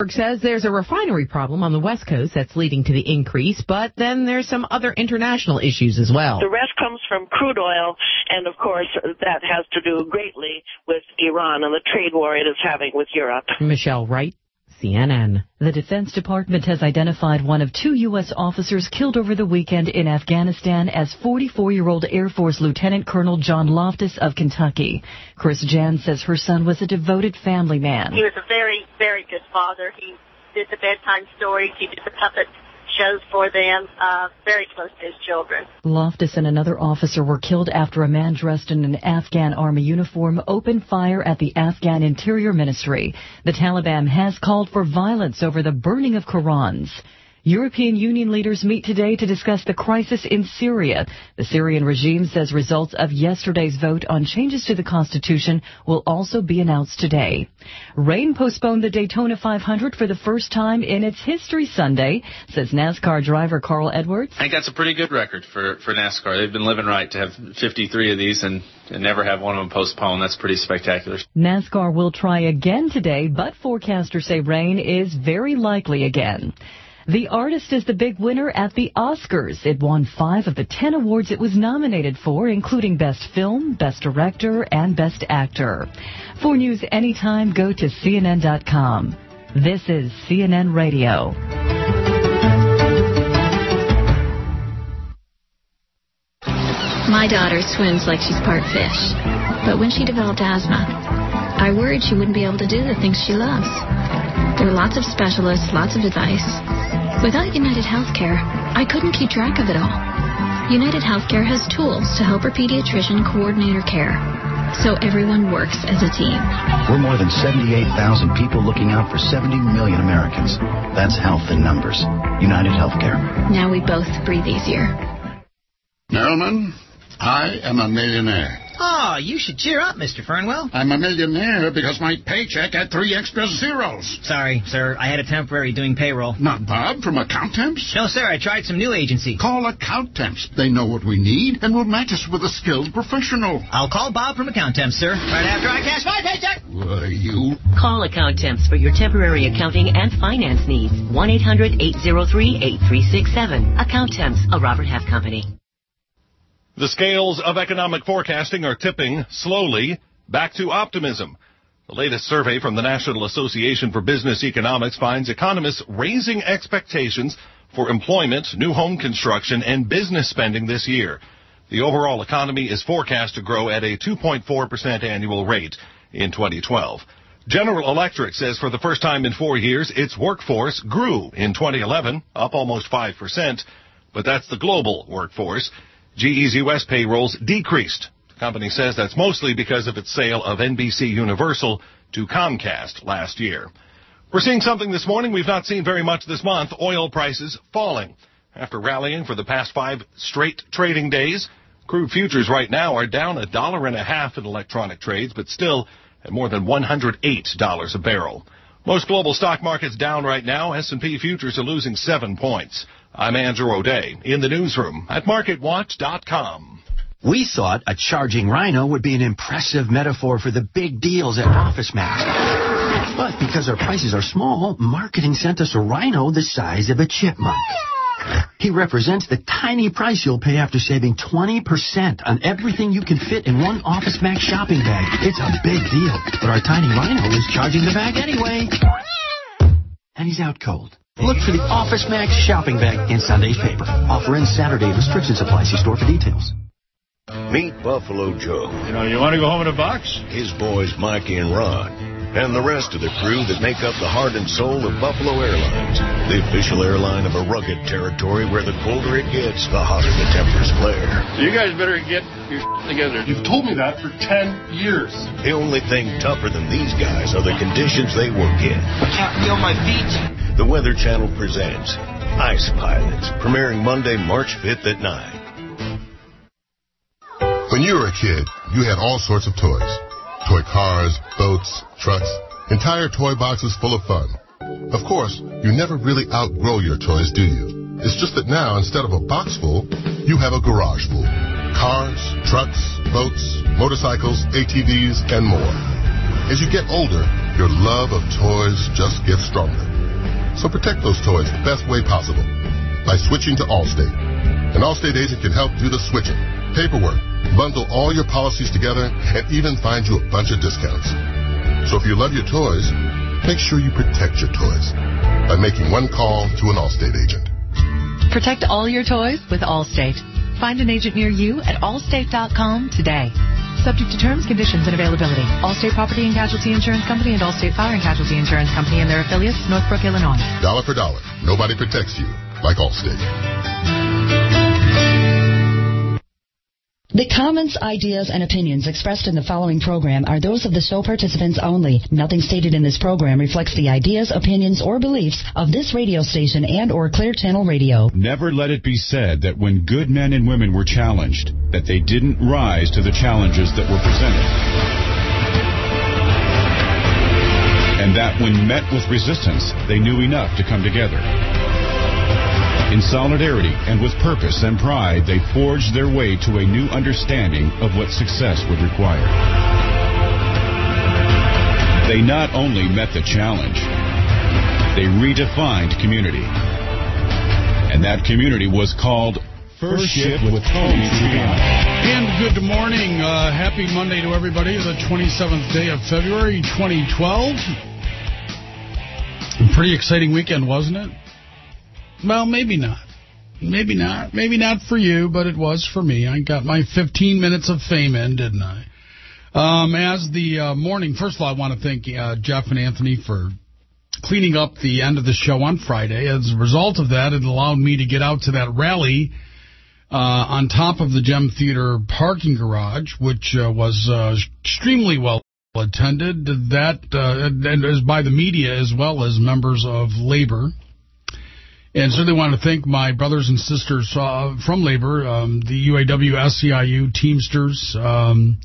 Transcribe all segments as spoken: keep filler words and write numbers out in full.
says there's a refinery problem on the West Coast that's leading to the increase, but then there's some other international issues as well. The rest comes from crude oil, and of course that has to do greatly with Iran and the trade war it is having with Europe. Michelle Wright, C N N. The Defense Department has identified one of two U S officers killed over the weekend in Afghanistan as forty-four-year-old Air Force Lieutenant Colonel John Loftus of Kentucky. Chris Jan says her son was a devoted family man. He was a very, very good father. He did the bedtime stories. He did the puppet shows for them, uh, very close to his children. Loftus and another officer were killed after a man dressed in an Afghan army uniform opened fire at the Afghan Interior Ministry. The Taliban has called for violence over the burning of Qurans. European Union leaders meet today to discuss the crisis in Syria. The Syrian regime says results of yesterday's vote on changes to the constitution will also be announced today. Rain postponed the Daytona five hundred for the first time in its history Sunday, says NASCAR driver Carl Edwards. I think that's a pretty good record for, for NASCAR. They've been living right to have fifty-three of these and, and never have one of them postponed. That's pretty spectacular. NASCAR will try again today, but forecasters say rain is very likely again. The Artist is the big winner at the Oscars. It won five of the ten awards it was nominated for, including Best Film, Best Director, and Best Actor. For news anytime, go to C N N dot com. This is C N N Radio. My daughter swims like she's part fish. But when she developed asthma, I worried she wouldn't be able to do the things she loves. There are lots of specialists, lots of advice. Without United Healthcare, I couldn't keep track of it all. United Healthcare has tools to help her pediatrician coordinate her care, so everyone works as a team. We're more than seventy-eight thousand people looking out for seventy million Americans. That's health in numbers. United Healthcare. Now we both breathe easier. Merriman, I am a millionaire. Oh, you should cheer up, Mister Fernwell. I'm a millionaire because my paycheck had three extra zeros. Sorry, sir. I had a temporary doing payroll. Not Bob from Accountemps? No, sir. I tried some new agency. Call Accountemps. They know what we need and will match us with a skilled professional. I'll call Bob from Accountemps, sir, right after I cash my paycheck. Why, you... Call Accountemps for your temporary accounting and finance needs. one eight hundred eight oh three eight three six seven. Accountemps, a Robert Half company. The scales of economic forecasting are tipping slowly back to optimism. The latest survey from the National Association for Business Economics finds economists raising expectations for employment, new home construction, and business spending this year. The overall economy is forecast to grow at a two point four percent annual rate in twenty twelve. General Electric says for the first time in four years, its workforce grew in twenty eleven, up almost five percent, but that's the global workforce. G E's U S payrolls decreased. The company says that's mostly because of its sale of N B C Universal to Comcast last year. We're seeing something this morning we've not seen very much this month, oil prices falling. After rallying for the past five straight trading days, crude futures right now are down a dollar and a half in electronic trades, but still at more than one hundred eight dollars a barrel. Most global stock markets down right now. S and P futures are losing seven points. I'm Andrew O'Day in the newsroom at market watch dot com. We thought a charging rhino would be an impressive metaphor for the big deals at OfficeMax. But because our prices are small, marketing sent us a rhino the size of a chipmunk. He represents the tiny price you'll pay after saving twenty percent on everything you can fit in one OfficeMax shopping bag. It's a big deal, but our tiny rhino is charging the bag anyway. And he's out cold. Look for the OfficeMax shopping bag in Sunday's paper. Offer ends Saturday. Restrictions apply. See store for details. Meet Buffalo Joe. You know, you want to go home in a box? His boys, Mikey and Ron. And the rest of the crew that make up the heart and soul of Buffalo Airlines. The official airline of a rugged territory where the colder it gets, the hotter the temperatures flare. So you guys better get your together. You've told me that for ten years. The only thing tougher than these guys are the conditions they work in. I can't feel my feet. The Weather Channel presents Ice Pilots, premiering Monday, March fifth at nine. When you were a kid, you had all sorts of toys. Toy cars, boats, trucks, entire toy boxes full of fun. Of course, you never really outgrow your toys, do you? It's just that now, instead of a box full, you have a garage full. Cars, trucks, boats, motorcycles, A T Vs, and more. As you get older, your love of toys just gets stronger. So protect those toys the best way possible by switching to Allstate. An Allstate agent can help do the switching, paperwork, bundle all your policies together, and even find you a bunch of discounts. So if you love your toys, make sure you protect your toys by making one call to an Allstate agent. Protect all your toys with Allstate. Find an agent near you at allstate dot com today. Subject to terms, conditions, and availability. Allstate Property and Casualty Insurance Company and Allstate Fire and Casualty Insurance Company and their affiliates, Northbrook, Illinois. Dollar for dollar. Nobody protects you like Allstate. The comments, ideas, and opinions expressed in the following program are those of the show participants only. Nothing stated in this program reflects the ideas, opinions, or beliefs of this radio station and or Clear Channel Radio. Never let it be said that when good men and women were challenged, that they didn't rise to the challenges that were presented. And that when met with resistance, they knew enough to come together. In solidarity and with purpose and pride, they forged their way to a new understanding of what success would require. They not only met the challenge, they redefined community. And that community was called First Shift with Tony Triano. And good morning. Uh, happy Monday to everybody, the twenty-seventh day of February, twenty twelve. A pretty exciting weekend, wasn't it? Well, maybe not. Maybe not. Maybe not for you, but it was for me. I got my fifteen minutes of fame in, didn't I? Um, as the uh, morning, first of all, I want to thank uh, Jeff and Anthony for cleaning up the end of the show on Friday. As a result of that, it allowed me to get out to that rally uh, on top of the Gem Theater parking garage, which uh, was uh, extremely well attended. That uh, and as by the media as well as members of labor. And certainly want to thank my brothers and sisters uh, from labor, um, the U A W, S C I U, Teamsters, um,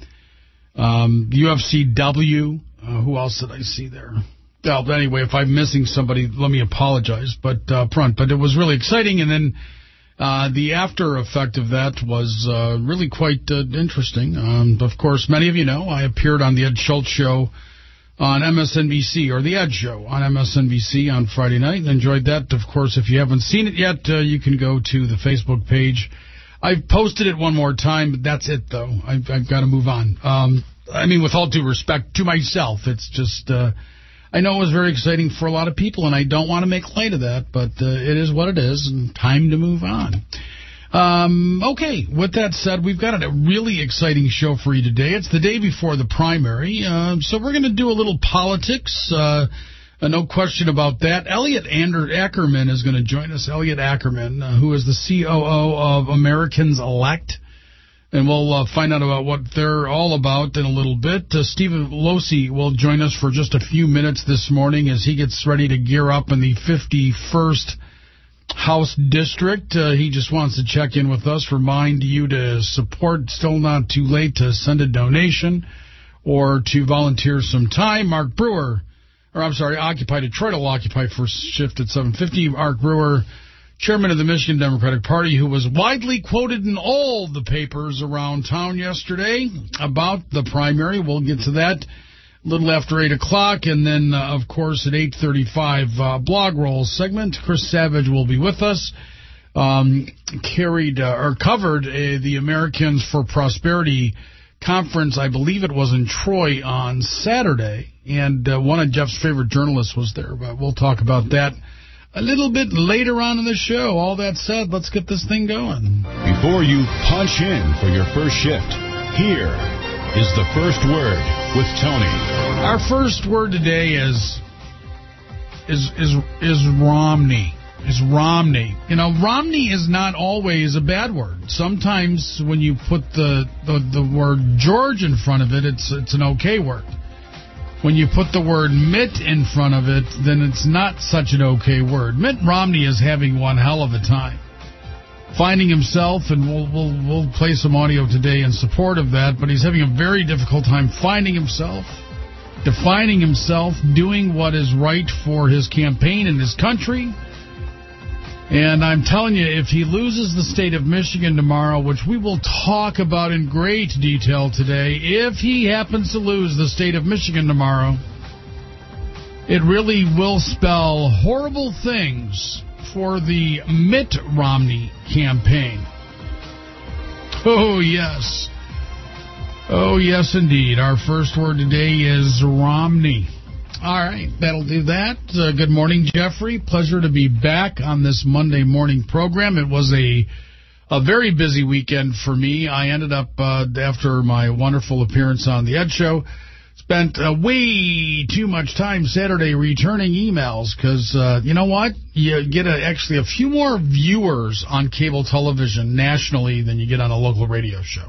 um, U F C W. Uh, who else did I see there? Well, anyway, if I'm missing somebody, let me apologize. But uh, front, but it was really exciting. And then uh, the after effect of that was uh, really quite uh, interesting. Um, of course, many of you know I appeared on the Ed Schultz Show on M S N B C, or The Ed Show on M S N B C on Friday night. Enjoyed that. Of course, if you haven't seen it yet, uh, you can go to the Facebook page. I've posted it one more time, but that's it, though. I've, I've got to move on. Um, I mean, with all due respect to myself, it's just, uh, I know it was very exciting for a lot of people, and I don't want to make light of that, but uh, it is what it is, and time to move on. Um, okay, with that said, we've got a really exciting show for you today. It's the day before the primary, uh, so we're going to do a little politics, uh, uh, no question about that. Elliot Ander- Ackerman is going to join us, Elliot Ackerman, uh, who is the C O O of Americans Elect, and we'll uh, find out about what they're all about in a little bit. Uh, Stephen Pelosi will join us for just a few minutes this morning as he gets ready to gear up in the fifty-first House District. Uh, he just wants to check in with us, remind you to support, still not too late to send a donation or to volunteer some time. Mark Brewer, or I'm sorry, Occupy Detroit will occupy First Shift at seven fifty. Mark Brewer, chairman of the Michigan Democratic Party, who was widely quoted in all the papers around town yesterday about the primary. We'll get to that a little after eight o'clock, and then, uh, of course, at eight thirty-five, uh, Blog Roll segment. Chris Savage will be with us. Um, carried uh, or covered uh, the Americans for Prosperity conference, I believe it was in Troy on Saturday, and uh, one of Jeff's favorite journalists was there, but we'll talk about that a little bit later on in the show. All that said, let's get this thing going. Before you punch in for your first shift, here is the first word with Tony. Our first word today is is is is Romney. Is Romney. You know, Romney is not always a bad word. Sometimes when you put the, the, the word George in front of it, it's it's an okay word. When you put the word Mitt in front of it, then it's not such an okay word. Mitt Romney is having one hell of a time finding himself, and we'll, we'll, we'll play some audio today in support of that, but he's having a very difficult time finding himself, defining himself, doing what is right for his campaign and his country. And I'm telling you, if he loses the state of Michigan tomorrow, which we will talk about in great detail today, if he happens to lose the state of Michigan tomorrow, it really will spell horrible things for the Mitt Romney campaign. Oh, yes. Oh, yes, indeed. Our first word today is Romney. All right, that'll do that. Uh, good morning, Jeffrey. Pleasure to be back on this Monday morning program. It was a a very busy weekend for me. I ended up, uh, after my wonderful appearance on The Ed Show, spent uh, way too much time Saturday returning emails because, uh, you know what? You get a, actually a few more viewers on cable television nationally than you get on a local radio show.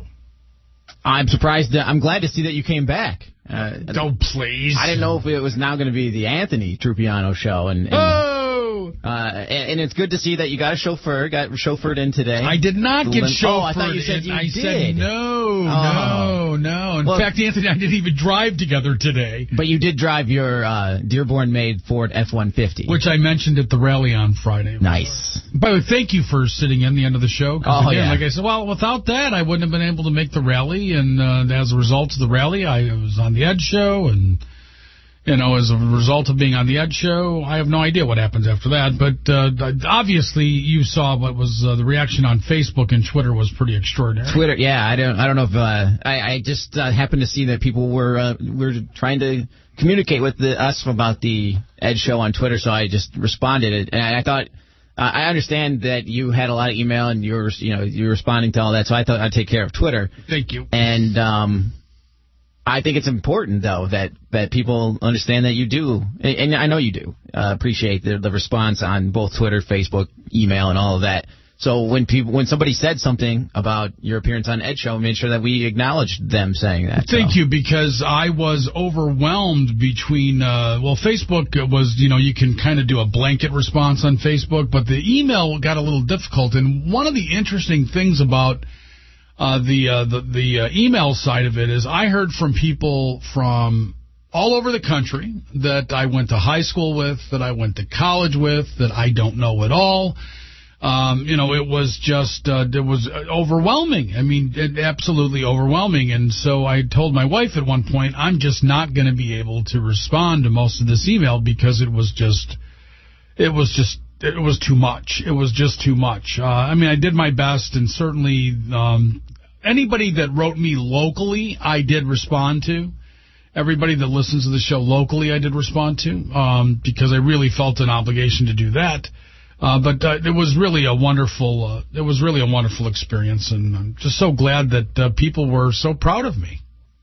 I'm surprised. That, I'm glad to see that you came back. Uh, Don't please. I didn't know if it was now going to be the Anthony Trupiano show. and. and oh! Uh, and, and it's good to see that you got a chauffeur, got chauffeured in today. I did not get chauffeured Oh, I thought you said in. you I did. said no, Oh. no, no. In Well, fact, Anthony and I didn't even drive together today. But you did drive your uh, Dearborn-made Ford F one fifty. Which I mentioned at the rally on Friday. Nice. By the way, thank you for sitting in the end of the show. 'Cause Oh, again, yeah. like I said, well, without that, I wouldn't have been able to make the rally. And uh, as a result of the rally, I was on the Ed Show. And, you know, as a result of being on the Ed Show, I have no idea what happens after that. But uh, obviously, you saw what was uh, the reaction on Facebook and Twitter was pretty extraordinary. Twitter, yeah, I don't, I don't know if uh, I, I just uh, happened to see that people were uh, were trying to communicate with the, us about the Ed Show on Twitter, so I just responded. And I thought, uh, I understand that you had a lot of email and you were, you know, you were responding to all that, so I thought I'd take care of Twitter. Thank you. And um, I think it's important, though, that, that people understand that you do, and I know you do, uh, appreciate the, the response on both Twitter, Facebook, email, and all of that. So when people, when somebody said something about your appearance on Ed Show, I made sure that we acknowledged them saying that. Thank so. you, because I was overwhelmed between, uh, well, Facebook was, you know, you can kind of do a blanket response on Facebook, but the email got a little difficult. And one of the interesting things about uh, the, uh, the, the uh, email side of it is I heard from people from all over the country that I went to high school with, that I went to college with, that I don't know at all. Um, you know, it was just, uh, it was overwhelming. I mean, it, absolutely overwhelming. And so I told my wife at one point, I'm just not going to be able to respond to most of this email because it was just, it was just, it was too much. It was just too much. Uh, I mean, I did my best, and certainly um, anybody that wrote me locally, I did respond to. Everybody that listens to the show locally, I did respond to, um, because I really felt an obligation to do that. Uh, but uh, it was really a wonderful, uh, it was really a wonderful experience, and I'm just so glad that uh, people were so proud of me.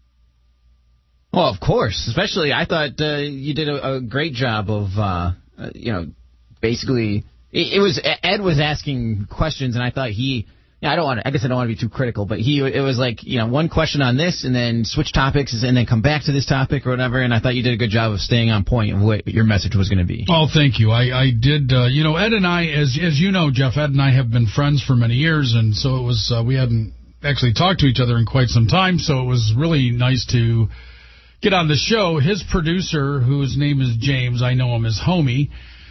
Well, of course. Especially, I thought uh, you did a, a great job of, uh, uh, you know, basically, it, it was Ed was asking questions, and I thought he. Yeah, I don't want to, I guess I don't want to be too critical, but he, it was like, you know, one question on this and then switch topics and then come back to this topic or whatever, and I thought you did a good job of staying on point of what your message was going to be. Oh, thank you. I, I did, uh, you know, Ed and I, as as you know, Jeff, Ed and I have been friends for many years, and so it was, uh, we hadn't actually talked to each other in quite some time, so it was really nice to get on the show. His producer, whose name is James, I know him as Homie,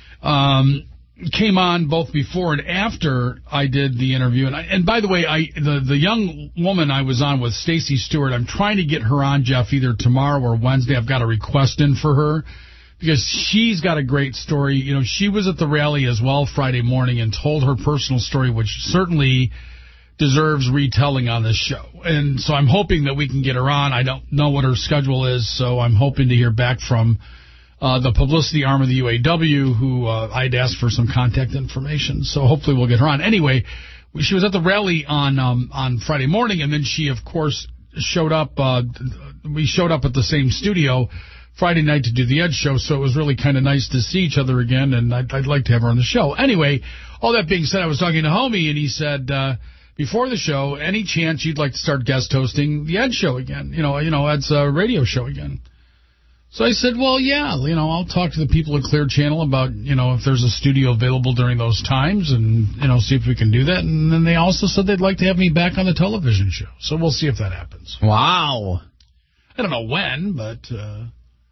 um, came on both before and after I did the interview. And I, and by the way, I the, the young woman I was on with, Stacey Stewart, I'm trying to get her on, Jeff, either tomorrow or Wednesday. I've got a request in for her because she's got a great story. You know, she was at the rally as well Friday morning and told her personal story, which certainly deserves retelling on this show. And so I'm hoping that we can get her on. I don't know what her schedule is, so I'm hoping to hear back from Uh, the publicity arm of the U A W, who uh, I'd asked for some contact information. So hopefully we'll get her on. Anyway, she was at the rally on um, on Friday morning, and then she, of course, showed up. Uh, we showed up at the same studio Friday night to do the Ed Show, so it was really kind of nice to see each other again, and I'd, I'd like to have her on the show. Anyway, all that being said, I was talking to Homie, and he said, uh, before the show, any chance you'd like to start guest hosting the Ed Show again? You know, you know, Ed's uh, radio show again. So I said, well, yeah, you know, I'll talk to the people at Clear Channel about, you know, if there's a studio available during those times and, you know, see if we can do that. And then they also said they'd like to have me back on the television show. So we'll see if that happens. Wow. I don't know when, but... Uh,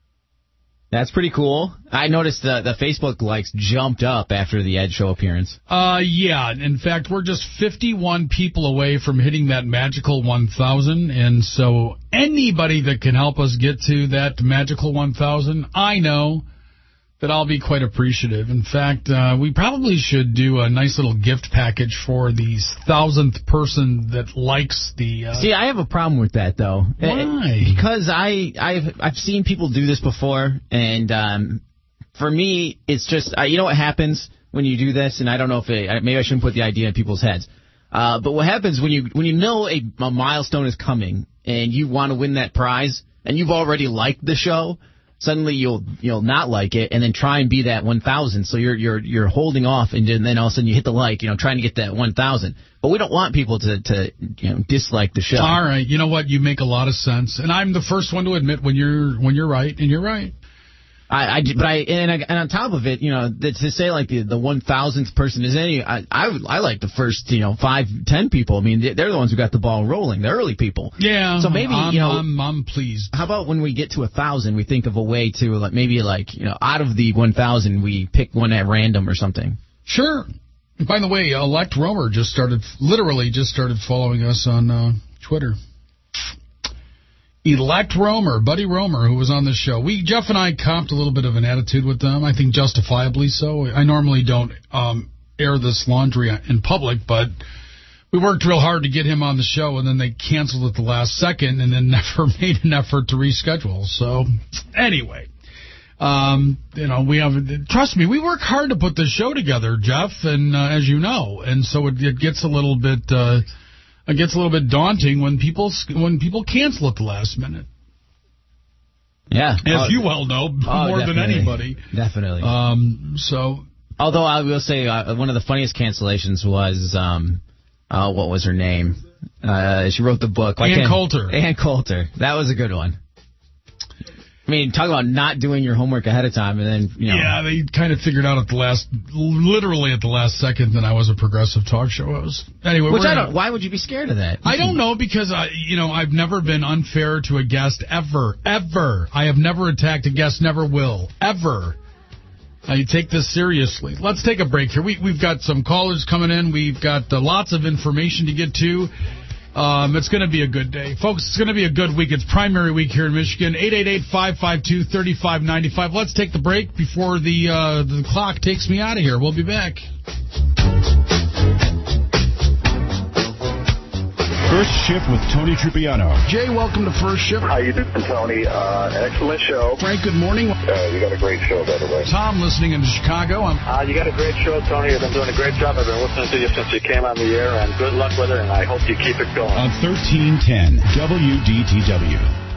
That's pretty cool. I noticed the, the Facebook likes jumped up after the Ed Show appearance. Uh, yeah. In fact, we're just fifty-one people away from hitting that magical one thousand. And so anybody that can help us get to that magical one thousand, I know that I'll be quite appreciative. In fact, uh, we probably should do a nice little gift package for the thousandth person that likes the... Uh... See, I have a problem with that, though. Why? Because I, I've, I've seen people do this before, and um, for me, it's just... Uh, you know what happens when you do this? And I don't know if it... Maybe I shouldn't put the idea in people's heads. Uh, but what happens when you when you know a, a milestone is coming, and you want to win that prize, and you've already liked the show... Suddenly you'll you'll not like it, and then try and be that one thousand. So you're you're you're holding off, and then all of a sudden you hit the like, you know, trying to get that one thousand. But we don't want people to to you know dislike the show. All right, you know what? You make a lot of sense, and I'm the first one to admit when you're when you're right, and you're right. I, I but I and, I and on top of it, you know, to say like the the one thousandth person is any. I I, would, I like the first you know five ten people. I mean, they're the ones who got the ball rolling, the early people. Yeah. So maybe I'm, you know I'm, I'm pleased. How about when we get to a thousand, we think of a way to like maybe like you know out of the one thousand, we pick one at random or something. Sure. By the way, Elect Romer just started literally just started following us on uh, Twitter. Elect Romer, Buddy Romer, who was on the show. We Jeff and I comped a little bit of an attitude with them. I think justifiably so. I normally don't um, air this laundry in public, but we worked real hard to get him on the show, and then they canceled at the last second and then never made an effort to reschedule. So, anyway, um, you know, we have, trust me, we work hard to put this show together, Jeff, and uh, as you know, and so it, it gets a little bit... Uh, It gets a little bit daunting when people when people cancel at the last minute. Yeah. As oh, you well know, oh, more than anybody. Definitely. Um, so, Although I will say uh, one of the funniest cancellations was, um, uh, what was her name? Uh, she wrote the book. Ann Coulter. Ann Coulter. That was a good one. I mean, talk about not doing your homework ahead of time, and then, you know. Yeah, they kind of figured out at the last, literally at the last second that I was a progressive talk show host. Anyway, Which we're I gonna, don't, why would you be scared of that? I don't know, because, I, you know, I've never been unfair to a guest, ever, ever. I have never attacked a guest, never will, ever. I take this seriously. Let's take a break here. We, we've got some callers coming in. We've got uh, lots of information to get to. Um, it's going to be a good day. Folks, it's going to be a good week. It's primary week here in Michigan. eight eight eight, five five two, three five nine five. Let's take the break before the uh, the clock takes me out of here. We'll be back. First Shift with Tony Tripiano. Jay, welcome to First Shift. How you doing, Tony? Uh, excellent show. Frank, good morning. Uh, you got a great show, by the way. Tom, listening in Chicago. I'm... Uh, you got a great show, Tony. You've been doing a great job. I've been listening to you since you came on the air, and good luck with it, and I hope you keep it going. On thirteen ten W D T W.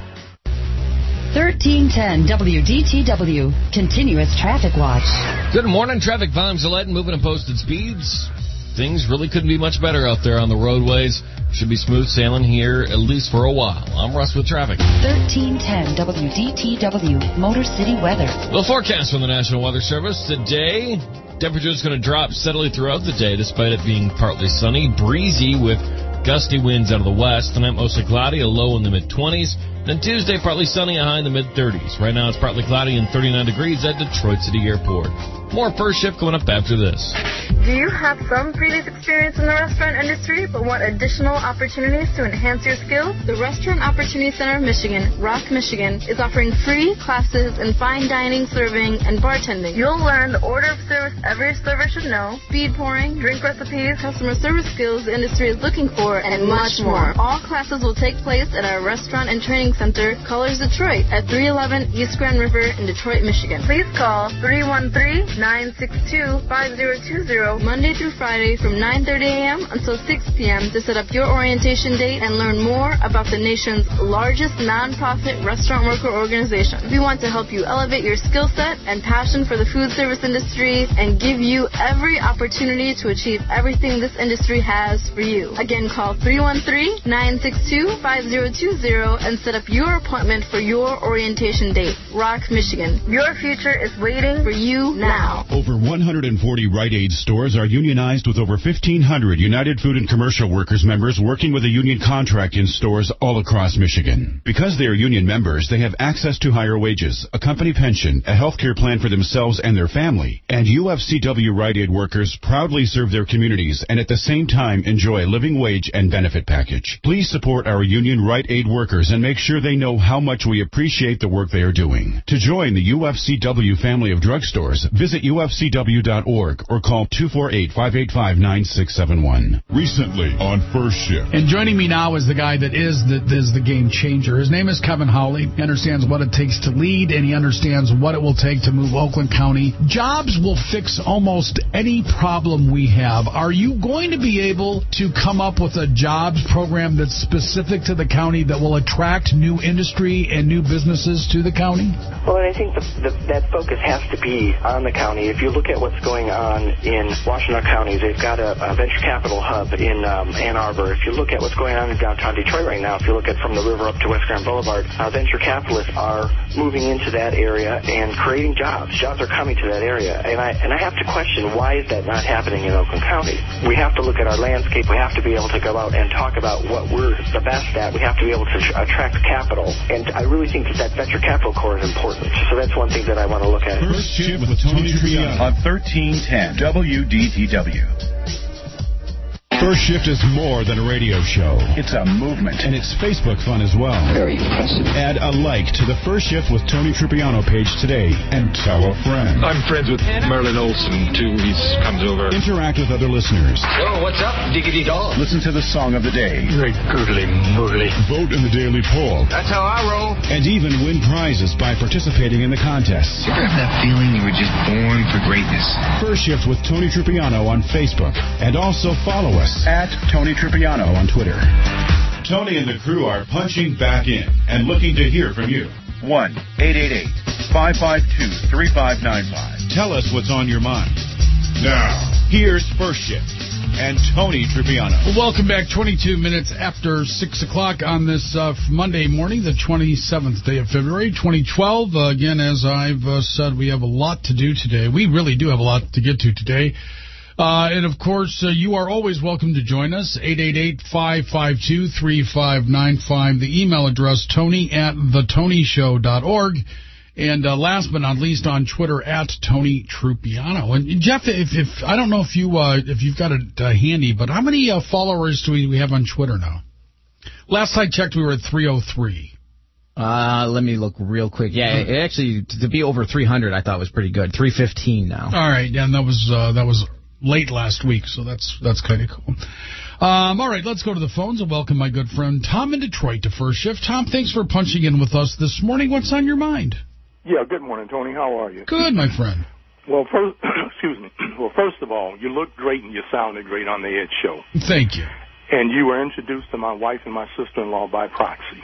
thirteen ten W D T W. Continuous Traffic Watch. Good morning. Traffic volumes are light and moving at posted speeds. Things really couldn't be much better out there on the roadways. Should be smooth sailing here, at least for a while. I'm Russ with traffic. thirteen ten W D T W, Motor City weather. The forecast from the National Weather Service today. Temperature is going to drop steadily throughout the day, despite it being partly sunny, breezy with gusty winds out of the west. Tonight, mostly cloudy, a low in the mid-twenties. Then Tuesday, partly sunny, a high in the mid-thirties. Right now, it's partly cloudy and thirty-nine degrees at Detroit City Airport. More First Shift coming up after this. Do you have some previous experience in the restaurant industry but want additional opportunities to enhance your skills? The Restaurant Opportunity Center of Michigan, Rock, Michigan, is offering free classes in fine dining, serving, and bartending. You'll learn the order of service every server should know, speed pouring, drink recipes, customer service skills the industry is looking for, and much more. All classes will take place at our Restaurant and Training Center, Colors Detroit, at three eleven East Grand River in Detroit, Michigan. Please call three one three, nine six two, five zero two zero Monday through Friday from nine thirty a.m. until six p.m. to set up your orientation date and learn more about the nation's largest nonprofit restaurant worker organization. We want to help you elevate your skill set and passion for the food service industry and give you every opportunity to achieve everything this industry has for you. Again, call three one three, nine six two, five zero two zero and set up your appointment for your orientation date. Rock, Michigan. Your future is waiting for you now. Over one hundred forty Rite Aid stores are unionized with over fifteen hundred United Food and Commercial Workers members working with a union contract in stores all across Michigan. Because they are union members, they have access to higher wages, a company pension, a health care plan for themselves and their family, and U F C C W Rite Aid workers proudly serve their communities and at the same time enjoy a living wage and benefit package. Please support our union Rite Aid workers and make sure they know how much we appreciate the work they are doing. To join the U F C W family of drugstores, visit U F C W dot org or call two four eight, five eight five, nine six seven one. Recently on First Shift. And joining me now is the guy that is the, is the game changer. His name is Kevin Howley. He understands what it takes to lead, and he understands what it will take to move Oakland County. Jobs will fix almost any problem we have. Are you going to be able to come up with a jobs program that's specific to the county that will attract new industry and new businesses to the county? Well, and I think the, the, that focus has to be on the county. If you look at what's going on in Washtenaw County, they've got a, a venture capital hub in um, Ann Arbor. If you look at what's going on in downtown Detroit right now, if you look at from the river up to West Grand Boulevard, uh, venture capitalists are moving into that area and creating jobs. Jobs are coming to that area. And I and I have to question, why is that not happening in Oakland County? We have to look at our landscape. We have to be able to go out and talk about what we're the best at. We have to be able to attract capital. And I really think that that venture capital core is important. So that's one thing that I want to look at. First Shift with Tony Triano on thirteen ten W D T W. First Shift is more than a radio show. It's a movement. And it's Facebook fun as well. Very impressive. Add a like to the First Shift with Tony Tripiano page today and tell a friend. I'm friends with Merlin Olsen, too. He comes over. Interact with other listeners. Oh, what's up, diggity dog? Listen to the song of the day. Very gurgly, moodly. Vote in the daily poll. That's how I roll. And even win prizes by participating in the contests. You ever have that feeling you were just born for greatness? First Shift with Tony Tripiano on Facebook. And also follow us at Tony Tripiano on Twitter. Tony and the crew are punching back in and looking to hear from you. one eight eight eight, five five two, three five nine five. Tell us what's on your mind. Now, here's First Shift and Tony Tripiano. Welcome back. twenty-two minutes after six o'clock on this uh, Monday morning, the twenty-seventh day of February, twenty twelve. Uh, again, as I've uh, said, we have a lot to do today. We really do have a lot to get to today. Uh, and, of course, uh, you are always welcome to join us, eight eight eight, five five two, three five nine five. The email address, tony at the tony show dot org. And uh, last but not least, on Twitter, at Tony Trupiano. And, Jeff, if, if I don't know if, you, uh, if you've got it uh, handy, but how many uh, followers do we, we have on Twitter now? Last I checked, we were at three oh three. Uh, let me look real quick. Yeah, it actually, to be over three hundred, I thought was pretty good. three fifteen now. All right, yeah, and that was uh, that was... late last week, so that's that's kind of cool. Um, all right, let's go to the phones and welcome my good friend Tom in Detroit to First Shift. Tom, thanks for punching in with us this morning. What's on your mind? Yeah, good morning, Tony. How are you? Good, my friend. Well, first, excuse me. Well, first of all, you look great and you sounded great on the Ed Show. Thank you. And you were introduced to my wife and my sister-in-law by proxy.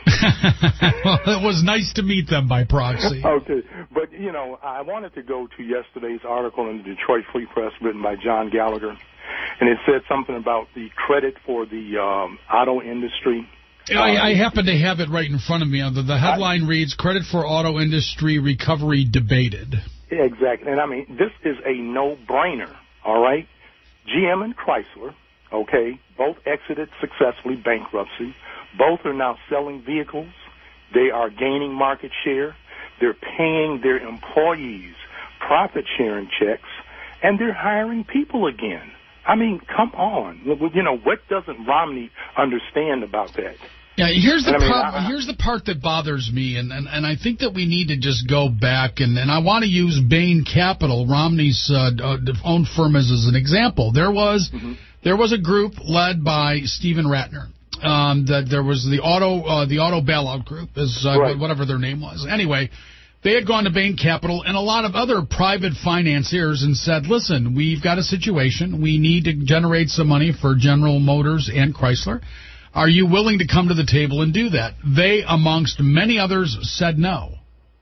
Well, it was nice to meet them by proxy. Okay. But, you know, I wanted to go to yesterday's article in the Detroit Free Press written by John Gallagher. And it said something about the credit for the um, auto industry. I, I happen to have it right in front of me. The, the headline I, reads, Credit for Auto Industry Recovery Debated. Exactly. And, I mean, this is a no-brainer, all right? G M and Chrysler, okay, both exited successfully bankruptcy. Both are now selling vehicles. They are gaining market share. They're paying their employees profit-sharing checks, and they're hiring people again. I mean, come on. You know, what doesn't Romney understand about that? Yeah, here's the I mean, part, I, here's the part that bothers me, and, and, and I think that we need to just go back, and, and I want to use Bain Capital, Romney's uh, own firm, as, as an example. There was mm-hmm. there was a group led by Stephen Ratner. Um, that there was the auto uh, the auto bailout group, is uh, right. whatever their name was. Anyway, they had gone to Bain Capital and a lot of other private financiers and said, listen, we've got a situation. We need to generate some money for General Motors and Chrysler. Are you willing to come to the table and do that? They, amongst many others, said no.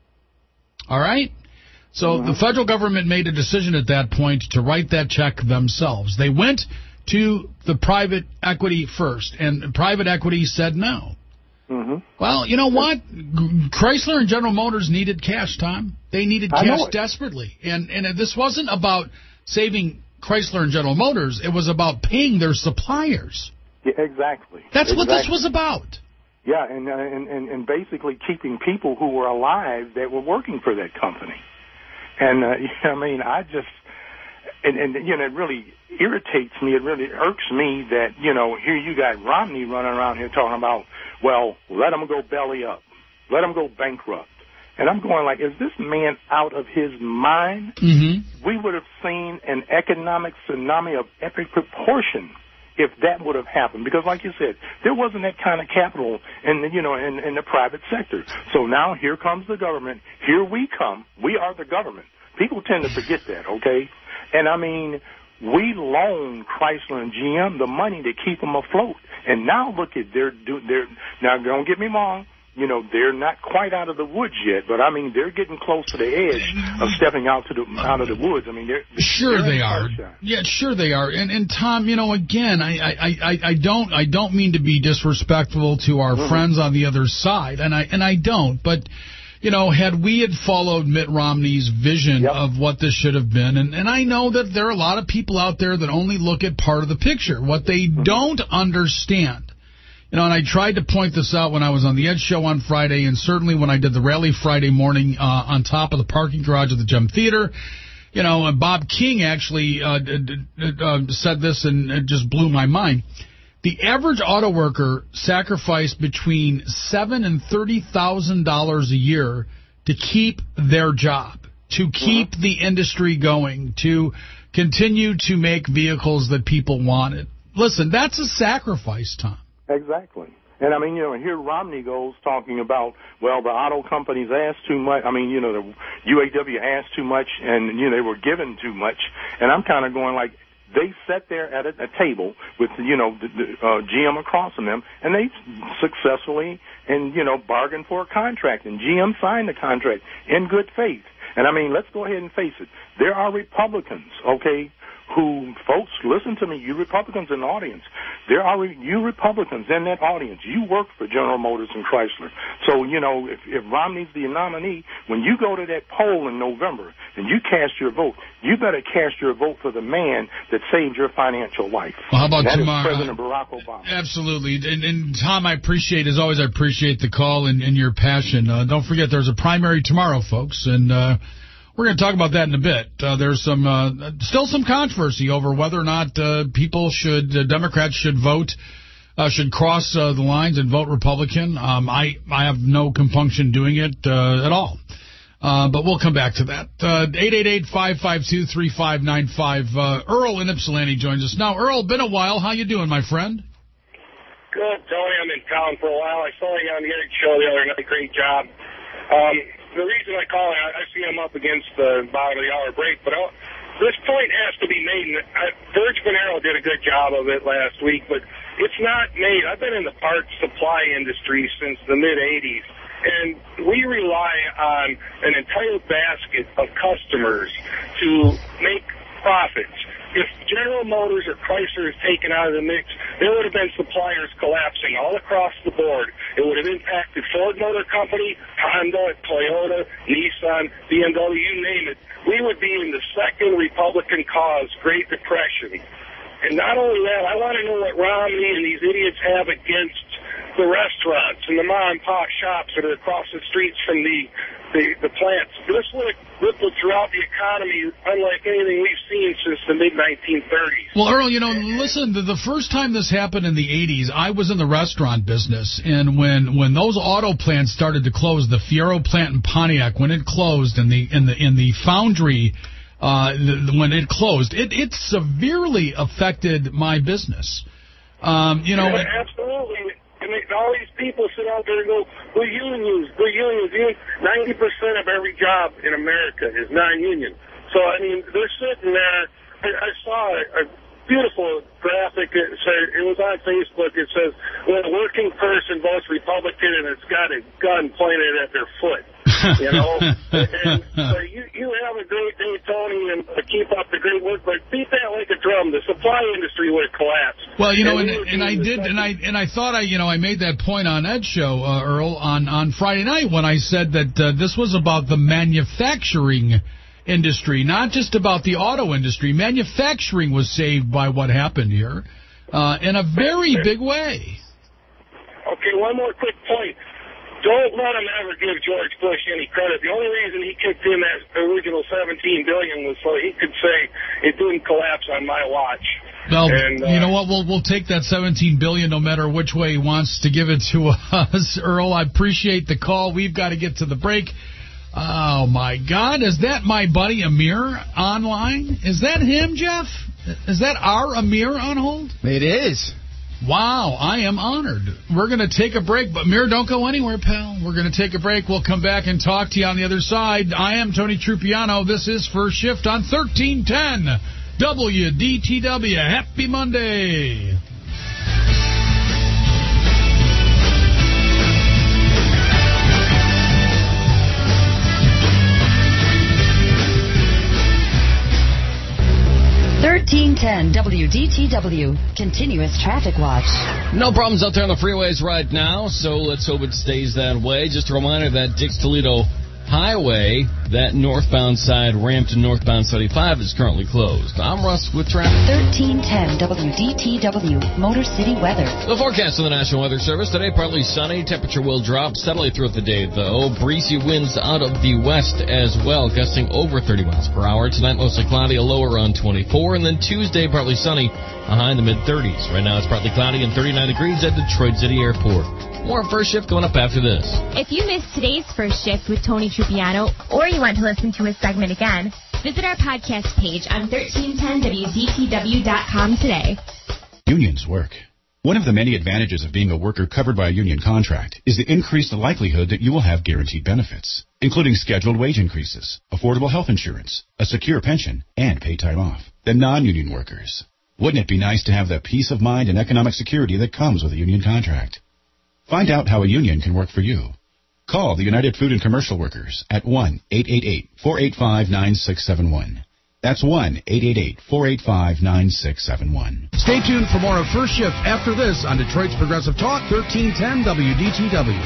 All right? So mm-hmm. the federal government made a decision at that point to write that check themselves. They went to the private equity first, and private equity said no. Mm-hmm. Well, you know what? Chrysler and General Motors needed cash, Tom. They needed cash desperately. And, and this wasn't about saving Chrysler and General Motors. It was about paying their suppliers. Yeah, exactly. That's exactly. what this was about. Yeah, and, and and and basically keeping people who were alive that were working for that company. And, uh, I mean, I just, and, and, you know, it really irritates me. It really irks me that, you know, here you got Romney running around here talking about, well, let him go belly up. Let him go bankrupt. And I'm going like, is this man out of his mind? Mm-hmm. We would have seen an economic tsunami of epic proportion if that would have happened. Because like you said, there wasn't that kind of capital in the, you know, in, in the private sector. So now here comes the government. Here we come. We are the government. People tend to forget that, okay? And I mean, we loan Chrysler and G M the money to keep them afloat. And now look at their, their, now don't get me wrong, you know, they're not quite out of the woods yet, but I mean, they're getting close to the edge of stepping out to the out of the woods. I mean, they're, they're sure they're they are. Yeah, sure they are. And and Tom, you know, again, I I, I, I don't I don't mean to be disrespectful to our mm-hmm. friends on the other side, and I and I don't, but. You know, had we had followed Mitt Romney's vision yep. of what this should have been, and, and I know that there are a lot of people out there that only look at part of the picture, what they mm-hmm. don't understand. You know, and I tried to point this out when I was on the Ed Show on Friday, and certainly when I did the rally Friday morning uh, on top of the parking garage of the Gem Theater. You know, and Bob King actually uh, d- d- uh, said this, and it just blew my mind. The average auto worker sacrificed between seven and thirty thousand dollars a year to keep their job, to keep mm-hmm. the industry going, to continue to make vehicles that people wanted. Listen, that's a sacrifice, Tom. Exactly. And, I mean, you know, here Romney goes talking about, well, the auto companies asked too much. I mean, you know, the U A W asked too much, and, you know, they were given too much. And I'm kind of going like, they sat there at a, a table with, you know, the, the, uh, G M across from them, and they successfully and, you know, bargained for a contract. And G M signed the contract in good faith. And, I mean, let's go ahead and face it. There are Republicans, okay, who, folks, listen to me, you Republicans in the audience. There are you Republicans in that audience. You work for General Motors and Chrysler. So, you know, if, if Romney's the nominee, when you go to that poll in November and you cast your vote, you better cast your vote for the man that saved your financial life. Well, how about that tomorrow? Is President Barack Obama. Absolutely. And, and Tom, I appreciate, as always, I appreciate the call and, and your passion. Uh, don't forget, there's a primary tomorrow, folks, and uh, we're going to talk about that in a bit. Uh, there's some uh, still some controversy over whether or not uh, people should, uh, Democrats should vote, uh, should cross uh, the lines and vote Republican. Um, I, I have no compunction doing it uh, at all. Uh, but we'll come back to that. Uh, eight eight eight, five five two, three five nine five. Uh, Earl in Ypsilanti joins us. Now, Earl, been a while. How you doing, my friend? Good, Tony. I'm in town for a while. I saw you on the Ed Show the other night. Great job. Um, the reason I call it, I, I see I'm up against the bottom of the hour break, but I'll, this point has to be made. And I, Verge Panero did a good job of it last week, but it's not made. I've been in the parts supply industry since the mid-eighties, and we rely on an entire basket of customers to make profits. If General Motors or Chrysler is taken out of the mix, there would have been suppliers collapsing all across the board. It would have impacted Ford Motor Company, Honda, Toyota, Nissan, B M W, you name it. We would be in the second Republican cause, Great Depression. And not only that, I want to know what Romney and these idiots have against the restaurants and the mom-and-pop shops that are across the streets from the The, the plants. This would have rippled throughout the economy unlike anything we've seen since the mid nineteen thirties. Well, Earl, you know, listen, the, the first time this happened in the eighties, I was in the restaurant business, and when, when those auto plants started to close, the Fiero plant in Pontiac, when it closed, and the in the in the foundry, uh, the, when it closed, it, it severely affected my business. Um, you know, yeah, absolutely. And they, all these people sit out there and go, we're unions, we're unions. ninety percent of every job in America is non-union. So, I mean, they're sitting there. I, I saw a, a beautiful graphic. It, said, it was on Facebook. It says, when a working person votes Republican and it's got a gun pointed at their foot. You know, and, and so you, you have a great day, Tony, and uh, keep up the great work, but beat that like a drum. The supply industry would have collapsed. Well, you know, and, and, and I did, and I and I thought I, you know, I made that point on Ed's show, uh, Earl, on on Friday night when I said that uh, this was about the manufacturing industry, not just about the auto industry. Manufacturing was saved by what happened here uh, in a very big way. Okay, one more quick point. don't let him ever give George Bush any credit. The only reason he kicked in that original seventeen billion dollars was so he could say it didn't collapse on my watch. Well, and, uh, you know what? We'll we'll take that seventeen billion dollars no matter which way he wants to give it to us, Earl. I appreciate the call. We've got to get to the break. Oh my God, is that my buddy Amir online? Is that him, Jeff? Is that our Amir on hold? It is. Wow, I am honored. We're going to take a break, but Amir, don't go anywhere, pal. We're going to take a break. We'll come back and talk to you on the other side. I am Tony Trupiano. This is First Shift on thirteen ten W D T W. Happy Monday. thirteen ten W D T W, continuous traffic watch. No problems out there on the freeways right now, so let's hope it stays that way. Just a reminder that Dix-Toledo Highway, that northbound side ramp to northbound seventy-five is currently closed. I'm Russ with traffic. thirteen ten W D T W, Motor City weather. The forecast of the National Weather Service today, partly sunny. Temperature will drop steadily throughout the day, though. Breezy winds out of the west as well, gusting over thirty miles per hour. Tonight, mostly cloudy, a low around twenty-four. And then Tuesday, partly sunny, a high in the mid-thirties. Right now, it's partly cloudy and thirty-nine degrees at Detroit City Airport. More First Shift going up after this. If you missed today's First Shift with Tony Trupiano, or you want to listen to his segment again, visit our podcast page on thirteen ten W D T W dot com today. Unions work. One of the many advantages of being a worker covered by a union contract is the increased likelihood that you will have guaranteed benefits, including scheduled wage increases, affordable health insurance, a secure pension, and paid time off. The non-union workers. Wouldn't it be nice to have the peace of mind and economic security that comes with a union contract? Find out how a union can work for you. Call the United Food and Commercial Workers at one eight eight eight, four eight five, nine six seven one. That's one eight eight eight, four eight five, nine six seven one. Stay tuned for more of First Shift after this on Detroit's Progressive Talk, thirteen ten W D T W.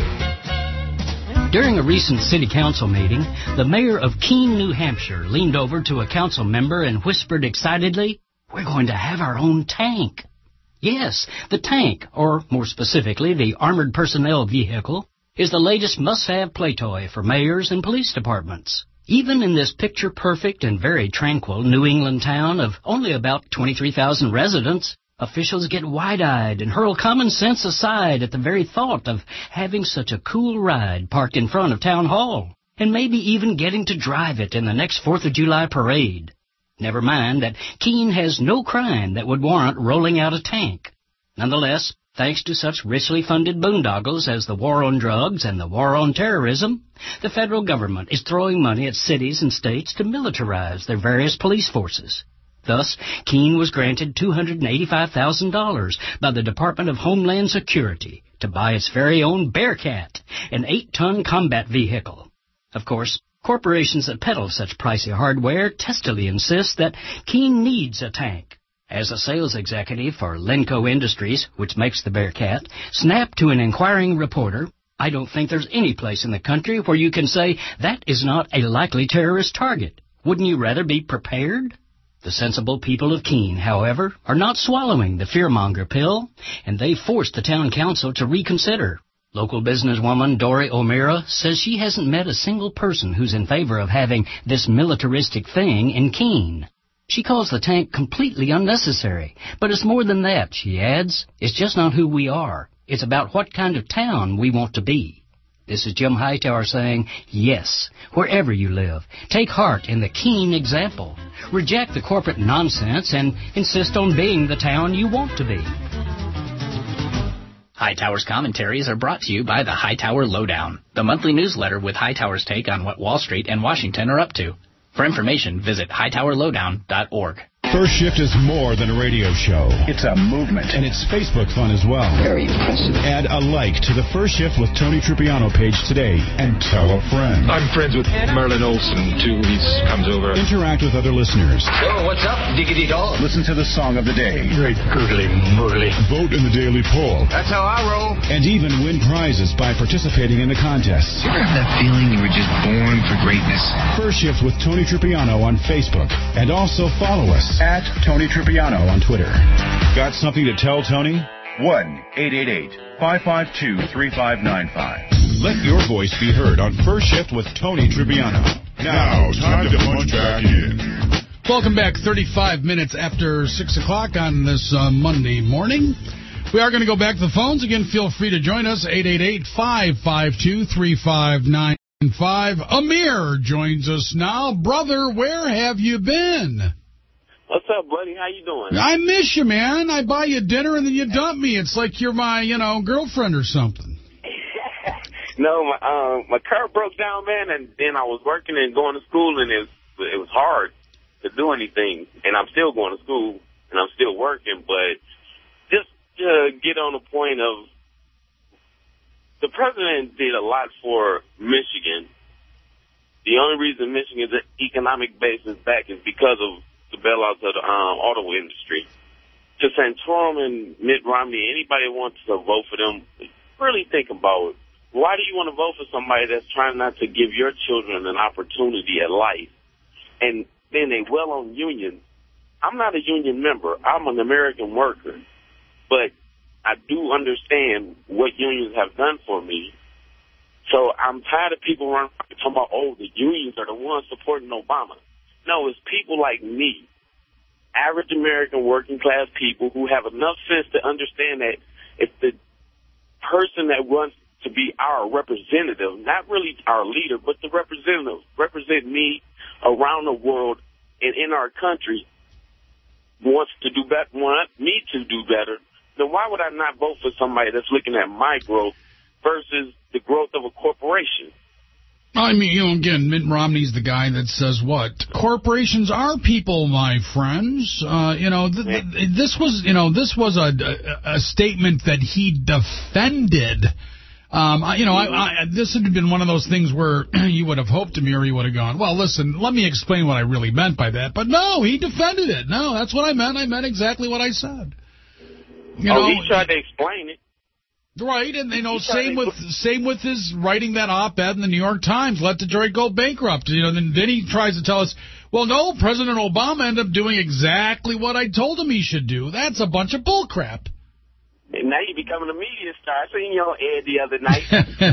During a recent city council meeting, the mayor of Keene, New Hampshire, leaned over to a council member and whispered excitedly, "We're going to have our own tank." Yes, the tank, or more specifically, the armored personnel vehicle, is the latest must-have play toy for mayors and police departments. Even in this picture-perfect and very tranquil New England town of only about twenty-three thousand residents, officials get wide-eyed and hurl common sense aside at the very thought of having such a cool ride parked in front of Town Hall, and maybe even getting to drive it in the next fourth of July parade. Never mind that Keene has no crime that would warrant rolling out a tank. Nonetheless, thanks to such richly funded boondoggles as the war on drugs and the war on terrorism, the federal government is throwing money at cities and states to militarize their various police forces. Thus, Keene was granted two hundred eighty-five thousand dollars by the Department of Homeland Security to buy its very own Bearcat, an eight-ton combat vehicle. Of course, corporations that peddle such pricey hardware testily insist that Keene needs a tank. As a sales executive for Lenco Industries, which makes the Bearcat, snapped to an inquiring reporter, "I don't think there's any place in the country where you can say that is not a likely terrorist target. Wouldn't you rather be prepared?" The sensible people of Keene, however, are not swallowing the fearmonger pill, and they forced the town council to reconsider. Local businesswoman Dory O'Meara says she hasn't met a single person who's in favor of having this militaristic thing in Keene. She calls the tank completely unnecessary, but it's more than that, she adds. It's just not who we are. It's about what kind of town we want to be. This is Jim Hightower saying, yes, wherever you live, take heart in the Keene example. Reject the corporate nonsense and insist on being the town you want to be. Hightower's commentaries are brought to you by the Hightower Lowdown, the monthly newsletter with Hightower's take on what Wall Street and Washington are up to. For information, visit hightower lowdown dot org. First Shift is more than a radio show. It's a movement. And it's Facebook fun as well. Very impressive. Add a like to the First Shift with Tony Trupiano page today and tell a friend. I'm friends with Merlin Olsen, too. He comes over. Interact with other listeners. Oh, what's up, diggity dog? Listen to the song of the day. Great googly moogly. Vote in the daily poll. That's how I roll. And even win prizes by participating in the contests. You ever have that feeling you were just born for greatness? First Shift with Tony Trupiano on Facebook. And also follow us at Tony Trupiano on Twitter. Got something to tell Tony? one eight eight eight, five five two, three five nine five. Let your voice be heard on First Shift with Tony Tribbiano. Now, time to punch back in. Welcome back, thirty-five minutes after six o'clock on this uh, Monday morning. We are going to go back to the phones. Again, feel free to join us, eight eight eight, five five two, three five nine five. Amir joins us now. Brother, where have you been? What's up, buddy? How you doing? I miss you, man. I buy you dinner and then you dump me. It's like you're my, you know, girlfriend or something. No, my uh, my car broke down, man, and then I was working and going to school, and it was, it was hard to do anything. And I'm still going to school, and I'm still working. But just to get on the point of, the president did a lot for Michigan. The only reason Michigan's economic base is back is because of the bailouts of the um, auto industry. To Santorum and Mitt Romney, anybody who wants to vote for them, really think about it. Why do you want to vote for somebody that's trying not to give your children an opportunity at life? And then they well on unions. I'm not a union member. I'm an American worker. But I do understand what unions have done for me. So I'm tired of people running talking about, oh, the unions are the ones supporting Obama. No, it's people like me, average American working class people who have enough sense to understand that if the person that runs to be our representative, not really our leader, but the representative, represent me around the world and in our country, wants to do better, want me to do better, then why would I not vote for somebody that's looking at my growth versus the growth of a corporation? I mean, you know, again, Mitt Romney's the guy that says what? Corporations are people, my friends. Uh, you know, th th this was, you know, this was a, a, a statement that he defended. Um, I, you know, I, I, this had been one of those things where you would have hoped Amir would have gone, well, listen, let me explain what I really meant by that. But no, he defended it. No, that's what I meant. I meant exactly what I said. You oh, know, he tried to explain it. Right, and you know, same with same with his writing that op-ed in the New York Times, let Detroit go bankrupt. You know, then then he tries to tell us, well, no, President Obama ended up doing exactly what I told him he should do. That's a bunch of bullcrap. And now you're becoming a media star. I seen you on air the other night.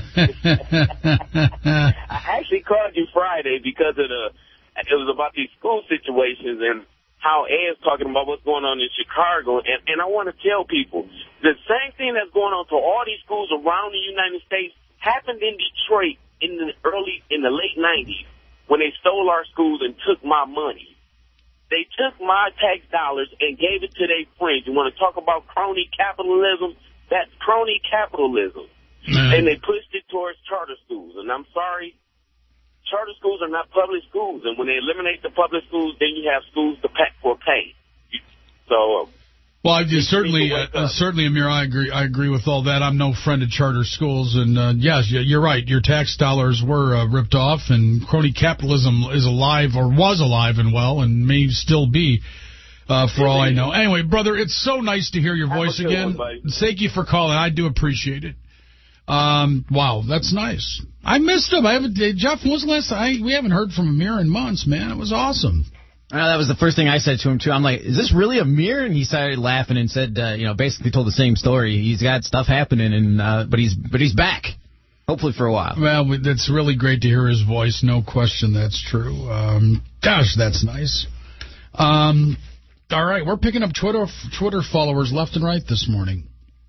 I actually called you Friday because of the, it was about these school situations and how Ed's talking about what's going on in Chicago. And, and I want to tell people, the same thing that's going on to all these schools around the United States happened in Detroit in the early, in the late nineties when they stole our schools and took my money. They took my tax dollars and gave it to their friends. You want to talk about crony capitalism? That's crony capitalism. Mm. And they pushed it towards charter schools. And I'm sorry, charter schools are not public schools. And when they eliminate the public schools, then you have schools to pay for pay. So, uh, well, I just certainly, uh, certainly, Amir, I agree. I agree with all that. I'm no friend of charter schools, and uh, yes, you're right. Your tax dollars were uh, ripped off, and crony capitalism is alive, or was alive and well, and may still be, uh, for all I know. Anyway, brother, it's so nice to hear your voice again. One, Thank you for calling. I do appreciate it. Um, wow, that's nice. I missed him. I haven't. Jeff, when was the last time? I, we haven't heard from Amir in months, man. It was awesome. Uh, that was the first thing I said to him, too. I'm like, is this really Amir? And he started laughing and said, uh, you know, basically told the same story. He's got stuff happening, and uh, but he's but he's back, hopefully for a while. Well, it's really great to hear his voice. No question that's true. Um, gosh, that's nice. Um, all right, we're picking up Twitter Twitter followers left and right this morning.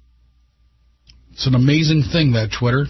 It's an amazing thing, that Twitter.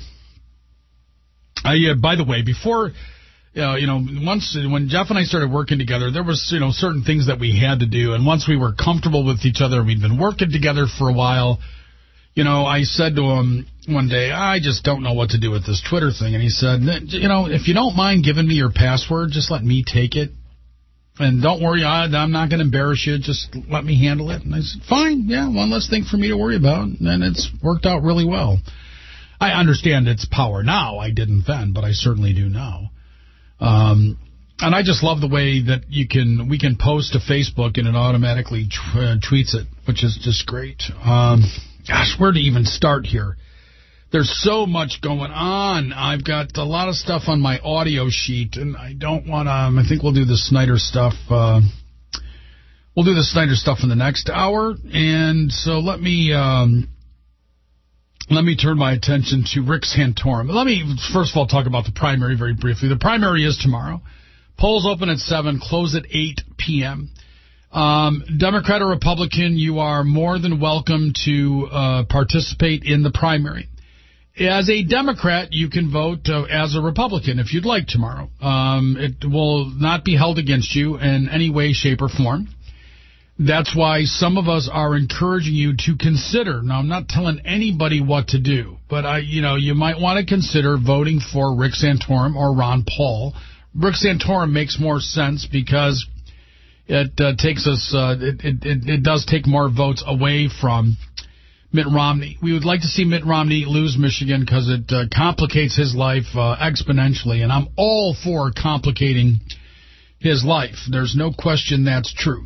I, uh, by the way, before... Uh, you know, once when Jeff and I started working together, there was, you know, certain things that we had to do. And once we were comfortable with each other, we'd been working together for a while. You know, I said to him one day, I just don't know what to do with this Twitter thing. And he said, you know, if you don't mind giving me your password, just let me take it. And don't worry, I, I'm not going to embarrass you. Just let me handle it. And I said, fine, yeah, one less thing for me to worry about. And it's worked out really well. I understand its power now. I didn't then, but I certainly do now. Um, and I just love the way that you can we can post to Facebook and it automatically tw uh, tweets it, which is just great. Um, gosh, where to even start here? There's so much going on. I've got a lot of stuff on my audio sheet, and I don't want to. Um, I think we'll do the Snyder stuff. Uh, we'll do the Snyder stuff in the next hour, and so let me. Um, let me turn my attention to Rick Santorum. Let me, first of all, talk about the primary very briefly. The primary is tomorrow. Polls open at seven, close at eight p.m. Um, Democrat or Republican, you are more than welcome to uh, participate in the primary. As a Democrat, you can vote uh, as a Republican if you'd like tomorrow. Um, it will not be held against you in any way, shape, or form. That's why some of us are encouraging you to consider. Now, I'm not telling anybody what to do, but I, you know, you might want to consider voting for Rick Santorum or Ron Paul. Rick Santorum makes more sense because it uh, takes us, uh, it, it, it, it does take more votes away from Mitt Romney. We would like to see Mitt Romney lose Michigan because it uh, complicates his life uh, exponentially, and I'm all for complicating his life. There's no question that's true.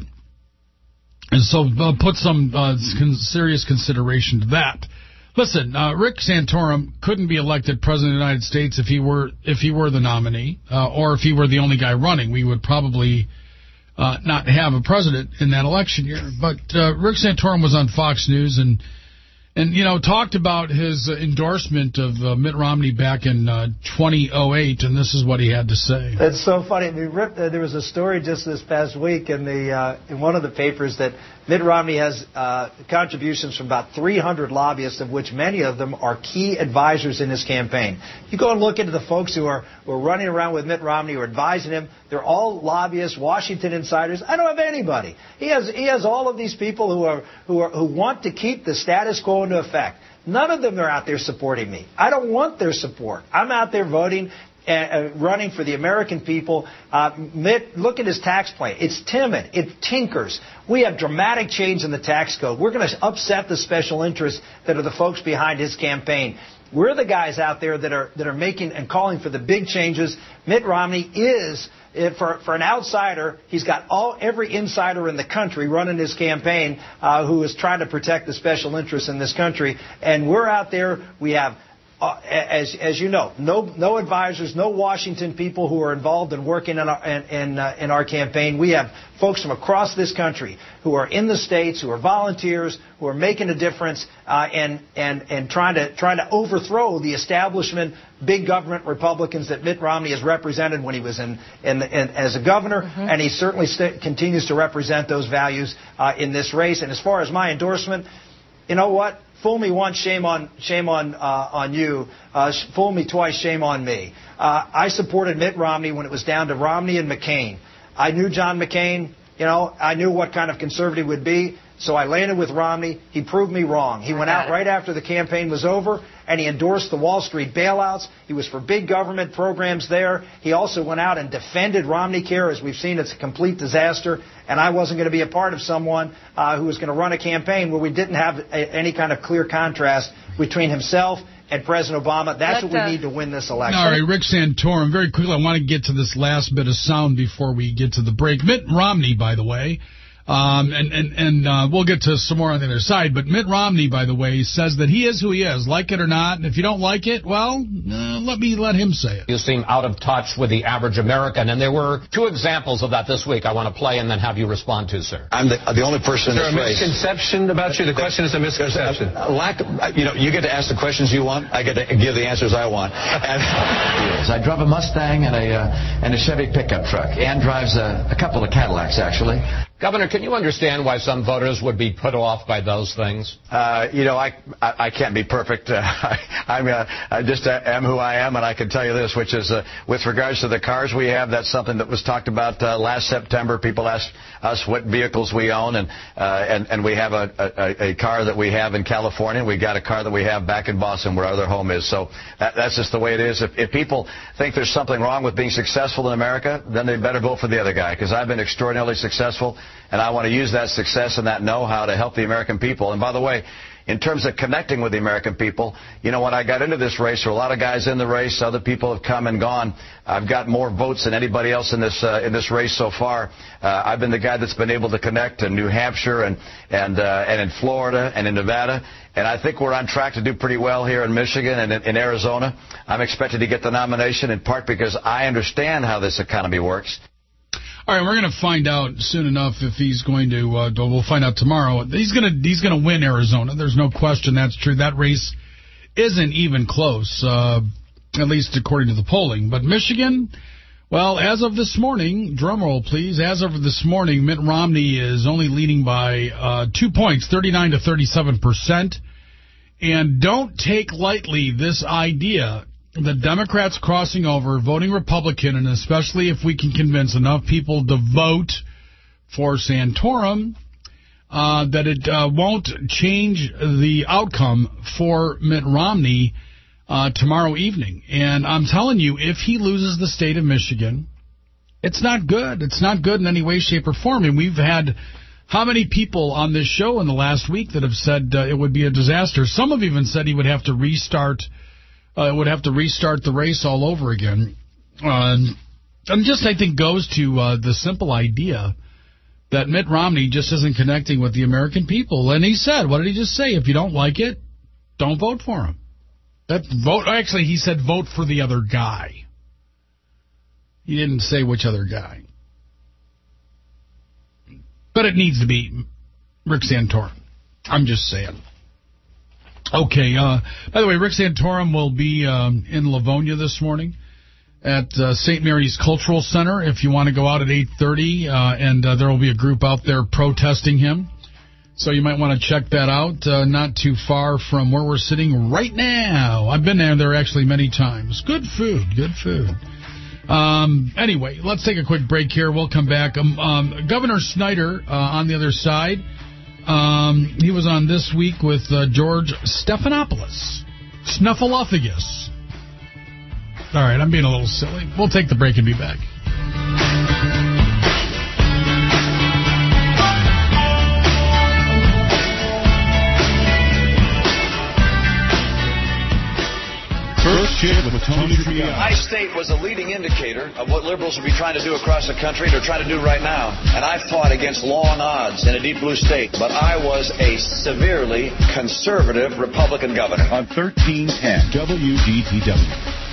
And so uh, put some uh, con- serious consideration to that. Listen, uh, Rick Santorum couldn't be elected president of the United States if he were if he were the nominee uh, or if he were the only guy running. We would probably uh, not have a president in that election year. But uh, Rick Santorum was on Fox News and, and you know, talked about his uh, endorsement of uh, Mitt Romney back in uh, twenty oh eight, and this is what he had to say. It's so funny. I mean, Rip, uh, there was a story just this past week in the uh, in one of the papers that Mitt Romney has uh, contributions from about three hundred lobbyists, of which many of them are key advisors in his campaign. You go and look into the folks who are, who are running around with Mitt Romney, who are advising him. They're all lobbyists, Washington insiders. I don't have anybody. He has he has all of these people who are who are who want to keep the status quo into effect. None of them are out there supporting me. I don't want their support. I'm out there voting. Uh, running for the American people. Uh, Mitt, look at his tax plan. It's timid. It tinkers. We have dramatic change in the tax code. We're going to upset the special interests that are the folks behind his campaign. We're the guys out there that are that are making and calling for the big changes. Mitt Romney is, for for an outsider, he's got all every insider in the country running his campaign uh, who is trying to protect the special interests in this country. And we're out there. We have. Uh, as as you know, no no advisors, no Washington people who are involved in working in our, in in, uh, in our campaign. We have folks from across this country who are in the states, who are volunteers, who are making a difference, uh, and and and trying to trying to overthrow the establishment, big government Republicans that Mitt Romney has represented when he was in, in, in as a governor, mm-hmm. and he certainly st- continues to represent those values uh, in this race. And as far as my endorsement, you know what? Fool me once, shame on shame on uh, on you. Uh, fool me twice, shame on me. Uh, I supported Mitt Romney when it was down to Romney and McCain. I knew John McCain. You know, I knew what kind of conservative would be. So I landed with Romney. He proved me wrong. He went out right after the campaign was over, and he endorsed the Wall Street bailouts. He was for big government programs there. He also went out and defended Romneycare. As we've seen, it's a complete disaster. And I wasn't going to be a part of someone uh, who was going to run a campaign where we didn't have a, any kind of clear contrast between himself and President Obama. That's Let, what we uh, need to win this election. All right, Rick Santorum, very quickly, I want to get to this last bit of sound before we get to the break. Mitt Romney, by the way, Um, and and, and uh, we'll get to some more on the other side. But Mitt Romney, by the way, says that he is who he is, like it or not. And if you don't like it, well, uh, let me let him say it. You seem out of touch with the average American. And there were two examples of that this week I want to play and then have you respond to, sir. I'm the, the only person in this race. Is there a misconception about you? The question is a misconception. A lack of, you know, you get to ask the questions you want. I get to give the answers I want. And I drive a Mustang and a, uh, and a Chevy pickup truck. Ann drives a, a couple of Cadillacs, actually. Governor, can you understand why some voters would be put off by those things? Uh, you know, I, I I can't be perfect. Uh, I, I'm uh, I just uh, am who I am, and I can tell you this, which is uh, with regards to the cars we have, that's something that was talked about uh, last September. People asked us what vehicles we own, and uh, and and we have a, a a car that we have in California. We got a car that we have back in Boston, where our other home is. So that, that's just the way it is. If, if people think there's something wrong with being successful in America, then they better vote for the other guy, because I've been extraordinarily successful. And I want to use that success and that know-how to help the American people. And by the way, in terms of connecting with the American people, you know, when I got into this race, there were a lot of guys in the race. Other people have come and gone. I've got more votes than anybody else in this uh, in this race so far. Uh, I've been the guy that's been able to connect in New Hampshire and and uh, and in Florida and in Nevada. And I think we're on track to do pretty well here in Michigan and in, in Arizona. I'm expected to get the nomination in part because I understand how this economy works. All right, we're going to find out soon enough if he's going to. Uh, we'll find out tomorrow. He's going to. He's going to win Arizona. There's no question that's true. That race isn't even close, uh, at least according to the polling. But Michigan, well, as of this morning, drum roll please, as of this morning, Mitt Romney is only leading by uh, two points, thirty-nine to thirty-seven percent. And don't take lightly this idea that Democrats crossing over, voting Republican, and especially if we can convince enough people to vote for Santorum, uh, that it uh, won't change the outcome for Mitt Romney uh, tomorrow evening. And I'm telling you, if he loses the state of Michigan, it's not good. It's not good in any way, shape, or form. And we've had how many people on this show in the last week that have said uh, it would be a disaster? Some have even said he would have to restart uh, would have to restart the race all over again. Uh, and just, I think, goes to uh, the simple idea that Mitt Romney just isn't connecting with the American people. And he said, what did he just say? If you don't like it, don't vote for him. That vote. Actually, he said vote for the other guy. He didn't say which other guy. But it needs to be Rick Santorum. I'm just saying. Okay, uh, by the way, Rick Santorum will be um, in Livonia this morning at uh, Saint Mary's Cultural Center if you want to go out at eight thirty, uh, and uh, there will be a group out there protesting him. So you might want to check that out, uh, not too far from where we're sitting right now. I've been there, there actually many times. Good food, good food. Um, anyway, let's take a quick break here. We'll come back. Um, um, Governor Snyder uh, on the other side. Um, he was on This Week with uh, George Stephanopoulos. Snuffleupagus. All right, I'm being a little silly. We'll take the break and be back. First Shift with Tony Trippiano. My state was a leading indicator of what liberals would be trying to do across the country. They're trying to do right now. And I fought against long odds in a deep blue state. But I was a severely conservative Republican governor. On thirteen ten W D T W.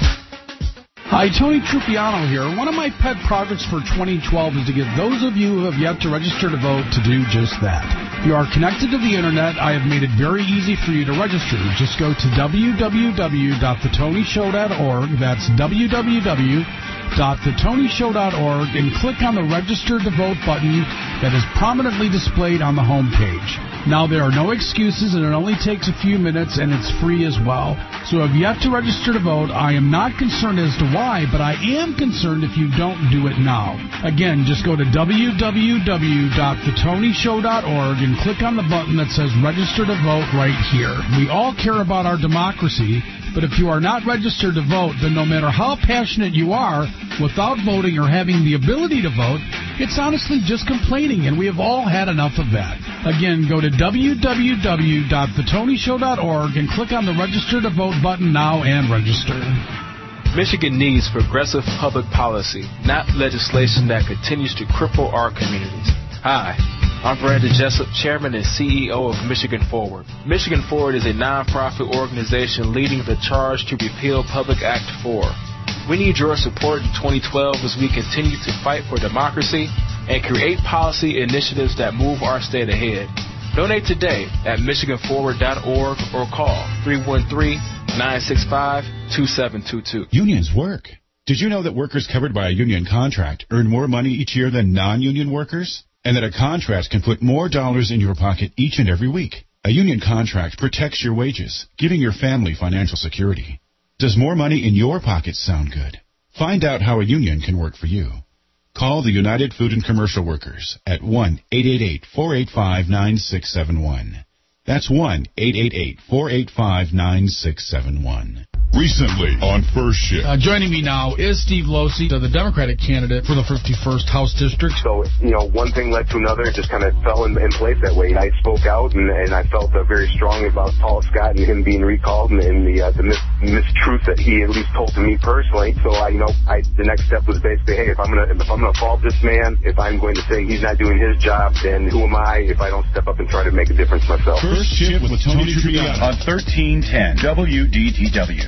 Hi, Tony Trippiano here. One of my pet projects for twenty twelve is to get those of you who have yet to register to vote to do just that. If you are connected to the Internet, I have made it very easy for you to register. Just go to w w w dot the tony show dot org. That's w w w dot the tony show dot org and click on the Register to Vote button that is prominently displayed on the home page. Now, there are no excuses, and it only takes a few minutes, and it's free as well. So if you have to register to vote, I am not concerned as to why, but I am concerned if you don't do it now. Again, just go to w w w dot the tony show dot org and click on the button that says Register to Vote right here. We all care about our democracy, but if you are not registered to vote, then no matter how passionate you are, without voting or having the ability to vote, it's honestly just complaining, and we have all had enough of that. Again, go to w w w dot the tony show dot org and click on the Register to Vote button now and register. Michigan needs progressive public policy, not legislation that continues to cripple our communities. Hi, I'm Brandon Jessup, Chairman and C E O of Michigan Forward. Michigan Forward is a nonprofit organization leading the charge to repeal Public Act four. We need your support in twenty twelve as we continue to fight for democracy and create policy initiatives that move our state ahead. Donate today at michigan forward dot org or call three one three, nine six five, two seven two two. Unions work. Did you know that workers covered by a union contract earn more money each year than non-union workers? And that a contract can put more dollars in your pocket each and every week? A union contract protects your wages, giving your family financial security. Does more money in your pocket sound good? Find out how a union can work for you. Call the United Food and Commercial Workers at one eight eight eight, four eight five, nine six seven one. That's one eight eight eight, four eight five, nine six seven one. Recently on First Shift. Uh, joining me now is Steve Losey, the Democratic candidate for the fifty-first House District. So, you know, one thing led to another. It just kind of fell in, in place that way. I spoke out, and, and I felt uh, very strongly about Paul Scott and him being recalled and, and the, uh, the mis- mistruth that he at least told to me personally. So, I, you know, I, the next step was basically, hey, if I'm gonna if I'm gonna fault this man, if I'm going to say he's not doing his job, then who am I if I don't step up and try to make a difference myself? First Shift with Tony Trippiano on thirteen ten W D T W.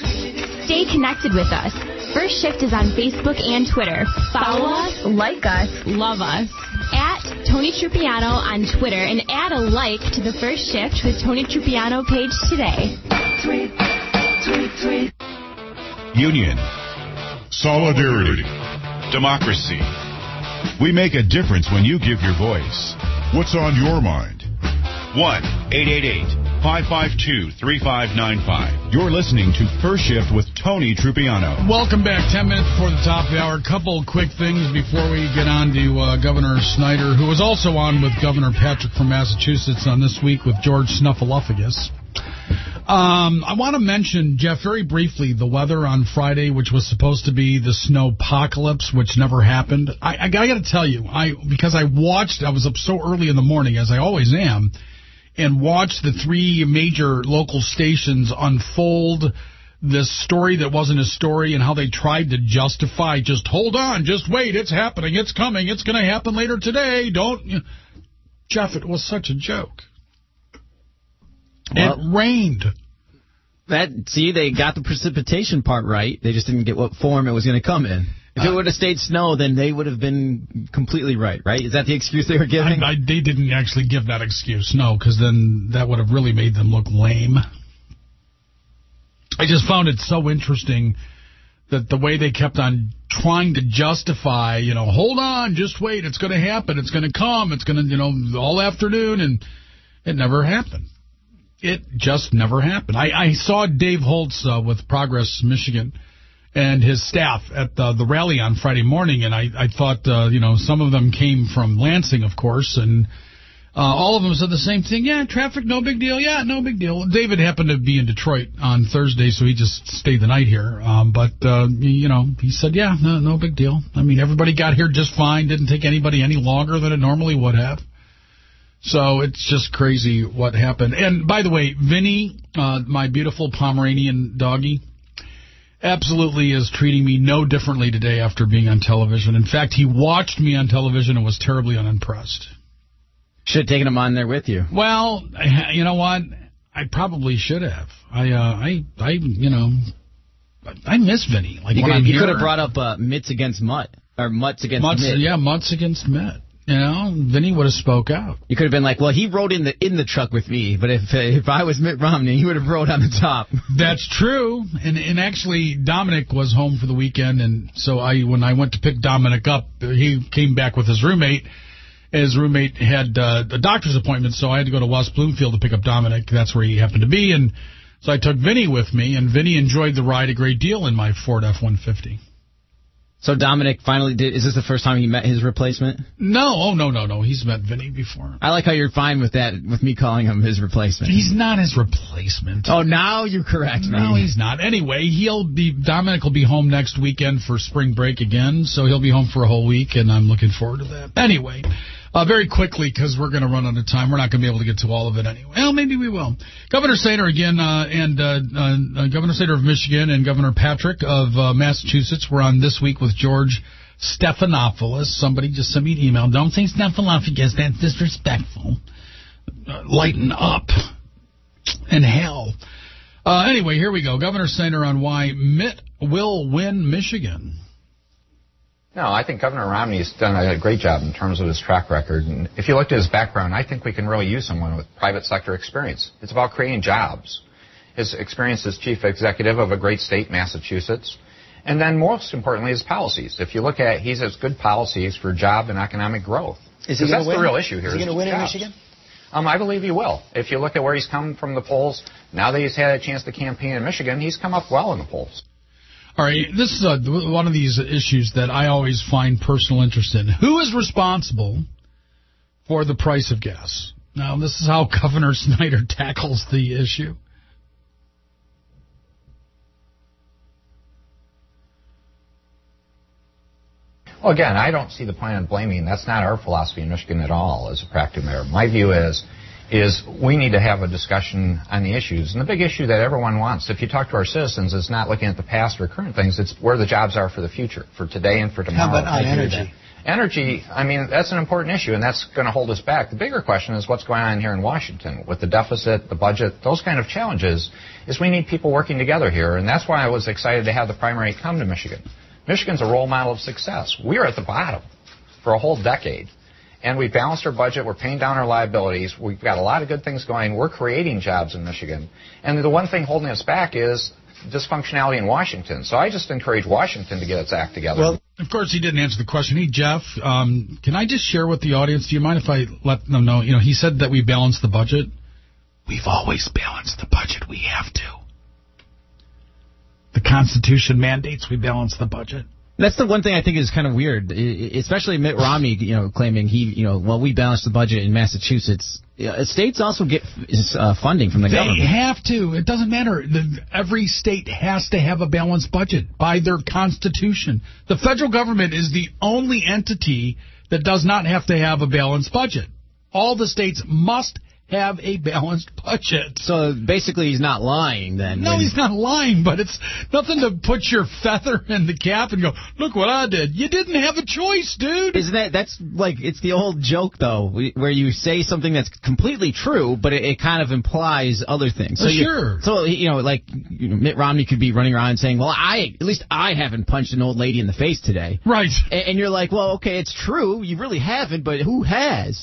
Stay connected with us. First Shift is on Facebook and Twitter. Follow us, like us, love us. At Tony Trippiano on Twitter and add a like to the First Shift with Tony Trippiano page today. tweet, tweet, tweet. Union, solidarity, democracy. We make a difference when you give your voice. What's on your mind? one eight eight eight, five five two, three five nine five. You're listening to First Shift with Tony Trupiano. Welcome back. Ten minutes before the top of the hour. A couple quick things before we get on to uh, Governor Snyder, who was also on with Governor Patrick from Massachusetts on This Week with George Snuffleupagus. Um, I want to mention, Jeff, very briefly, the weather on Friday, which was supposed to be the snowpocalypse, which never happened. I, I, I got to tell you, I because I watched, I was up so early in the morning, as I always am, and watched the three major local stations unfold this story that wasn't a story and how they tried to justify, just hold on, just wait, it's happening, it's coming, it's going to happen later today, don't... Jeff, it was such a joke. Well, it rained. That see, they got the precipitation part right. They just didn't get what form it was going to come in. If it would have stayed snow, then they would have been completely right, right? Is that the excuse they were giving? I, I, they didn't actually give that excuse, no, because then that would have really made them look lame. I just found it so interesting that the way they kept on trying to justify, you know, hold on, just wait, it's going to happen, it's going to come, it's going to, you know, all afternoon, and it never happened. It just never happened. I, I saw Dave Holtz uh, with Progress Michigan and his staff at the, the rally on Friday morning, and I, I thought, uh, you know, some of them came from Lansing, of course, and uh, all of them said the same thing. Yeah, traffic, no big deal. Yeah, no big deal. David happened to be in Detroit on Thursday, so he just stayed the night here. Um, but, uh, you know, he said, yeah, no, no big deal. I mean, everybody got here just fine. Didn't take anybody any longer than it normally would have. So it's just crazy what happened. And, by the way, Vinny, uh, my beautiful Pomeranian doggy, absolutely is treating me no differently today after being on television. In fact, he watched me on television and was terribly unimpressed. Should have taken him on there with you. Well, you know what? I probably should have. I, uh, I, I, you know, I miss Vinny. Like you when could, I'm you here, could have brought up uh, Mitts against Mutt, or Mutts against Mutts, Mitt. Yeah, Mutts against Mitt. You know, Vinny would have spoke out. You could have been like, well, he rode in the in the truck with me, but if if I was Mitt Romney, he would have rode on the top. That's true. And and actually, Dominic was home for the weekend, and so I when I went to pick Dominic up, he came back with his roommate. His roommate had uh, a doctor's appointment, so I had to go to West Bloomfield to pick up Dominic. That's where he happened to be, and so I took Vinny with me, and Vinny enjoyed the ride a great deal in my Ford F one fifty. So Dominic finally did. Is this the first time he met his replacement? No, oh no, no, no. He's met Vinny before. I like how you're fine with that, with me calling him his replacement. He's not his replacement. Oh, now you correct me. No, he's not. Anyway, he'll be Dominic will be home next weekend for spring break again, so he'll be home for a whole week, and I'm looking forward to that. Anyway. Uh, very quickly, because we're going to run out of time. We're not going to be able to get to all of it anyway. Well, maybe we will. Governor Sater again, uh, and uh, uh, Governor Sater of Michigan and Governor Patrick of uh, Massachusetts were on This Week with George Stephanopoulos. Somebody just sent me an email. Don't say Stephanopoulos. That's disrespectful. Uh, lighten up. In hell. Uh, anyway, here we go. Governor Sater on why Mitt will win Michigan. No, I think Governor Romney's done a great job in terms of his track record. And if you looked at his background, I think we can really use someone with private sector experience. It's about creating jobs. His experience as chief executive of a great state, Massachusetts. And then most importantly, his policies. If you look at, he has good policies for job and economic growth. Is he that's win? the real issue here. Is he going to win in Michigan? Um, I believe he will. If you look at where he's come from the polls, now that he's had a chance to campaign in Michigan, he's come up well in the polls. All right, this is a, one of these issues that I always find personal interest in. Who is responsible for the price of gas? Now, this is how Governor Snyder tackles the issue. Well, again, I don't see the point in blaming. That's not our philosophy in Michigan at all as a practical matter. My view is is we need to have a discussion on the issues. And the big issue that everyone wants, if you talk to our citizens, is not looking at the past or current things. It's where the jobs are for the future, for today and for tomorrow. How about on energy? Energy, I mean, that's an important issue, and that's going to hold us back. The bigger question is what's going on here in Washington with the deficit, the budget, those kind of challenges, is we need people working together here. And that's why I was excited to have the primary come to Michigan. Michigan's a role model of success. We are at the bottom for a whole decade. And we balanced our budget. We're paying down our liabilities. We've got a lot of good things going. We're creating jobs in Michigan. And the one thing holding us back is dysfunctionality in Washington. So I just encourage Washington to get its act together. Well, of course, he didn't answer the question. Hey, Jeff, um, can I just share with the audience? Do you mind if I let them know? You know, he said that we balanced the budget. We've always balanced the budget. We have to. The Constitution mandates we balance the budget. That's the one thing I think is kind of weird, especially Mitt Romney, you know, claiming he, you know, well, we balanced the budget in Massachusetts. States also get uh, funding from the they government. They have to. It doesn't matter. The, every state has to have a balanced budget by their Constitution. The federal government is the only entity that does not have to have a balanced budget. All the states must have a balanced budget. So basically he's not lying then. No, he's not lying, but it's nothing to put your feather in the cap and go, look what I did. You didn't have a choice, dude. Isn't that, that's like, it's the old joke, though, where you say something that's completely true, but it, it kind of implies other things. So well, you, sure. So, you know, like, you know, Mitt Romney could be running around saying, well, I, at least I haven't punched an old lady in the face today. Right. And, and you're like, well, okay, it's true. You really haven't, but who has?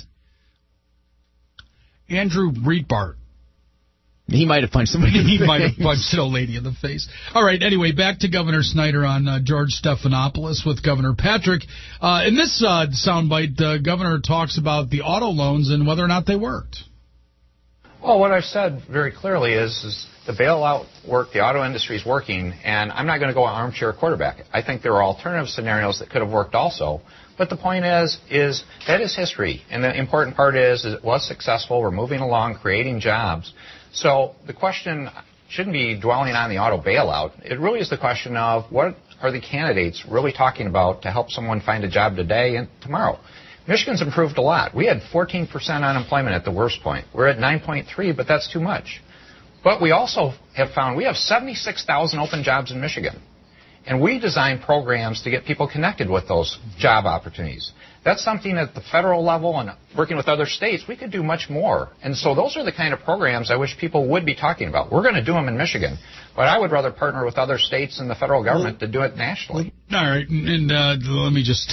Andrew Breitbart. He might have punched somebody in the He face. might have punched an old lady in the face. All right, anyway, back to Governor Snyder on uh, George Stephanopoulos with Governor Patrick. Uh, in this uh, soundbite, uh, Governor talks about the auto loans and whether or not they worked. Well, what I've said very clearly is, is the bailout work, the auto industry is working, and I'm not going to go armchair quarterback. I think there are alternative scenarios that could have worked also. But the point is, is that is history. And the important part is, is it was successful. We're moving along, creating jobs. So the question shouldn't be dwelling on the auto bailout. It really is the question of what are the candidates really talking about to help someone find a job today and tomorrow. Michigan's improved a lot. We had fourteen percent unemployment at the worst point. We're at nine point three, but that's too much. But we also have found we have seventy-six thousand open jobs in Michigan. And we design programs to get people connected with those job opportunities. That's something at the federal level and working with other states, we could do much more. And so those are the kind of programs I wish people would be talking about. We're going to do them in Michigan, but I would rather partner with other states and the federal government well, to do it nationally. All right, and uh, let me just...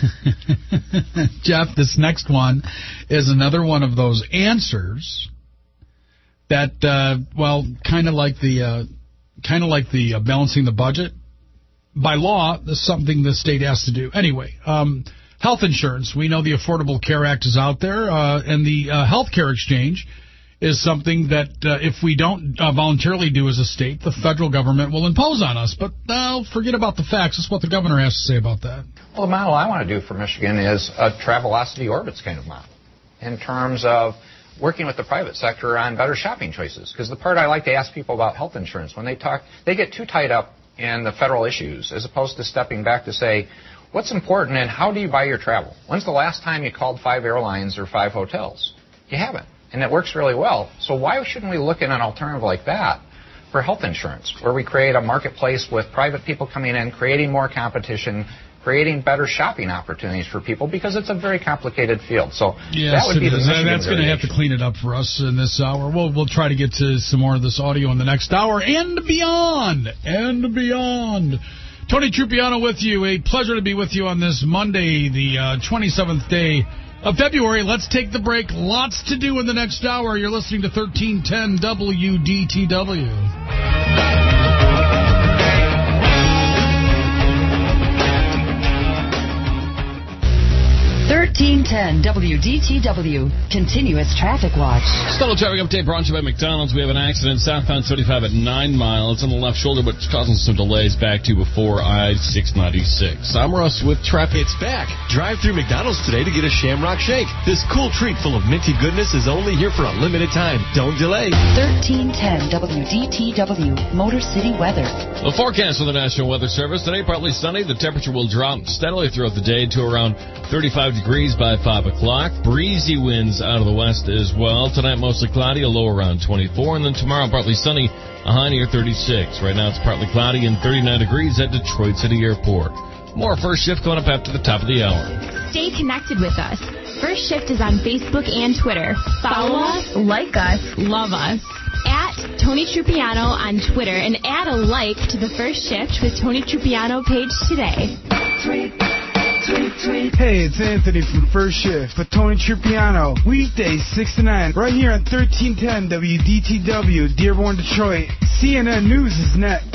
Jeff, this next one is another one of those answers that, uh, well, kind of like the, uh, kind of like the uh, balancing the budget. By law, this is something the state has to do. Anyway, um, health insurance. We know the Affordable Care Act is out there, uh, and the uh, health care exchange is something that uh, if we don't uh, voluntarily do as a state, the federal government will impose on us. But uh, forget about the facts. That's what the governor has to say about that. Well, the model I want to do for Michigan is a Travelocity Orbitz kind of model in terms of working with the private sector on better shopping choices. Because the part I like to ask people about health insurance, when they talk, they get too tied up in the federal issues, as opposed to stepping back to say, what's important and how do you buy your travel? When's the last time you called five airlines or five hotels? You haven't, and it works really well. So why shouldn't we look at an alternative like that for health insurance, where we create a marketplace with private people coming in, creating more competition, creating better shopping opportunities for people, because it's a very complicated field. So yes, that would be the Michigan that's going to have to clean it up for us in this hour. We'll we'll try to get to some more of this audio in the next hour and beyond and beyond. Tony Trupiano with you. A pleasure to be with you on this Monday, the uh, twenty-seventh day of February. Let's take the break. Lots to do in the next hour. You're listening to thirteen ten W D T W. thirteen ten W D T W, Continuous Traffic Watch. Still a traffic update brought to you by McDonald's. We have an accident southbound thirty-five at nine miles on the left shoulder, but it's causing some delays back to before I six ninety-six. I'm Russ with traffic. It's back. Drive through McDonald's today to get a Shamrock Shake. This cool treat full of minty goodness is only here for a limited time. Don't delay. thirteen ten W D T W, Motor City weather. The forecast from the National Weather Service today: partly sunny. The temperature will drop steadily throughout the day to around thirty-five degrees by five o'clock. Breezy winds out of the west as well. Tonight mostly cloudy, a low around twenty-four. And then tomorrow partly sunny, a high near thirty-six. Right now it's partly cloudy and thirty-nine degrees at Detroit City Airport. More First Shift going up after the top of the hour. Stay connected with us. First Shift is on Facebook and Twitter. Follow us, like us, love us. At Tony Trupiano on Twitter, and add a like to the First Shift with Tony Trupiano page today. Three, Hey, it's Anthony from First Shift with Tony Trupiano. Weekdays six to nine, right here on thirteen ten W D T W, Dearborn, Detroit. C N N News is next.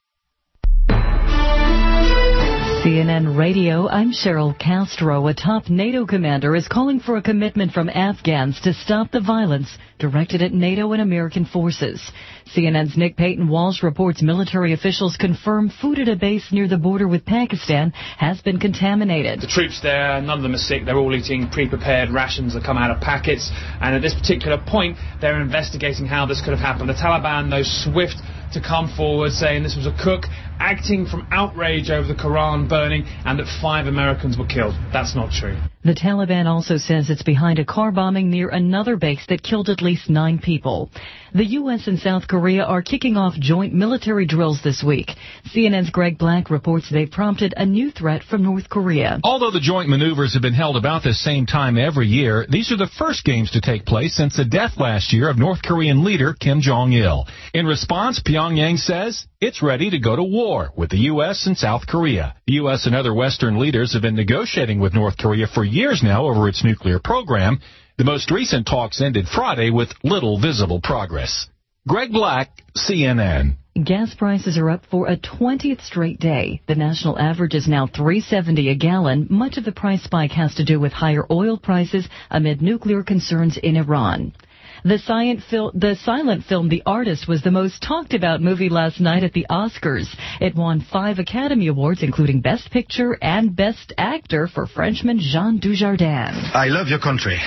C N N Radio, I'm Cheryl Castro. A top NATO commander is calling for a commitment from Afghans to stop the violence directed at NATO and American forces. C N N's Nick Payton-Walsh reports military officials confirm food at a base near the border with Pakistan has been contaminated. The troops there, none of them are sick. They're all eating pre-prepared rations that come out of packets. And at this particular point, they're investigating how this could have happened. The Taliban, though, swift to come forward, saying this was a cook acting from outrage over the Quran burning and that five Americans were killed. That's not true. The Taliban also says it's behind a car bombing near another base that killed at least nine people. The U S and South Korea are kicking off joint military drills this week. C N N's Greg Black reports they've prompted a new threat from North Korea. Although the joint maneuvers have been held about the same time every year, these are the first games to take place since the death last year of North Korean leader Kim Jong-il. In response, Pyongyang says it's ready to go to war with the U S and South Korea. The U S and other Western leaders have been negotiating with North Korea for years now over its nuclear program. The most recent talks ended Friday with little visible progress. Greg Black, C N N. Gas prices are up for a twentieth straight day. The national average is now three seventy a gallon. Much of the price spike has to do with higher oil prices amid nuclear concerns in Iran. The silent, fil- the silent film The Artist was the most talked about movie last night at the Oscars. It won five Academy Awards, including Best Picture and Best Actor for Frenchman Jean Dujardin. I love your country.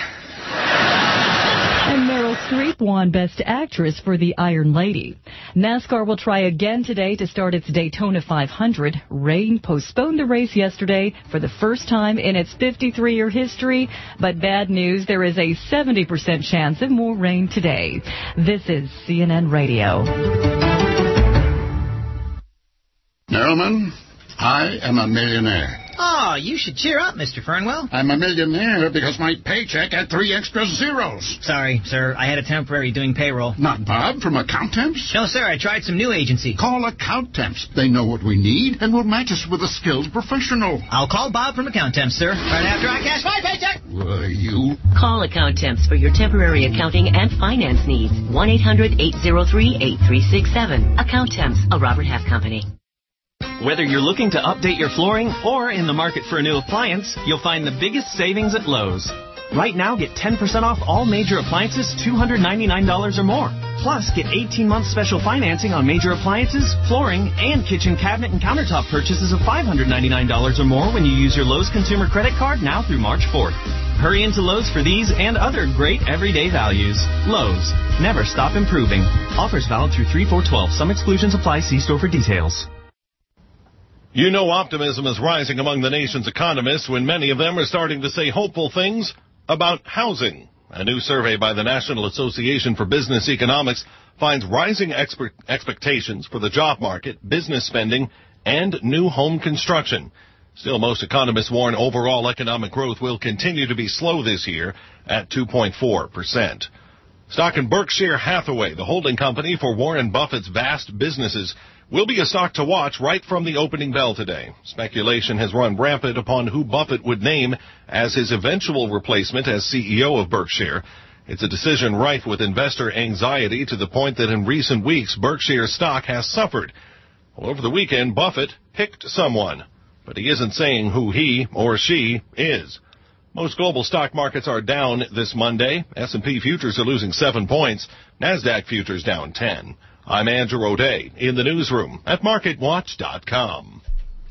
And Meryl Streep won Best Actress for The Iron Lady. NASCAR will try again today to start its Daytona five hundred. Rain postponed the race yesterday for the first time in its fifty-three-year history. But bad news, there is a seventy percent chance of more rain today. This is C N N Radio. Narrowman, I am a millionaire. Oh, you should cheer up, Mister Fernwell. I'm a millionaire because my paycheck had three extra zeros. Sorry, sir. I had a temporary doing payroll. Not Bob from Accountemps? No, sir. I tried some new agency. Call Accountemps. They know what we need and will match us with a skilled professional. I'll call Bob from Accountemps, sir. Right after I cash my paycheck. Why, you... Call Accountemps for your temporary accounting and finance needs. one eight hundred eight oh three eight three six seven. Accountemps, a Robert Half company. Whether you're looking to update your flooring or in the market for a new appliance, you'll find the biggest savings at Lowe's. Right now, get ten percent off all major appliances, two hundred ninety-nine dollars or more. Plus, get eighteen months special financing on major appliances, flooring, and kitchen cabinet and countertop purchases of five hundred ninety-nine dollars or more when you use your Lowe's consumer credit card now through March fourth. Hurry into Lowe's for these and other great everyday values. Lowe's. Never stop improving. Offers valid through three four twelve. Some exclusions apply. See store for details. You know optimism is rising among the nation's economists when many of them are starting to say hopeful things about housing. A new survey by the National Association for Business Economics finds rising expe- expectations for the job market, business spending, and new home construction. Still, most economists warn overall economic growth will continue to be slow this year at two point four percent. Stock in Berkshire Hathaway, the holding company for Warren Buffett's vast businesses, will be a stock to watch right from the opening bell today. Speculation has run rampant upon who Buffett would name as his eventual replacement as C E O of Berkshire. It's a decision rife with investor anxiety to the point that in recent weeks, Berkshire stock has suffered. Well, over the weekend, Buffett picked someone, but he isn't saying who he or she is. Most global stock markets are down this Monday. S and P futures are losing seven points. NASDAQ futures down ten. I'm Andrew O'Day in the newsroom at market watch dot com.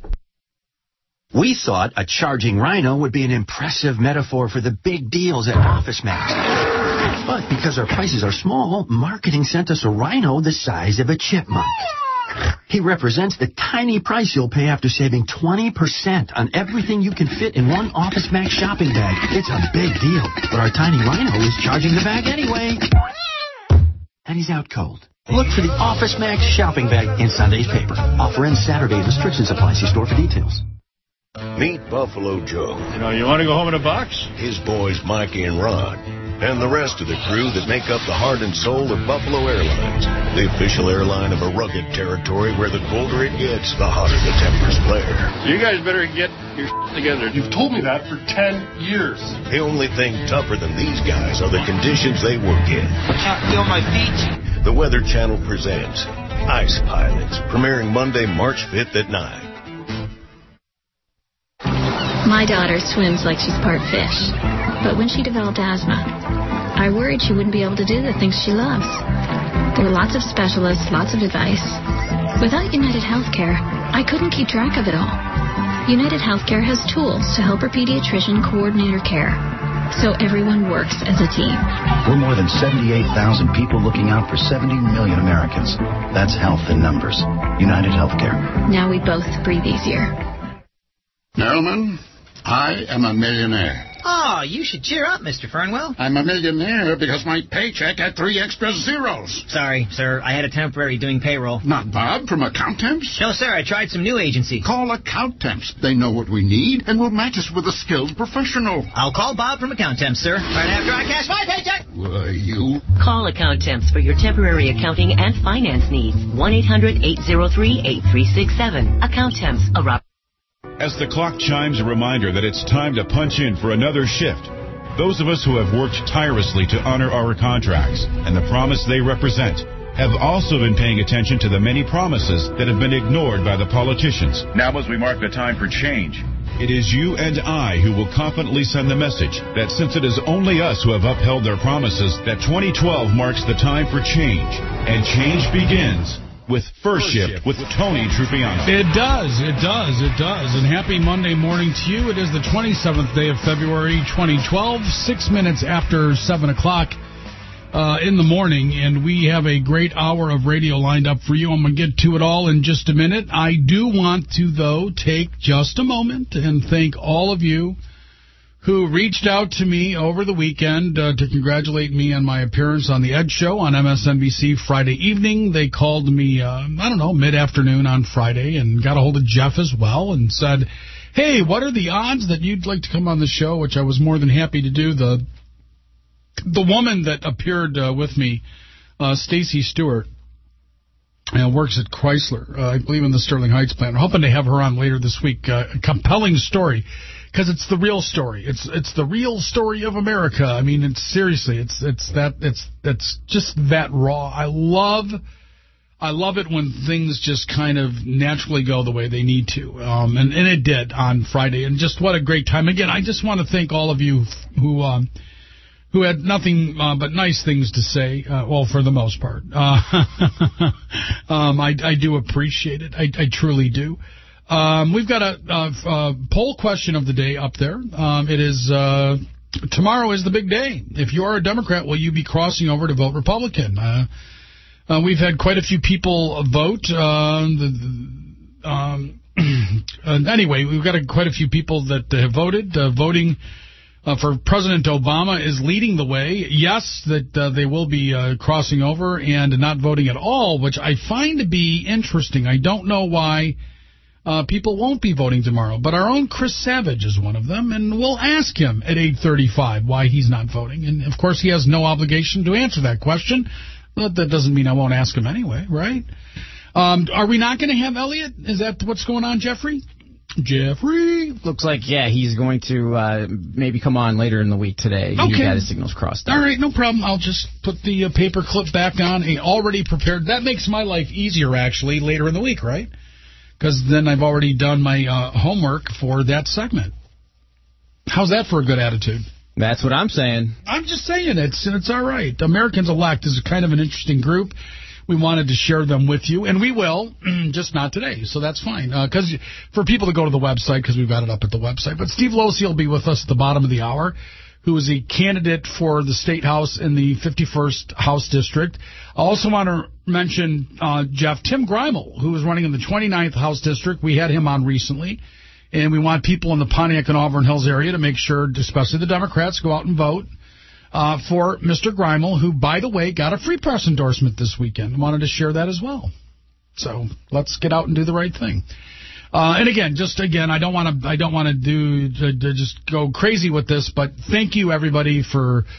We thought a charging rhino would be an impressive metaphor for the big deals at OfficeMax. But because our prices are small, marketing sent us a rhino the size of a chipmunk. He represents the tiny price you'll pay after saving twenty percent on everything you can fit in one OfficeMax shopping bag. It's a big deal, but our tiny rhino is charging the bag anyway. And he's out cold. Look for the OfficeMax shopping bag in Sunday's paper. Offer ends Saturday. Restrictions apply. See store for details. Meet Buffalo Joe. You know, you want to go home in a box? His boys, Mikey and Ron. and the rest of the crew that make up the heart and soul of Buffalo Airlines, the official airline of a rugged territory where the colder it gets, the hotter the tempers flare. You guys better get your shit together. You've told me that for ten years. The only thing tougher than these guys are the conditions they work in. I can't feel my feet. The Weather Channel presents Ice Pilots, premiering Monday, March fifth at nine. My daughter swims like she's part fish, but when she developed asthma, I worried she wouldn't be able to do the things she loves. There were lots of specialists, lots of advice. Without United Healthcare, I couldn't keep track of it all. United Healthcare has tools to help her pediatrician coordinate her care, so everyone works as a team. We're more than seventy-eight thousand people looking out for seventy million Americans. That's health in numbers. United Healthcare. Now we both breathe easier. Gentlemen, I am a millionaire. Oh, you should cheer up, Mister Fernwell. I'm a millionaire because my paycheck had three extra zeros. Sorry, sir. I had a temporary doing payroll. Not Bob from Accountemps? No, sir. I tried some new agency. Call Accountemps. They know what we need and will match us with a skilled professional. I'll call Bob from Accountemps, sir. Right after I cash my paycheck. Why, you... Call Accountemps for your temporary accounting and finance needs. one eight hundred eight oh three eight three six seven. Accountemps. A Rob- As the clock chimes, a reminder that it's time to punch in for another shift. Those of us who have worked tirelessly to honor our contracts and the promise they represent have also been paying attention to the many promises that have been ignored by the politicians. Now as we mark the time for change, it is you and I who will confidently send the message that since it is only us who have upheld their promises, that twenty twelve marks the time for change. And change begins with First Shift with Tony Trupiano. It does, it does, it does. And happy Monday morning to you. It is the twenty-seventh day of February, twenty twelve, six minutes after seven o'clock uh, in the morning, and we have a great hour of radio lined up for you. I'm going to get to it all in just a minute. I do want to, though, take just a moment and thank all of you who reached out to me over the weekend uh, to congratulate me on my appearance on The Ed Show on M S N B C Friday evening. They called me, uh, I don't know, mid-afternoon on Friday and got a hold of Jeff as well and said, hey, what are the odds that you'd like to come on the show, which I was more than happy to do. The the woman that appeared uh, with me, uh, Stacy Stewart, uh, works at Chrysler, uh, I believe in the Sterling Heights plant. We're hoping to have her on later this week. Uh, a compelling story. Because it's the real story. It's it's the real story of America. I mean, it's seriously, it's it's that it's it's just that raw. I love I love it when things just kind of naturally go the way they need to, um, and and it did on Friday. And just what a great time! Again, I just want to thank all of you who um, who had nothing uh, but nice things to say. Uh, well, for the most part, uh, um, I I do appreciate it. I I truly do. Um, we've got a, a, a poll question of the day up there. Um, it is uh, tomorrow is the big day. If you are a Democrat, will you be crossing over to vote Republican? Uh, uh, we've had quite a few people vote. Uh, the, the, um, anyway, we've got a, quite a few people that have voted. Uh, voting uh, for President Obama is leading the way. Yes, that uh, they will be uh, crossing over and not voting at all, which I find to be interesting. I don't know why. Uh, people won't be voting tomorrow, but our own Chris Savage is one of them, and we'll ask him at eight thirty-five why he's not voting. And, of course, he has no obligation to answer that question, but that doesn't mean I won't ask him anyway, right? Um, are we not going to have Elliot? Is that what's going on, Jeffrey? Jeffrey? Looks like, yeah, he's going to uh, maybe come on later in the week today. Okay. He got his signals crossed out. All right, no problem. I'll just put the uh, paper clip back on. A already prepared. That makes my life easier, actually, later in the week, right? Because then I've already done my uh, homework for that segment. How's that for a good attitude? That's what I'm saying. I'm just saying it's it's all right. Americans Elect is kind of an interesting group. We wanted to share them with you, and we will, just not today, so that's fine. Because uh, for people to go to the website, because we've got it up at the website. But Steve Losey will be with us at the bottom of the hour, who is a candidate for the State House in the fifty-first House District. I also want to mention uh, Jeff Tim Greimel, who is running in the twenty-ninth House District. We had him on recently, and we want people in the Pontiac and Auburn Hills area to make sure, especially the Democrats, go out and vote uh, for Mister Greimel, who, by the way, got a free press endorsement this weekend. I wanted to share that as well. So let's get out and do the right thing. Uh, and again, just again, I don't want to, I don't want to do, to, to just go crazy with this, but thank you everybody for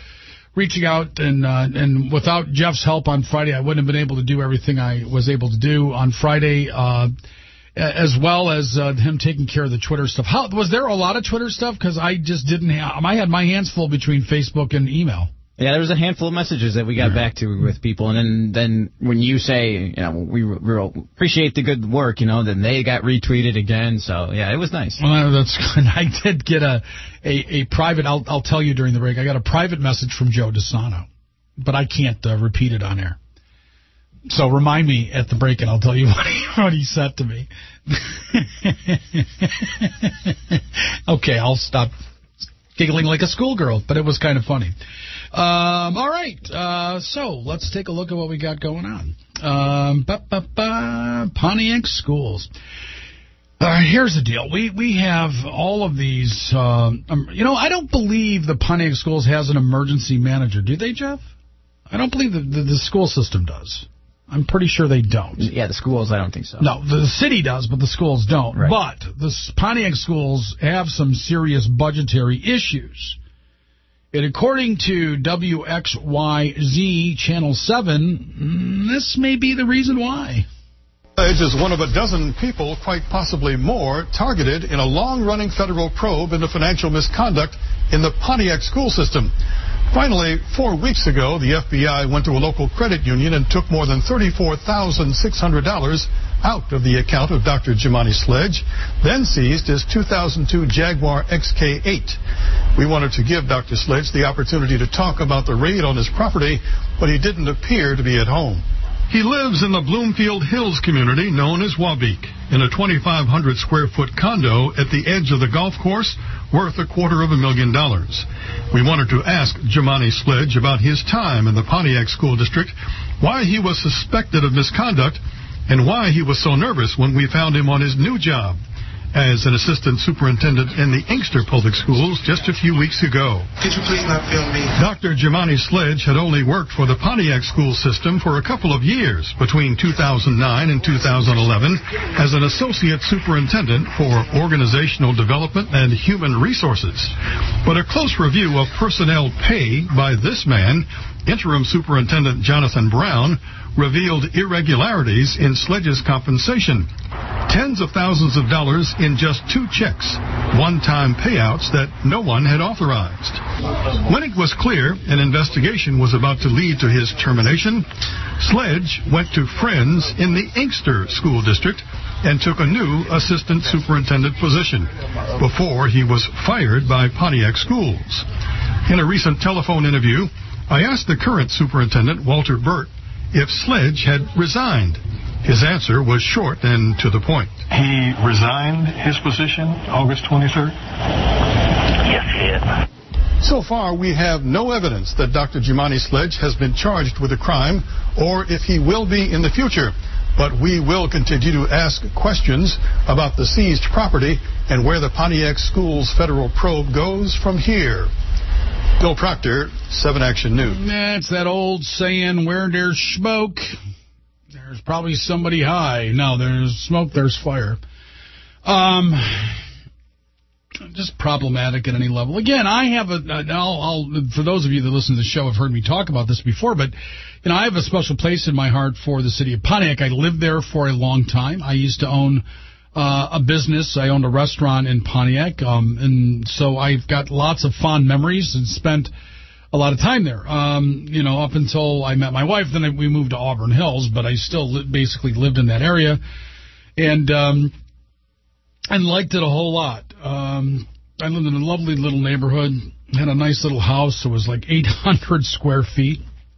reaching out, and uh, and without Jeff's help on Friday, I wouldn't have been able to do everything I was able to do on Friday, uh, as well as uh, him taking care of the Twitter stuff. How was there a lot of Twitter stuff? Because I just didn't have, I had my hands full between Facebook and email. Yeah, there was a handful of messages that we got back to with people, and then, then when you say, you know, we, we appreciate the good work, you know, then they got retweeted again. So yeah, it was nice. Well, that's good. I did get a a, a private. I'll I'll tell you during the break. I got a private message from Joe DeSano, but I can't uh, repeat it on air. So remind me at the break, and I'll tell you what he, what he said to me. Okay, I'll stop giggling like a schoolgirl, but it was kind of funny. Um, all right, uh, so let's take a look at what we got going on. Um, ba, ba, ba, Pontiac schools. Uh, here's the deal. We we have all of these. Um, um, you know, I don't believe the Pontiac schools has an emergency manager. Do they, Jeff? I don't believe the, the, the school system does. I'm pretty sure they don't. Yeah, the schools, I don't think so. No, the city does, but the schools don't. Right. But the Pontiac schools have some serious budgetary issues. And according to W X Y Z Channel seven, this may be the reason why. Sledge is one of a dozen people, quite possibly more, targeted in a long-running federal probe into financial misconduct in the Pontiac school system. Finally, four weeks ago, the F B I went to a local credit union and took more than thirty-four thousand six hundred dollars out of the account of Doctor Jimani Sledge, then seized his two thousand two Jaguar X K eight. We wanted to give Doctor Sledge the opportunity to talk about the raid on his property, but he didn't appear to be at home. He lives in the Bloomfield Hills community known as Wabeek, in a twenty-five hundred square foot condo at the edge of the golf course, worth a quarter of a million dollars. We wanted to ask Jimani Sledge about his time in the Pontiac School District, why he was suspected of misconduct, and why he was so nervous when we found him on his new job as an assistant superintendent in the Inkster Public Schools just a few weeks ago. Could you please not film me? Doctor Jimani Sledge had only worked for the Pontiac school system for a couple of years between two thousand nine and two thousand eleven as an associate superintendent for organizational development and human resources. But a close review of personnel pay by this man, interim superintendent Jonathan Brown, revealed irregularities in Sledge's compensation. Tens of thousands of dollars in just two checks, one-time payouts that no one had authorized. When it was clear an investigation was about to lead to his termination, Sledge went to friends in the Inkster School District and took a new assistant superintendent position before he was fired by Pontiac Schools. In a recent telephone interview, I asked the current superintendent, Walter Burt, if Sledge had resigned. His answer was short and to the point. He resigned his position August twenty-third? Yes, he did. So far, we have no evidence that Doctor Jimani Sledge has been charged with a crime or if he will be in the future. But we will continue to ask questions about the seized property and where the Pontiac Schools federal probe goes from here. Bill Proctor, seven Action News. That's that old saying, where there's smoke, there's probably somebody high. No, there's smoke, there's fire. Um, just problematic at any level. Again, I have a, I'll, I'll, for those of you that listen to the show have heard me talk about this before, but, you know, I have a special place in my heart for the city of Pontiac. I lived there for a long time. I used to own Uh, a business. I owned a restaurant in Pontiac, um, and so I've got lots of fond memories and spent a lot of time there. Um, you know, up until I met my wife, then I, we moved to Auburn Hills, but I still li- basically lived in that area, and um, and liked it a whole lot. Um, I lived in a lovely little neighborhood, had a nice little house. It was like eight hundred square feet.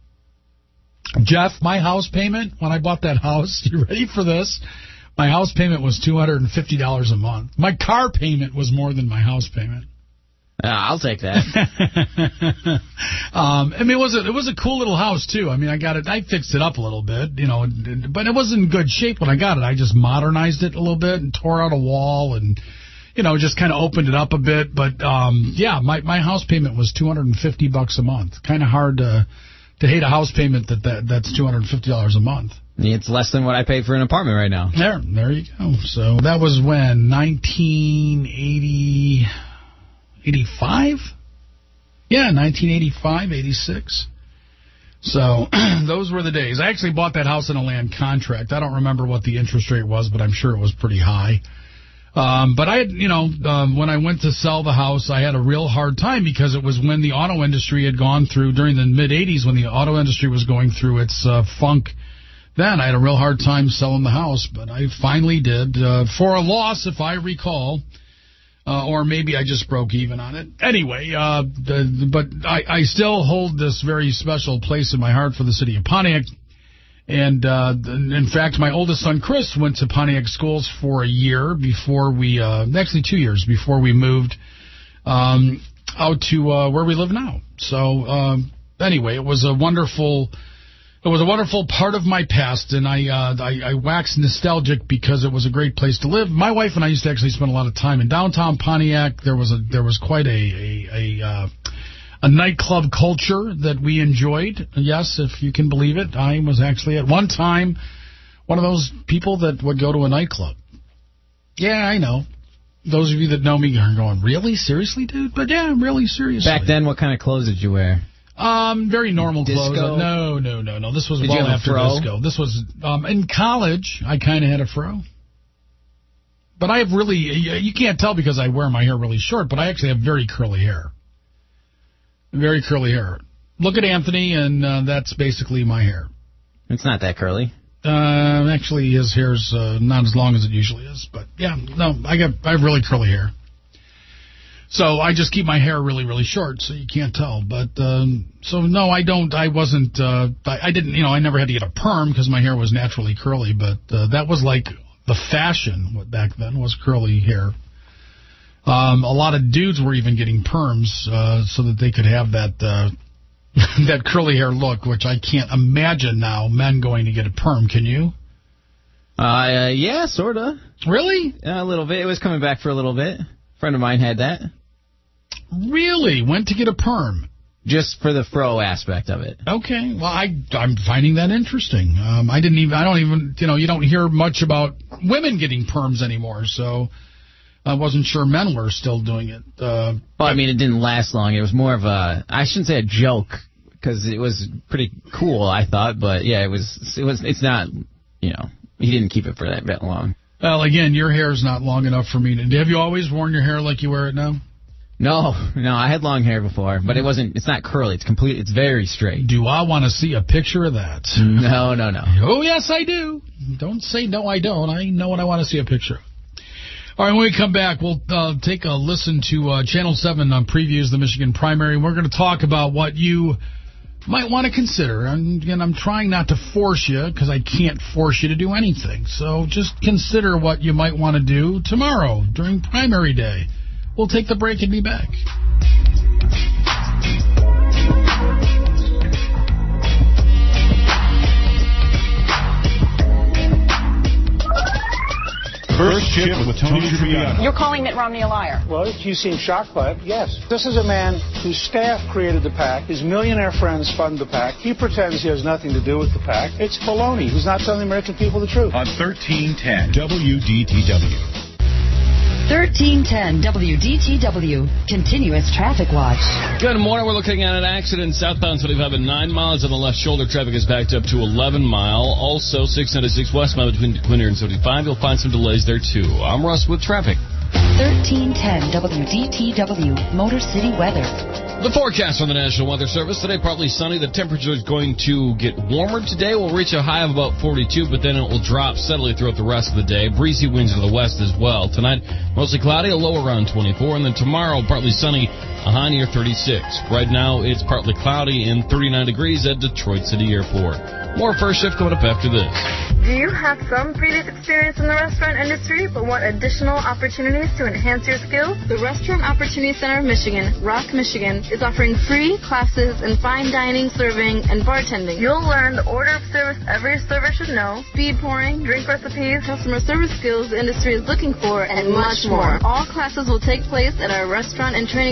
Jeff, my house payment when I bought that house, you ready for this? My house payment was two hundred fifty dollars a month. My car payment was more than my house payment. Uh, I'll take that. um, I mean, it was a it was a cool little house too. I mean, I got it. I fixed it up a little bit, you know, but it wasn't in good shape when I got it. I just modernized it a little bit and tore out a wall and, you know, just kind of opened it up a bit. But um, yeah, my my house payment was two hundred fifty bucks a month. Kind of hard to to hate a house payment that, that that's two hundred fifty dollars a month. It's less than what I pay for an apartment right now. There, there you go. So that was when, nineteen eighty, eighty-five? Yeah, nineteen eighty-five, eighty-six. So those were the days. I actually bought that house in a land contract. I don't remember what the interest rate was, but I'm sure it was pretty high. Um, but I had, you know, um, when I went to sell the house, I had a real hard time because it was when the auto industry had gone through, during the mid-eighties, when the auto industry was going through its uh, funk. Then I had a real hard time selling the house, but I finally did, uh, for a loss, if I recall. Uh, or maybe I just broke even on it. Anyway, uh, the, but I, I still hold this very special place in my heart for the city of Pontiac. And, uh, in fact, my oldest son, Chris, went to Pontiac schools for a year before we, uh, actually two years before we moved um, out to uh, where we live now. So, um, anyway, it was a wonderful... It was a wonderful part of my past, and I, uh, I I waxed nostalgic because it was a great place to live. My wife and I used to actually spend a lot of time in downtown Pontiac. There was a there was quite a a a, uh, a nightclub culture that we enjoyed. Yes, if you can believe it, I was actually at one time one of those people that would go to a nightclub. Yeah, I know. Those of you that know me are going, really? Seriously, dude? But yeah, really seriously. Back then, what kind of clothes did you wear? Um, very normal disco? clothes. No, no, no, no. This was Did well you have after a fro? disco. This was um in college. I kind of had a fro, but I have really. You can't tell because I wear my hair really short, but I actually have very curly hair. Very curly hair. Look at Anthony, and uh, that's basically my hair. It's not that curly. Uh, actually, his hair's uh, not as long as it usually is, but yeah, no, I got I have really curly hair. So I just keep my hair really, really short, so you can't tell. But um, so no, I don't. I wasn't. Uh, I, I didn't. You know, I never had to get a perm because my hair was naturally curly. But uh, that was like the fashion back then was curly hair. Um, a lot of dudes were even getting perms uh, so that they could have that uh, that curly hair look, which I can't imagine now. Men going to get a perm, can you? Uh, yeah, sorta. Really? Yeah, a little bit. It was coming back for a little bit. A friend of mine had that. Really? Went to get a perm? Just for the fro aspect of it. Okay. Well, I, I'm finding that interesting. Um, I didn't even, I don't even, you know, you don't hear much about women getting perms anymore, so I wasn't sure men were still doing it. Uh, well, I mean, it didn't last long. It was more of a, I shouldn't say a joke, because it was pretty cool, I thought, but yeah, it was, it was, it's not, you know, he didn't keep it for that, that long. Well, again, your hair's not long enough for me to, have you always worn your hair like you wear it now? No, no, I had long hair before, but it wasn't, it's not curly, it's complete, it's very straight. Do I want to see a picture of that? No, no, no. Oh, yes, I do. Don't say no, I don't. I know what I want to see a picture of. All right, when we come back, we'll uh, take a listen to uh, Channel seven uh, previews the Michigan primary, and we're going to talk about what you might want to consider. And again, I'm trying not to force you, because I can't force you to do anything. So just consider what you might want to do tomorrow during primary day. We'll take the break and be back. First Shift with Tony Triviano. You're calling Mitt Romney a liar. Well, if you seem shocked by it, yes. This is a man whose staff created the PAC. His millionaire friends fund the PAC. He pretends he has nothing to do with the PAC. It's baloney. He's not telling the American people the truth. On thirteen ten W D T W. thirteen ten W D T W, continuous traffic watch. Good morning. We're looking at an accident southbound seventy-five at nine miles on the left shoulder. Traffic is backed up to eleven mile. Also, six ninety-six westbound between Quinter and seventy-five. You'll find some delays there, too. I'm Russ with traffic. thirteen ten W D T W, Motor City weather. The forecast from the National Weather Service. Today, partly sunny. The temperature is going to get warmer today. We'll reach a high of about forty-two, but then it will drop steadily throughout the rest of the day. Breezy winds to the west as well. Tonight, mostly cloudy, a low around twenty-four. And then tomorrow, partly sunny, a high near thirty-six. Right now, it's partly cloudy and thirty-nine degrees at Detroit City Airport. More First Shift coming up after this. Do you have some previous experience in the restaurant industry but want additional opportunities to enhance your skills? The Restaurant Opportunity Center of Michigan, Rock, Michigan, is offering free classes in fine dining, serving, and bartending. You'll learn the order of service every server should know, speed pouring, drink recipes, customer service skills the industry is looking for, and much more. All classes will take place at our restaurant and training center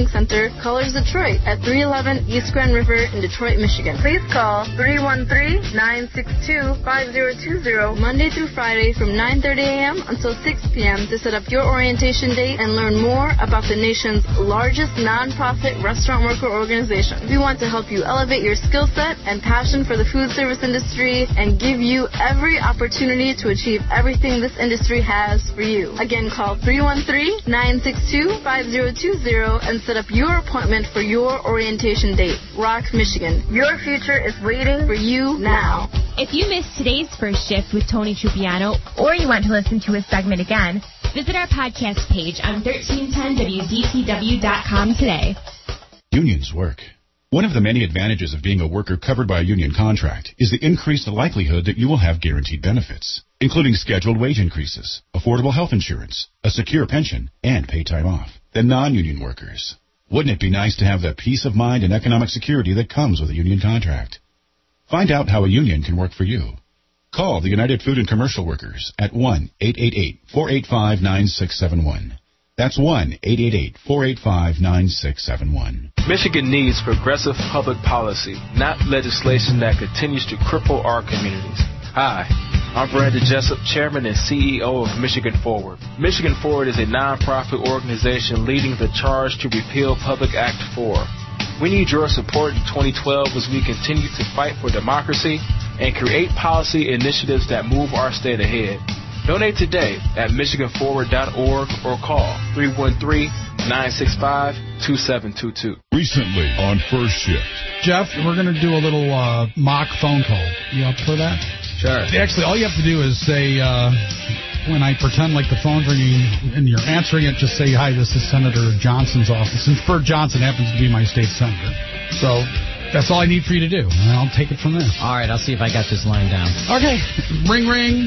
future, Colors Detroit at three eleven East Grand River in Detroit, Michigan. Please call three one three, nine six two, five zero two zero Monday through Friday from nine thirty a.m. until six p.m. to set up your orientation date and learn more about the nation's largest nonprofit restaurant worker organization. We want to help you elevate your skill set and passion for the food service industry and give you every opportunity to achieve everything this industry has for you. Again, call three one three, nine six two, five zero two zero and set up your appointment for your orientation date. Rock, Michigan. Your future is waiting for you now. If you missed today's First Shift with Tony Trupiano, or you want to listen to a segment again, visit our podcast page on thirteen ten W D T W dot com today. Unions work. One of the many advantages of being a worker covered by a union contract is the increased likelihood that you will have guaranteed benefits, including scheduled wage increases, affordable health insurance, a secure pension, and paid time off. The non-union workers. Wouldn't it be nice to have the peace of mind and economic security that comes with a union contract? Find out how a union can work for you. Call the United Food and Commercial Workers at one eight eight eight, four eight five, nine six seven one. That's one eight eight eight, four eight five, nine six seven one. Michigan needs progressive public policy, not legislation that continues to cripple our communities. Hi, I'm Brandon Jessup, Chairman and C E O of Michigan Forward. Michigan Forward is a nonprofit organization leading the charge to repeal Public Act four. We need your support in twenty twelve as we continue to fight for democracy and create policy initiatives that move our state ahead. Donate today at michigan forward dot org or call three one three, nine six five, two seven two two. Recently on First Shift. Jeff, we're going to do a little uh, mock phone call. You up for that? Sure. Actually, all you have to do is say, uh, when I pretend like the phone's ringing and you're answering it, just say, hi, this is Senator Johnson's office. Since Bert Johnson happens to be my state senator. So that's all I need for you to do, and I'll take it from there. All right, I'll see if I got this line down. Okay. Ring, ring.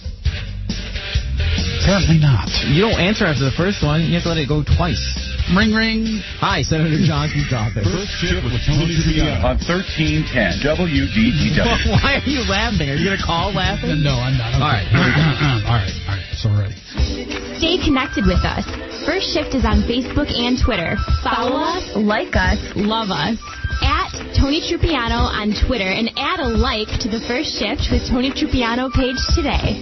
Apparently not. You don't answer after the first one. You have to let it go twice. Ring, ring. Hi, Senator Johnson's office. First Shift with Tony Trupiano on thirteen ten W D T W. Why are you laughing? Are you going to call laughing? No, I'm not. Okay. All right. all right. All right. So ready. Stay connected with us. First Shift is on Facebook and Twitter. Follow us, like us, love us. At Tony Trupiano on Twitter and add a like to the First Shift with Tony Trupiano page today.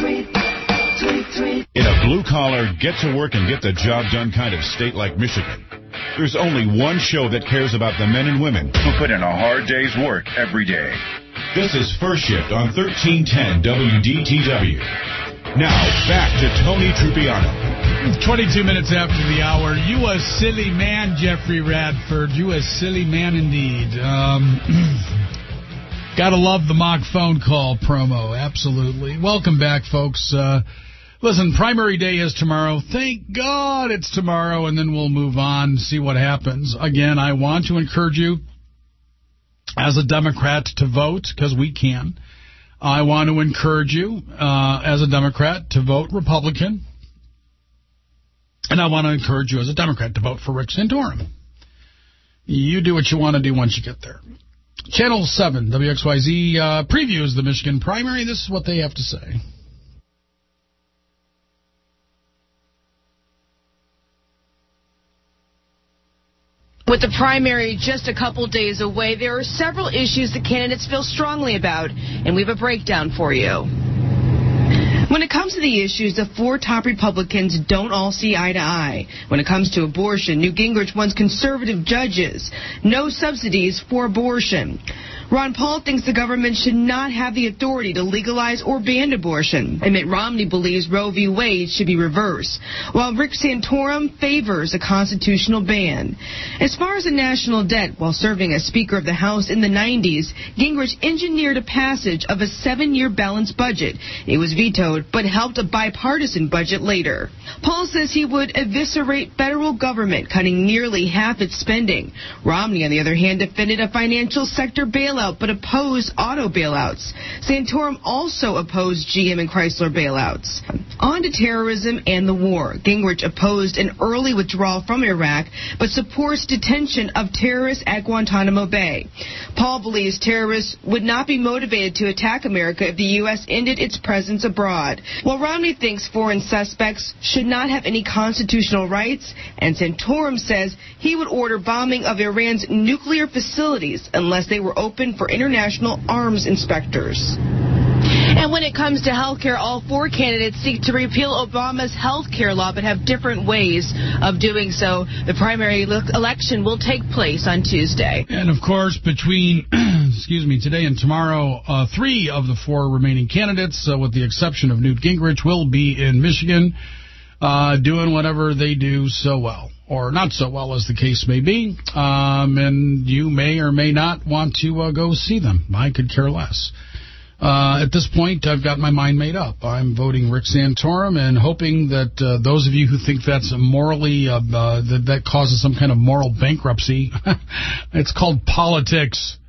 In a blue-collar, get-to-work and get-the-job done kind of state like Michigan, there's only one show that cares about the men and women who put in a hard day's work every day. This is First Shift on thirteen ten W D T W. Now, back to Tony Trupiano. twenty-two minutes after the hour. You a silly man, Jeffrey Radford. You a silly man indeed. Um... Gotta love the mock phone call promo. Absolutely. Welcome back, folks. Uh, listen, primary day is tomorrow. Thank God it's tomorrow, and then we'll move on, see what happens. Again, I want to encourage you, as a Democrat, to vote, because we can. I want to encourage you, uh, as a Democrat, to vote Republican. And I want to encourage you, as a Democrat, to vote for Rick Santorum. You do what you want to do once you get there. Channel seven, W X Y Z, uh, previews the Michigan primary. This is what they have to say. With the primary just a couple days away, there are several issues that candidates feel strongly about, and we have a breakdown for you. When it comes to the issues, the four top Republicans don't all see eye to eye. When it comes to abortion, Newt Gingrich wants conservative judges, no subsidies for abortion. Ron Paul thinks the government should not have the authority to legalize or ban abortion. And Mitt Romney believes Roe v. Wade should be reversed, while Rick Santorum favors a constitutional ban. As far as the national debt, while serving as Speaker of the House in the nineties, Gingrich engineered a passage of a seven-year balanced budget. It was vetoed, but helped a bipartisan budget later. Paul says he would eviscerate federal government, cutting nearly half its spending. Romney, on the other hand, defended a financial sector bailout, but opposed auto bailouts. Santorum also opposed G M and Chrysler bailouts. On to terrorism and the war. Gingrich opposed an early withdrawal from Iraq, but supports detention of terrorists at Guantanamo Bay. Paul believes terrorists would not be motivated to attack America if the U S ended its presence abroad. boycott. While Romney thinks foreign suspects should not have any constitutional rights, and Santorum says he would order bombing of Iran's nuclear facilities unless they were open for international arms inspectors. And when it comes to health care, all four candidates seek to repeal Obama's health care law, but have different ways of doing so. The primary election will take place on Tuesday. And, of course, between, excuse me, today and tomorrow, uh, three of the four remaining candidates, uh, with the exception of Newt Gingrich, will be in Michigan uh, doing whatever they do so well, or not so well as the case may be. Um, and you may or may not want to uh, go see them. I could care less. Uh, at this point, I've got my mind made up. I'm voting Rick Santorum and hoping that uh, those of you who think that's a morally, uh, uh, that, that causes some kind of moral bankruptcy, it's called politics.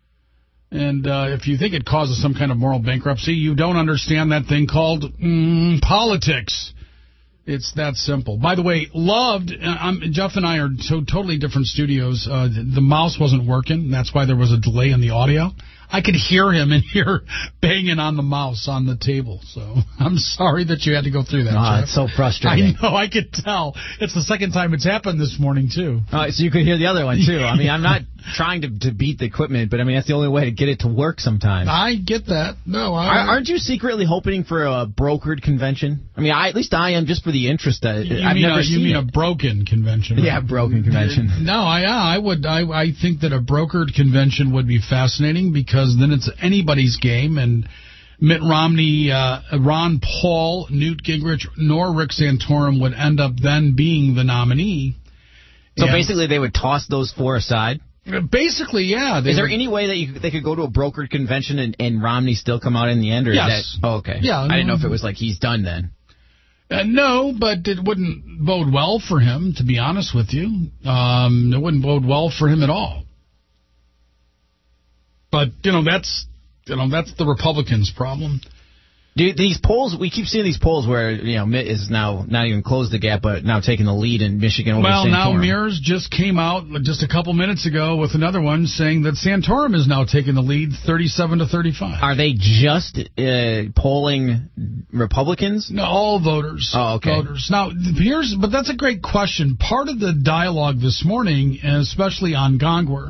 And uh, if you think it causes some kind of moral bankruptcy, you don't understand that thing called mm, politics. It's that simple. By the way, loved, um, Jeff and I are so totally different studios. Uh, the mouse wasn't working. That's why there was a delay in the audio. I could hear him in here banging on the mouse on the table. So I'm sorry that you had to go through that, Oh, Jeff. it's so frustrating. I know, I could tell. It's the second time it's happened this morning, too. Uh, so you could hear the other one, too. I mean, I'm not trying to, to beat the equipment, but, I mean, that's the only way to get it to work sometimes. I get that. No, I... Are, aren't you secretly hoping for a brokered convention? I mean, I, at least I am, just for the interest that You I've mean never a, seen You mean it. a broken convention, right? Yeah, broken convention. No, I I would I I think that a brokered convention would be fascinating, because then it's anybody's game, and Mitt Romney, uh, Ron Paul, Newt Gingrich, nor Rick Santorum would end up then being the nominee. So And basically, they would toss those four aside. Basically, yeah. Is there would, any way that you, they could go to a brokered convention and, and Romney still come out in the end? Or Yes. Is that, oh, okay. Yeah, I didn't know no. if it was like he's done then. Uh, no, but it wouldn't bode well for him, to be honest with you. Um, it wouldn't bode well for him at all. But, you know, that's you know that's the Republicans' problem. Do these polls, we keep seeing these polls where, you know, Mitt is now not even closed the gap, but now taking the lead in Michigan over Well, now Santorum. Mears just came out just a couple minutes ago with another one saying that Santorum is now taking the lead, thirty-seven to thirty-five. Are they just uh, polling Republicans? No, all voters. Oh, okay. Voters. Now, here's, but that's a great question. Part of the dialogue this morning, and especially on Gongwer,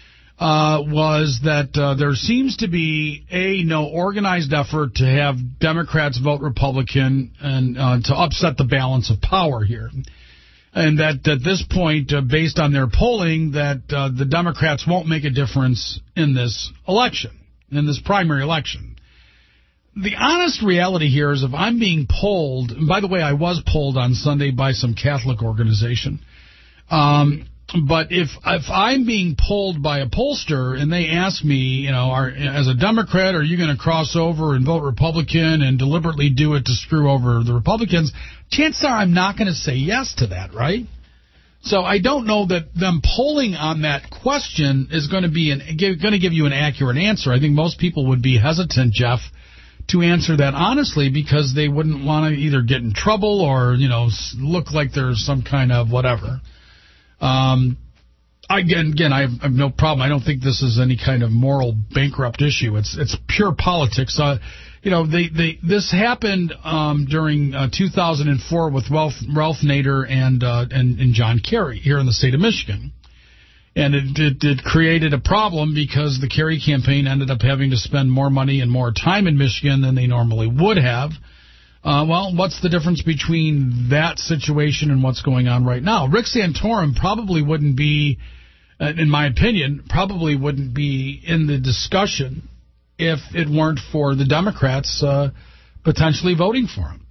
uh, was that uh, there seems to be, A, no organized effort to have Democrats vote Republican and uh, to upset the balance of power here. And that at this point, uh, based on their polling, that uh, the Democrats won't make a difference in this election, in this primary election. The honest reality here is if I'm being polled, and by the way, I was polled on Sunday by some Catholic organization, um, but if if I'm being polled by a pollster and they ask me, you know, are, as a Democrat, are you going to cross over and vote Republican and deliberately do it to screw over the Republicans, chances are I'm not going to say yes to that, right? So I don't know that them polling on that question is going to be an, going to give you an accurate answer. I think most people would be hesitant, Jeff, to answer that honestly, because they wouldn't want to either get in trouble or, you know, look like there's some kind of whatever. Um, again, again, I have, I have no problem. I don't think this is any kind of moral bankrupt issue. It's it's pure politics. Uh, you know, they, they this happened um, during uh, two thousand four with Ralph, Ralph Nader and, uh, and and John Kerry here in the state of Michigan. And it, it, it created a problem because the Kerry campaign ended up having to spend more money and more time in Michigan than they normally would have. Uh, well, what's the difference between that situation and what's going on right now? Rick Santorum probably wouldn't be, uh, in my opinion, probably wouldn't be in the discussion if it weren't for the Democrats uh, potentially voting for him.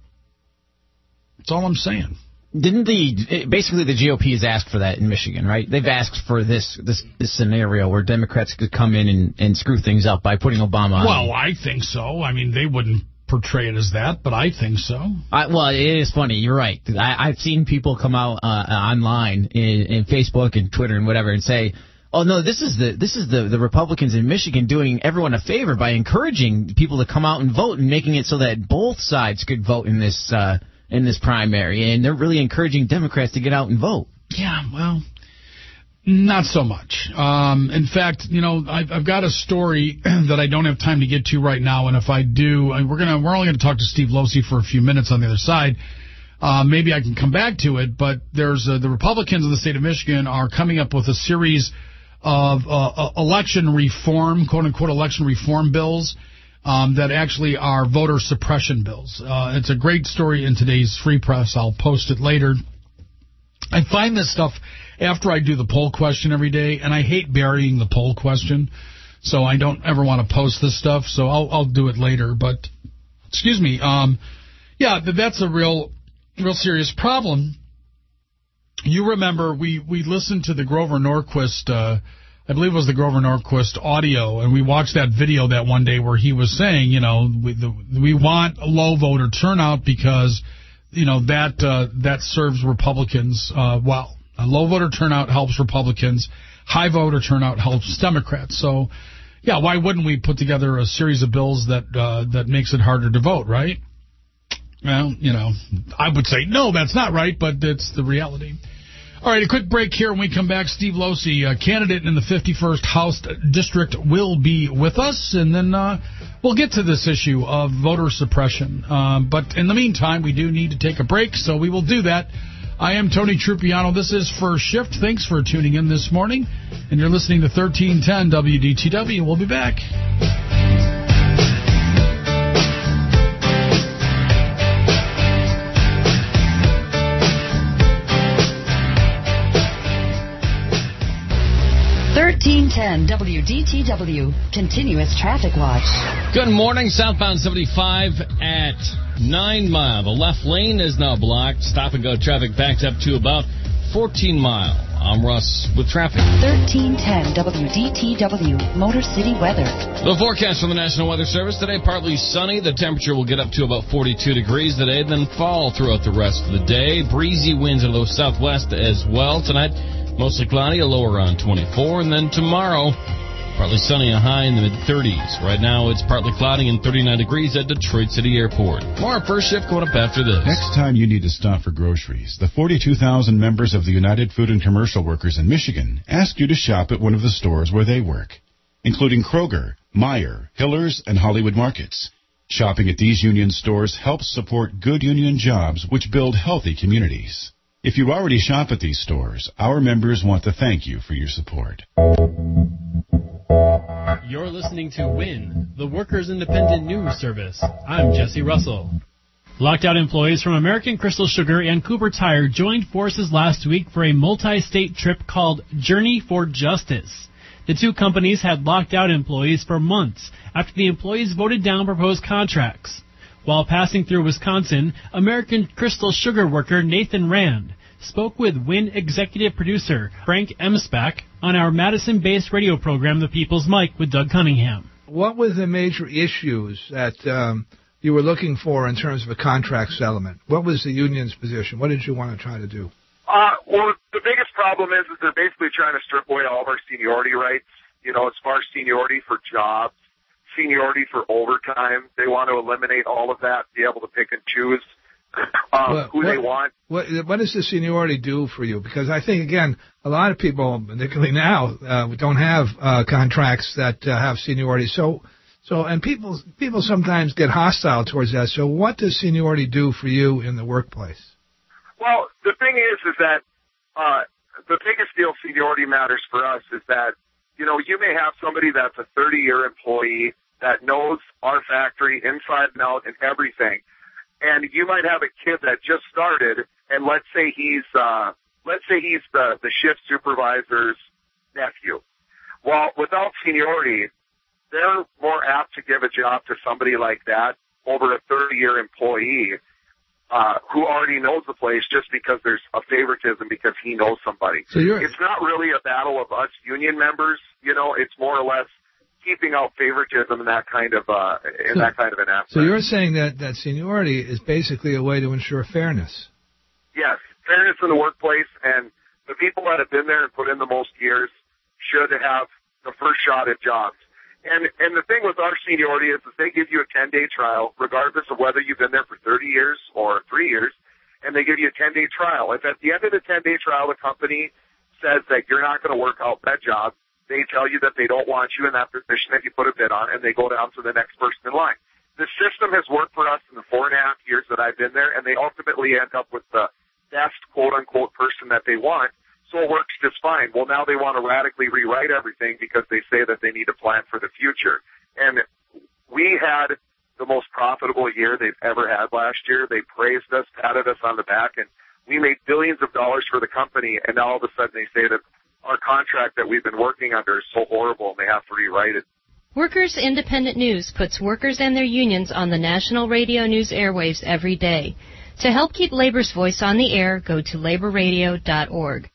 That's all I'm saying. Didn't the basically the G O P has asked for that in Michigan, right? They've asked for this this, this scenario where Democrats could come in and, and screw things up by putting Obama on. Well, I think so. I mean, they wouldn't portray it as that, but I think so. I, well, it is funny. You're right. I, I've seen people come out uh, online in, in Facebook and Twitter and whatever and say, "Oh no, this is the this is the, the Republicans in Michigan doing everyone a favor by encouraging people to come out and vote and making it so that both sides could vote in this uh, in this primary, and they're really encouraging Democrats to get out and vote." Yeah, well, Not so much. Um, in fact, you know, I've, I've got a story that I don't have time to get to right now, and if I do, we're gonna we're only going to talk to Steve Losey for a few minutes on the other side. Uh, maybe I can come back to it, but there's uh, the Republicans in the state of Michigan are coming up with a series of uh, election reform, quote-unquote election reform bills um, that actually are voter suppression bills. Uh, it's a great story in today's Free Press. I'll post it later. I find this stuff after I do the poll question every day, and I hate burying the poll question, so I don't ever want to post this stuff, so I'll, I'll do it later. But, excuse me, um, yeah, that's a real, real serious problem. You remember we, we listened to the Grover Norquist, uh, I believe it was the Grover Norquist audio, and we watched that video that one day where he was saying, you know, we, the, we want a low voter turnout because, you know, that uh, that serves Republicans uh, well. A low voter turnout helps Republicans. High voter turnout helps Democrats. So, yeah, why wouldn't we put together a series of bills that uh, that makes it harder to vote, right? Well, you know, I would say, no, that's not right, but it's the reality. All right, a quick break here. When we come back, Steve Losey, a candidate in the fifty-first House District, will be with us, and then uh, we'll get to this issue of voter suppression. Um, but in the meantime, we do need to take a break, so we will do that. I am Tony Trupiano. This is First Shift. Thanks for tuning in this morning, and you're listening to thirteen ten W D T W. We'll be back. thirteen ten W D T W, continuous traffic watch. Good morning. Southbound seventy-five at nine mile. The left lane is now blocked. Stop and go traffic backed up to about fourteen mile. I'm Russ with traffic. thirteen ten W D T W, Motor City weather. The forecast from the National Weather Service today, partly sunny. The temperature will get up to about forty-two degrees today, then fall throughout the rest of the day. Breezy winds in the southwest as well tonight. Mostly cloudy, a low around twenty-four, and then tomorrow, partly sunny, a high in the mid-thirties. Right now, it's partly cloudy and thirty-nine degrees at Detroit City Airport. More First Shift going up after this. Next time you need to stop for groceries, the forty-two thousand members of the United Food and Commercial Workers in Michigan ask you to shop at one of the stores where they work, including Kroger, Meijer, Hiller's, and Hollywood Markets. Shopping at these union stores helps support good union jobs, which build healthy communities. If you already shop at these stores, our members want to thank you for your support. You're listening to WIN, the Workers' Independent News Service. I'm Jesse Russell. Locked out employees from American Crystal Sugar and Cooper Tire joined forces last week for a multi-state trip called Journey for Justice. The two companies had locked out employees for months after the employees voted down proposed contracts. While passing through Wisconsin, American Crystal Sugar worker Nathan Rand spoke with WIN executive producer Frank Emspach on our Madison-based radio program, The People's Mic, with Doug Cunningham. What were the major issues that um, you were looking for in terms of a contract settlement? What was the union's position? What did you want to try to do? Uh, well, the biggest problem is, is they're basically trying to strip away all of our seniority rights, you know, as far as seniority for jobs. Seniority for overtime. They want to eliminate all of that, be able to pick and choose um, well, who what, they want. What, what does the seniority do for you? Because I think, again, a lot of people, particularly now, uh, don't have uh, contracts that uh, have seniority. So, so, and people people sometimes get hostile towards that. So what does seniority do for you in the workplace? Well, the thing is, is that uh, the biggest deal seniority matters for us is that, you know, you may have somebody that's a thirty-year employee that knows our factory inside and out and everything. And you might have a kid that just started, and let's say he's, uh, let's say he's the, the shift supervisor's nephew. Well, without seniority, they're more apt to give a job to somebody like that over a thirty-year employee, uh, who already knows the place just because there's a favoritism because he knows somebody. So you're, it's not really a battle of us union members, you know, it's more or less keeping out favoritism in that kind of uh, in so, that kind of an aspect. So you're saying that, that seniority is basically a way to ensure fairness. Yes, fairness in the workplace, and the people that have been there and put in the most years should have the first shot at jobs. And and the thing with our seniority is, is they give you a ten-day trial, regardless of whether you've been there for thirty years or three years, and they give you a ten-day trial. If at the end of the ten-day trial the company says that you're not going to work out that job. They tell you that they don't want you in that position that you put a bid on, and they go down to the next person in line. The system has worked for us in the four and a half years that I've been there, and they ultimately end up with the best quote-unquote person that they want, so it works just fine. Well, now they want to radically rewrite everything because they say that they need a plan for the future. And we had the most profitable year they've ever had last year. They praised us, patted us on the back, and we made billions of dollars for the company, and now all of a sudden they say that our contract that we've been working under is so horrible and they have to rewrite it. Workers Independent News puts workers and their unions on the national radio news airwaves every day. To help keep labor's voice on the air, go to labor radio dot org.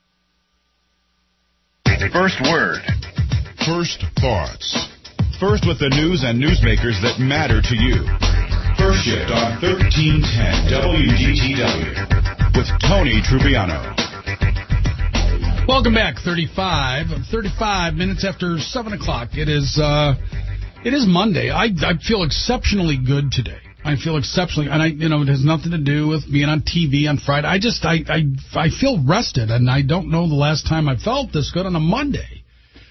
First word. First thoughts. First with the news and newsmakers that matter to you. First Shift on thirteen ten W D T W with Tony Trupiano. Welcome back, thirty-five, thirty-five minutes after seven o'clock. It is uh, it is Monday. I, I feel exceptionally good today. I feel exceptionally, and I, you know, it has nothing to do with being on T V on Friday. I just, I, I, I feel rested, and I don't know the last time I felt this good on a Monday.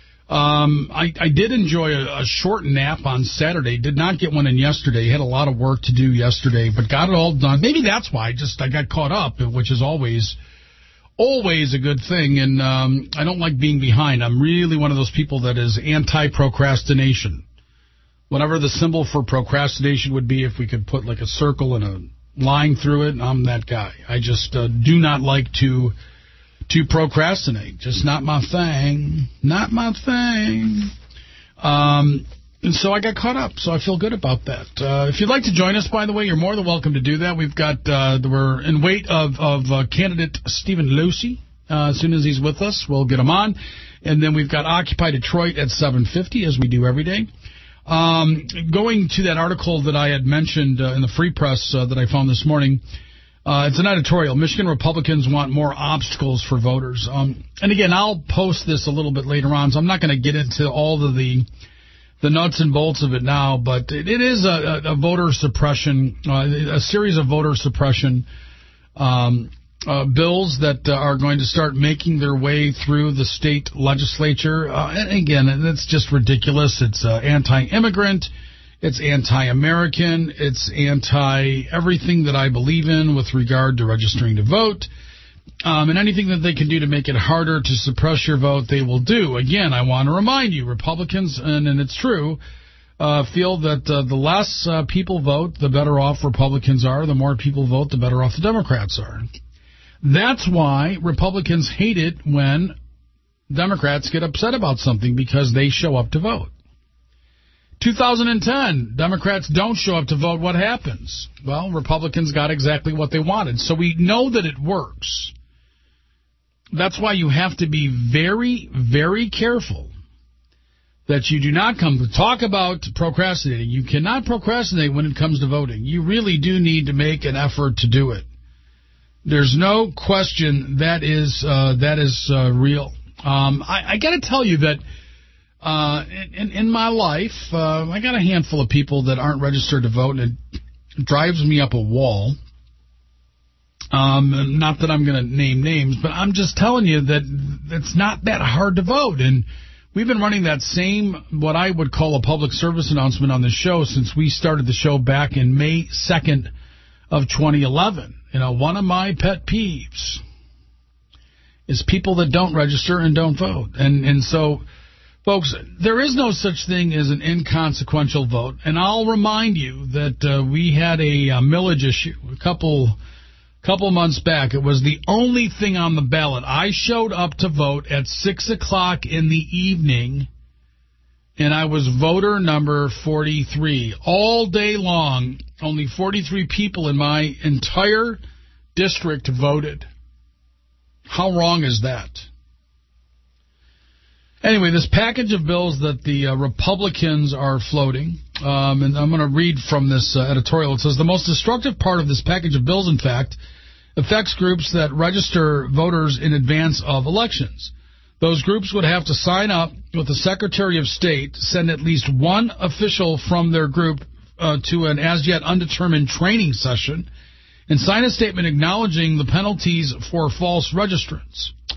Um, I, I did enjoy a, a short nap on Saturday. Did not get one in yesterday. Had a lot of work to do yesterday, but got it all done. Maybe that's why. I just I got caught up, which is always. Always a good thing, and um, I don't like being behind. I'm really one of those people that is anti-procrastination. Whatever the symbol for procrastination would be, if we could put like a circle and a line through it, I'm that guy. I just uh, do not like to to procrastinate. Just not my thing. Not my thing. Um, and so I got caught up, so I feel good about that. Uh, if you'd like to join us, by the way, you're more than welcome to do that. We've got, uh, we're in wait of, of uh, candidate Stephen Lucy. Uh, as soon as he's with us, we'll get him on. And then we've got Occupy Detroit at seven fifty, as we do every day. Um, going to that article that I had mentioned uh, in the Free Press uh, that I found this morning, uh, it's an editorial. Michigan Republicans want more obstacles for voters. Um, and again, I'll post this a little bit later on, so I'm not going to get into all of the the nuts and bolts of it now, but it, it is a, a, a voter suppression, uh, a series of voter suppression um, uh, bills that uh, are going to start making their way through the state legislature. Uh, and again, it's just ridiculous. It's uh, anti-immigrant. It's anti-American. It's anti-everything that I believe in with regard to registering to vote. Um, and anything that they can do to make it harder to suppress your vote, they will do. Again, I want to remind you, Republicans, and, and it's true, uh, feel that uh, the less uh, people vote, the better off Republicans are. The more people vote, the better off the Democrats are. That's why Republicans hate it when Democrats get upset about something, because they show up to vote. two thousand ten, Democrats don't show up to vote. What happens? Well, Republicans got exactly what they wanted. So we know that it works. That's why you have to be very, very careful that you do not come to talk about procrastinating. You cannot procrastinate when it comes to voting. You really do need to make an effort to do it. There's no question that is uh, that is uh, real. Um, I, I got to tell you that uh, in, in my life, uh, I got a handful of people that aren't registered to vote, and it drives me up a wall. Um, not that I'm going to name names, but I'm just telling you that it's not that hard to vote. And we've been running that same, what I would call a public service announcement on the show since we started the show back in May second of twenty eleven. You know, one of my pet peeves is people that don't register and don't vote. And, and so, folks, there is no such thing as an inconsequential vote. And I'll remind you that uh, we had a, a millage issue a couple couple months back. It was the only thing on the ballot. I showed up to vote at six o'clock in the evening, and I was voter number forty-three. All day long, only forty-three people in my entire district voted. How wrong is that? Anyway, this package of bills that the uh, Republicans are floating, um, and I'm going to read from this uh, editorial. It says, the most destructive part of this package of bills, in fact, affects groups that register voters in advance of elections. Those groups would have to sign up with the Secretary of State, send at least one official from their group uh, to an as-yet undetermined training session, and sign a statement acknowledging the penalties for false registrants.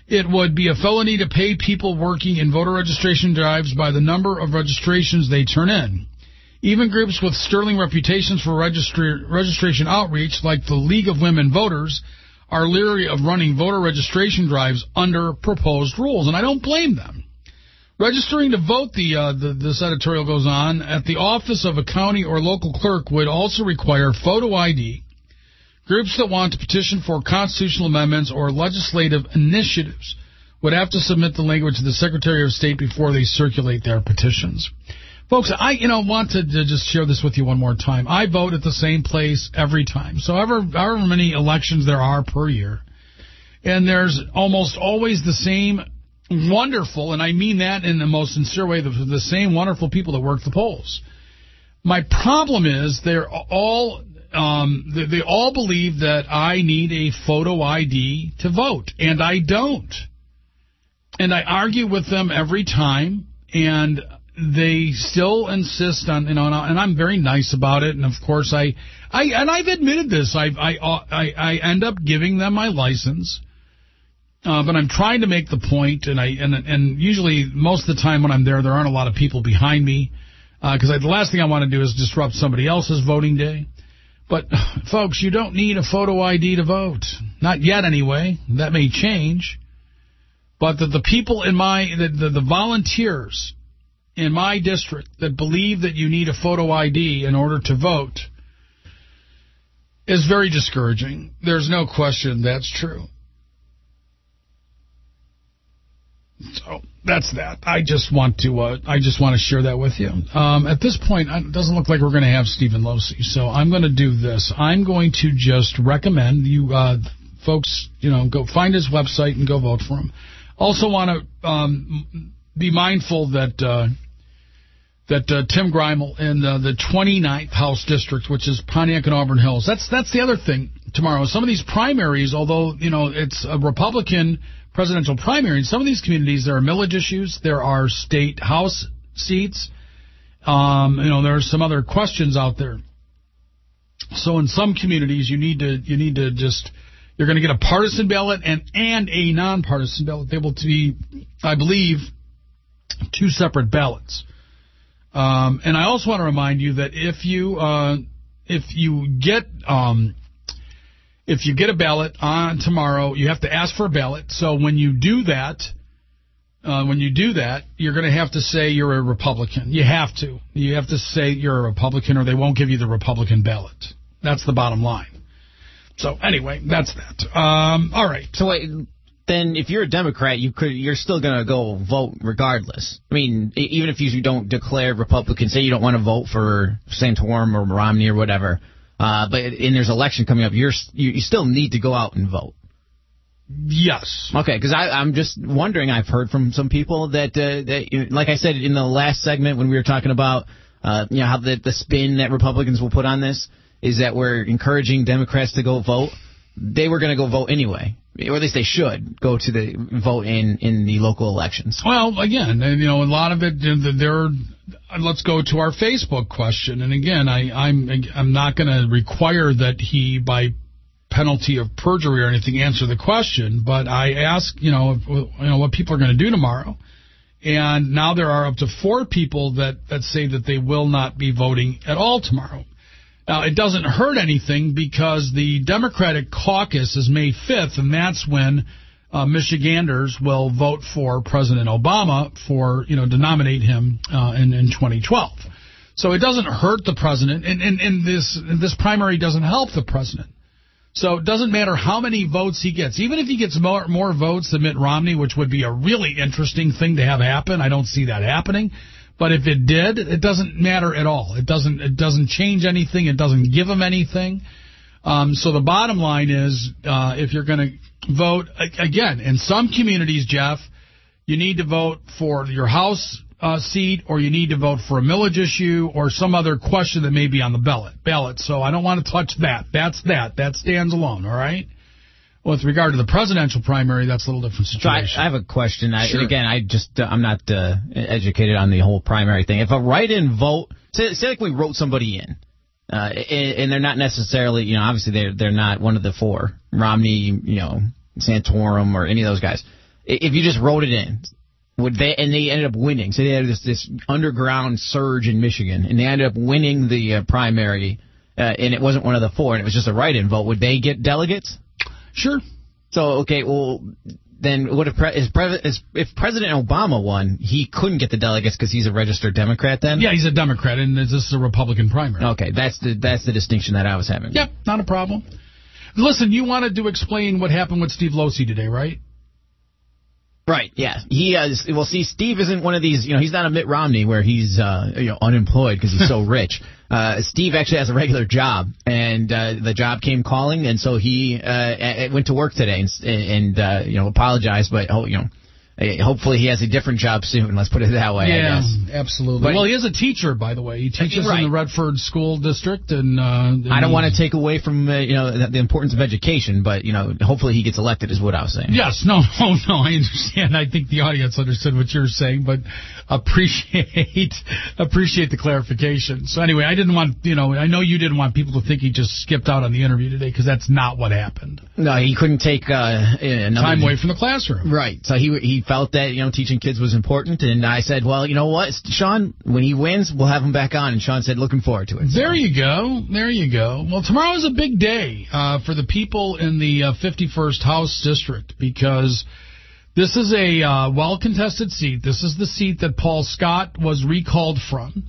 It would be a felony to pay people working in voter registration drives by the number of registrations they turn in. Even groups with sterling reputations for registry, registration outreach, like the League of Women Voters, are leery of running voter registration drives under proposed rules, and I don't blame them. Registering to vote, the, uh, the this editorial goes on, at the office of a county or local clerk would also require photo I D. Groups that want to petition for constitutional amendments or legislative initiatives would have to submit the language to the Secretary of State before they circulate their petitions. Folks, I you know want to, to just share this with you one more time. I vote at the same place every time. So however, however many elections there are per year, and there's almost always the same wonderful, and I mean that in the most sincere way, the, the same wonderful people that work the polls. My problem is they're all um, they, they all believe that I need a photo I D to vote, and I don't. And I argue with them every time, and they still insist on, you know, and I'm very nice about it. And of course, I, I and I've admitted this. I, I, I, I end up giving them my license, uh, but I'm trying to make the point. And I, and and usually, most of the time when I'm there, there aren't a lot of people behind me, because uh, the last thing I want to do is disrupt somebody else's voting day. But folks, you don't need a photo I D to vote. Not yet, anyway. That may change. But the, the people in my the, the, the volunteers in my district that believe that you need a photo I D in order to vote is very discouraging. There's no question that's true. So that's that. I just want to uh, I just want to share that with you. Um, at this point, it doesn't look like we're going to have Stephen Losey, so I'm going to do this. I'm going to just recommend you uh, folks, you know, go find his website and go vote for him. Also want to um, be mindful that uh, that uh, Tim Greimel in uh, the twenty-ninth House District, which is Pontiac and Auburn Hills. That's that's the other thing tomorrow. Some of these primaries, although, you know, it's a Republican presidential primary, in some of these communities there are millage issues, there are state House seats, um, you know, there are some other questions out there. So in some communities you need to you need to just you're going to get a partisan ballot and and a nonpartisan ballot. They will be, I believe, two separate ballots. Um, and I also want to remind you that if you uh, if you get um, if you get a ballot on tomorrow, you have to ask for a ballot. So when you do that, uh, when you do that, you're going to have to say you're a Republican. You have to. You have to say you're a Republican, or they won't give you the Republican ballot. That's the bottom line. So anyway, that's that. Um, all right. So wait. Then if you're a Democrat, you could, you're still going to go vote regardless. I mean, even if you don't declare Republican, say you don't want to vote for Santorum or Romney or whatever, uh, but and there's an election coming up, you're, you, you still need to go out and vote. Yes. Okay, because I'm just wondering, I've heard from some people that, uh, that, like I said in the last segment when we were talking about uh, you know, how the, the spin that Republicans will put on this is that we're encouraging Democrats to go vote. They were going to go vote anyway. Or at least they should go to the vote in, in the local elections. Well, again, you know, a lot of it, there. Let's go to our Facebook question. And again, I, I'm I'm not going to require that he, by penalty of perjury or anything, answer the question. But I ask, you know, you know what people are going to do tomorrow. And now there are up to four people that, that say that they will not be voting at all tomorrow. Now, it doesn't hurt anything because the Democratic caucus is May fifth, and that's when uh, Michiganders will vote for President Obama for, you know, to nominate him uh, in, in twenty twelve. So it doesn't hurt the president, and, and, and this this primary doesn't help the president. So it doesn't matter how many votes he gets. Even if he gets more, more votes than Mitt Romney, which would be a really interesting thing to have happen, I don't see that happening. But if it did, it doesn't matter at all. It doesn't it doesn't change anything. It doesn't give them anything. Um, so the bottom line is, uh, if you're going to vote, again, in some communities, Jeff, you need to vote for your House uh, seat, or you need to vote for a millage issue or some other question that may be on the ballot. ballot. So I don't want to touch that. That's that. That stands alone, all right? With regard to the presidential primary, that's a little different situation. So I, I have a question. I, sure. Again, I just uh, I'm not uh, educated on the whole primary thing. If a write-in vote, say, say like we wrote somebody in, uh, and, and they're not necessarily, you know, obviously they're they're not one of the four, Romney, you know, Santorum, or any of those guys. if you just wrote it in, would they? And they ended up winning. So they had this this underground surge in Michigan, and they ended up winning the uh, primary, uh, and it wasn't one of the four, and it was just a write-in vote. Would they get delegates? Sure. So okay, well. Then what if, pre- is pre- is, if President Obama won, he couldn't get the delegates because he's a registered Democrat then? Yeah, he's a Democrat, and this is a Republican primary. Okay, that's the that's the distinction that I was having. Yep, not a problem. Listen, you wanted to explain what happened with Steve Losey today, right? Right, yeah. He has, well, see, Steve isn't one of these, you know, he's not a Mitt Romney where he's uh, you know, unemployed because he's so rich. Uh, Steve actually has a regular job, and uh, the job came calling, and so he uh, went to work today and, and uh, you know, apologized, but, oh, you know, hopefully he has a different job soon. Let's put it that way, yeah, I guess. Absolutely. But, well, he is a teacher, by the way. He teaches right. in the Redford School District. and uh, I don't want to take away from uh, you know the, the importance of education, but you know hopefully he gets elected is what I was saying. Yes, no, no, no, I understand. I think the audience understood what you're saying, but appreciate appreciate the clarification. So anyway, I didn't want, you know, I know you didn't want people to think he just skipped out on the interview today because that's not what happened. No, he couldn't take uh, time away from the classroom. Right. So he he felt that, you know, teaching kids was important, and I said, well, you know what, Sean, when he wins, we'll have him back on. And Sean said, looking forward to it. So. There you go. There you go. Well, tomorrow is a big day uh, for the people in the uh, fifty-first House District because this is a uh, well-contested seat. This is the seat that Paul Scott was recalled from.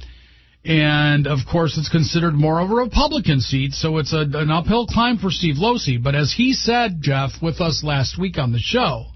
And, of course, it's considered more of a Republican seat, so it's a, an uphill climb for Steve Losey. But as he said, Jeff, with us last week on the show,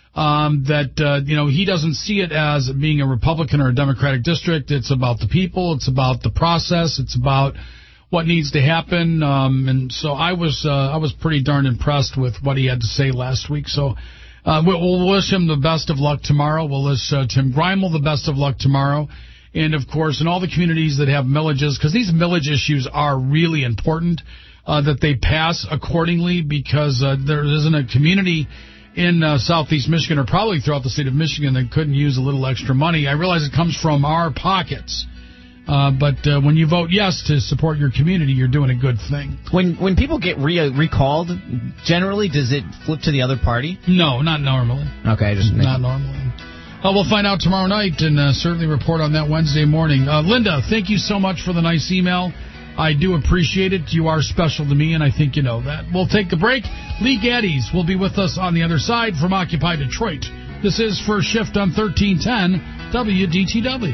Um, that, uh, you know, he doesn't see it as being a Republican or a Democratic district. It's about the people. It's about the process. It's about what needs to happen. Um, and so I was uh, I was pretty darn impressed with what he had to say last week. So uh, we'll, we'll wish him the best of luck tomorrow. We'll wish uh, Tim Greimel the best of luck tomorrow. And, of course, in all the communities that have millages, because these millage issues are really important, uh, that they pass accordingly because uh, there isn't a community in uh, southeast Michigan, or probably throughout the state of Michigan, that couldn't use a little extra money. I realize it comes from our pockets, uh, but uh, when you vote yes to support your community, you're doing a good thing. When when people get re- recalled, generally, does it flip to the other party? No, not normally. Okay, just not normally. Uh, we'll find out tomorrow night and uh, certainly report on that Wednesday morning. Uh, Linda, thank you so much for the nice email. I do appreciate it. You are special to me, and I think you know that. We'll take a break. Lee Gaddes will be with us on the other side from Occupy Detroit. This is First Shift on thirteen ten W D T W.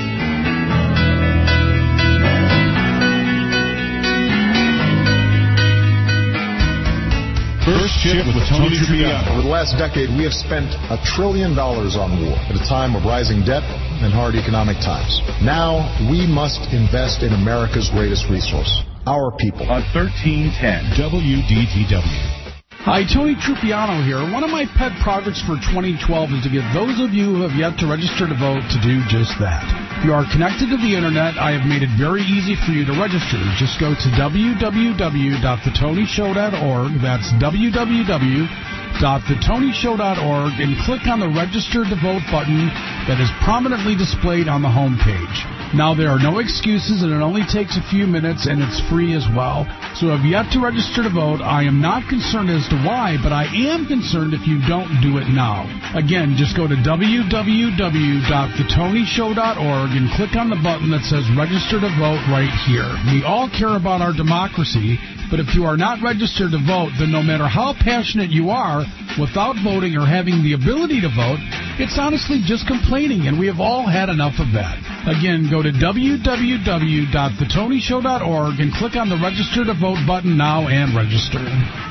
First Shift with Tony Tripiano. Over the last decade, we have spent a trillion dollars on war at a time of rising debt and hard economic times. Now, we must invest in America's greatest resource, our people. On thirteen ten W D T W. Hi, Tony Trupiano here. One of my pet projects for twenty twelve is to get those of you who have yet to register to vote to do just that. If you are connected to the Internet, I have made it very easy for you to register. Just go to w w w dot the tony show dot org. That's w w w dot the tony show dot org and click on the Register to Vote button that is prominently displayed on the home page. Now, there are no excuses, and it only takes a few minutes, and it's free as well. So if you have to register to vote, I am not concerned as to why, but I am concerned if you don't do it now. Again, just go to w w w dot the tony show dot org and click on the button that says Register to Vote right here. We all care about our democracy, but if you are not registered to vote, then no matter how passionate you are, without voting or having the ability to vote, it's honestly just complaining, and we have all had enough of that. Again, go to w w w dot the tony show dot org and click on the Register to Vote button now and register.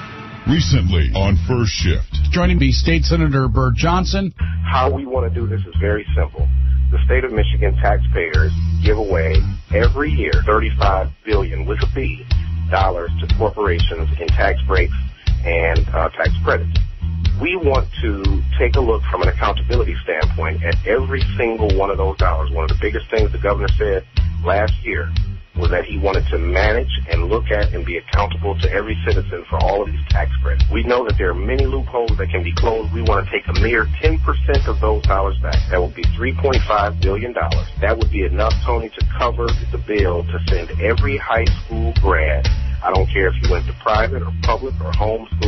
Recently on First Shift. Joining me, State Senator Bert Johnson. How we want to do this is very simple. The state of Michigan taxpayers give away every year thirty-five billion dollars with a B dollars to corporations in tax breaks and uh, tax credits. We want to take a look from an accountability standpoint at every single one of those dollars. One of the biggest things the governor said last year was that he wanted to manage and look at and be accountable to every citizen for all of these tax credits. We know that there are many loopholes that can be closed. We want to take a mere ten percent of those dollars back. That would be three point five billion dollars. That would be enough, Tony, to cover the bill to send every high school grad, I don't care if you went to private or public or homeschool,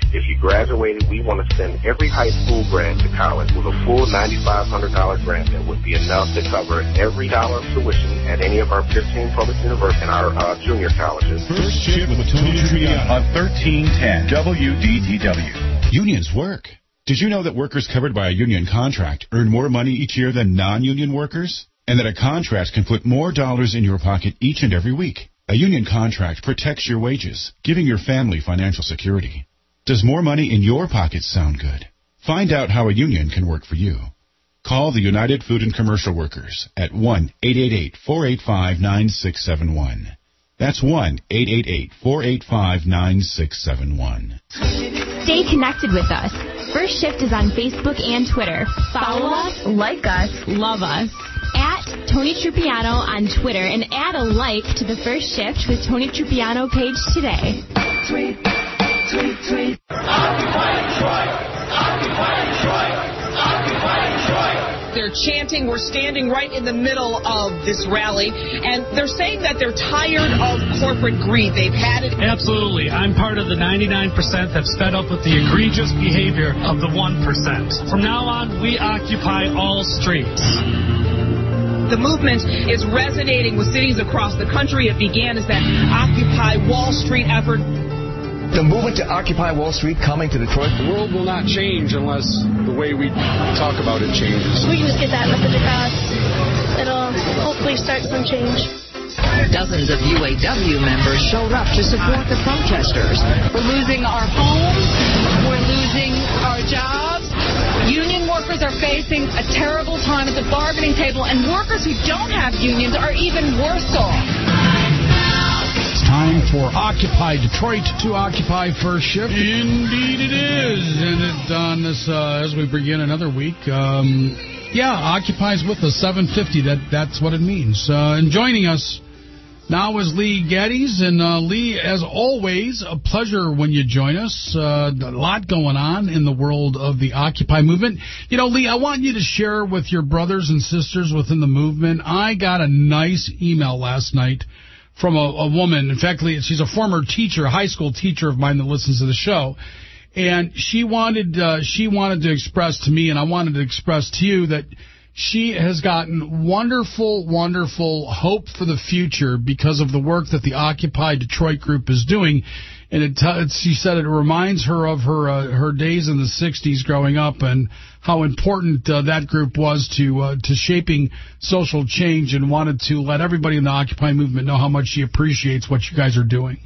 If you graduated, we want to send every high school grad to college with a full nine thousand five hundred dollars grant that would be enough to cover every dollar of tuition at any of our fifteen public universities and our uh, junior colleges. First Shift with Tony Triviano on thirteen ten W D T W. Unions work. Did you know that workers covered by a union contract earn more money each year than non-union workers? And that a contract can put more dollars in your pocket each and every week? A union contract protects your wages, giving your family financial security. Does more money in your pocket sound good? Find out how a union can work for you. Call the United Food and Commercial Workers at one eight eight eight, four eight five, nine six seven one. That's one eight eight eight, four eight five, nine six seven one. Stay connected with us. First Shift is on Facebook and Twitter. Follow us, like us, love us. At Tony Trupiano on Twitter and add a like to the First Shift with Tony Trupiano page today. Tweet, tweet, tweet. Occupy Detroit! Occupy Detroit! Occupy Detroit! They're chanting, we're standing right in the middle of this rally, and they're saying that they're tired of corporate greed. They've had it. Absolutely. I'm part of the ninety-nine percent that's fed up with the egregious behavior of the one percent. From now on, we occupy all streets. The movement is resonating with cities across the country. It began as that Occupy Wall Street effort. The movement to Occupy Wall Street coming to Detroit. The world will not change unless the way we talk about it changes. We can just get that message across. It'll hopefully start some change. Dozens of U A W members showed up to support the protesters. We're losing our homes. We're losing our jobs. Union workers are facing a terrible time at the bargaining table, and workers who don't have unions are even worse off. It's time for Occupy Detroit to Occupy First Shift. Indeed it is. And it, on this, uh, as we begin another week, um, yeah, Occupy's with us, seven fifty. That, that's what it means. Uh, and joining us now is Lee Geddes. And uh, Lee, as always, a pleasure when you join us. Uh, a lot going on in the world of the Occupy movement. You know, Lee, I want you to share with your brothers and sisters within the movement. I got a nice email last night from a, a woman. In fact, she's a former teacher, a high school teacher of mine that listens to the show. And she wanted uh, she wanted to express to me, and I wanted to express to you, that she has gotten wonderful, wonderful hope for the future because of the work that the Occupy Detroit group is doing. And it t- she said it reminds her of her uh, her days in the sixties growing up, and how important uh, that group was to uh, to shaping social change, and wanted to let everybody in the Occupy movement know how much she appreciates what you guys are doing.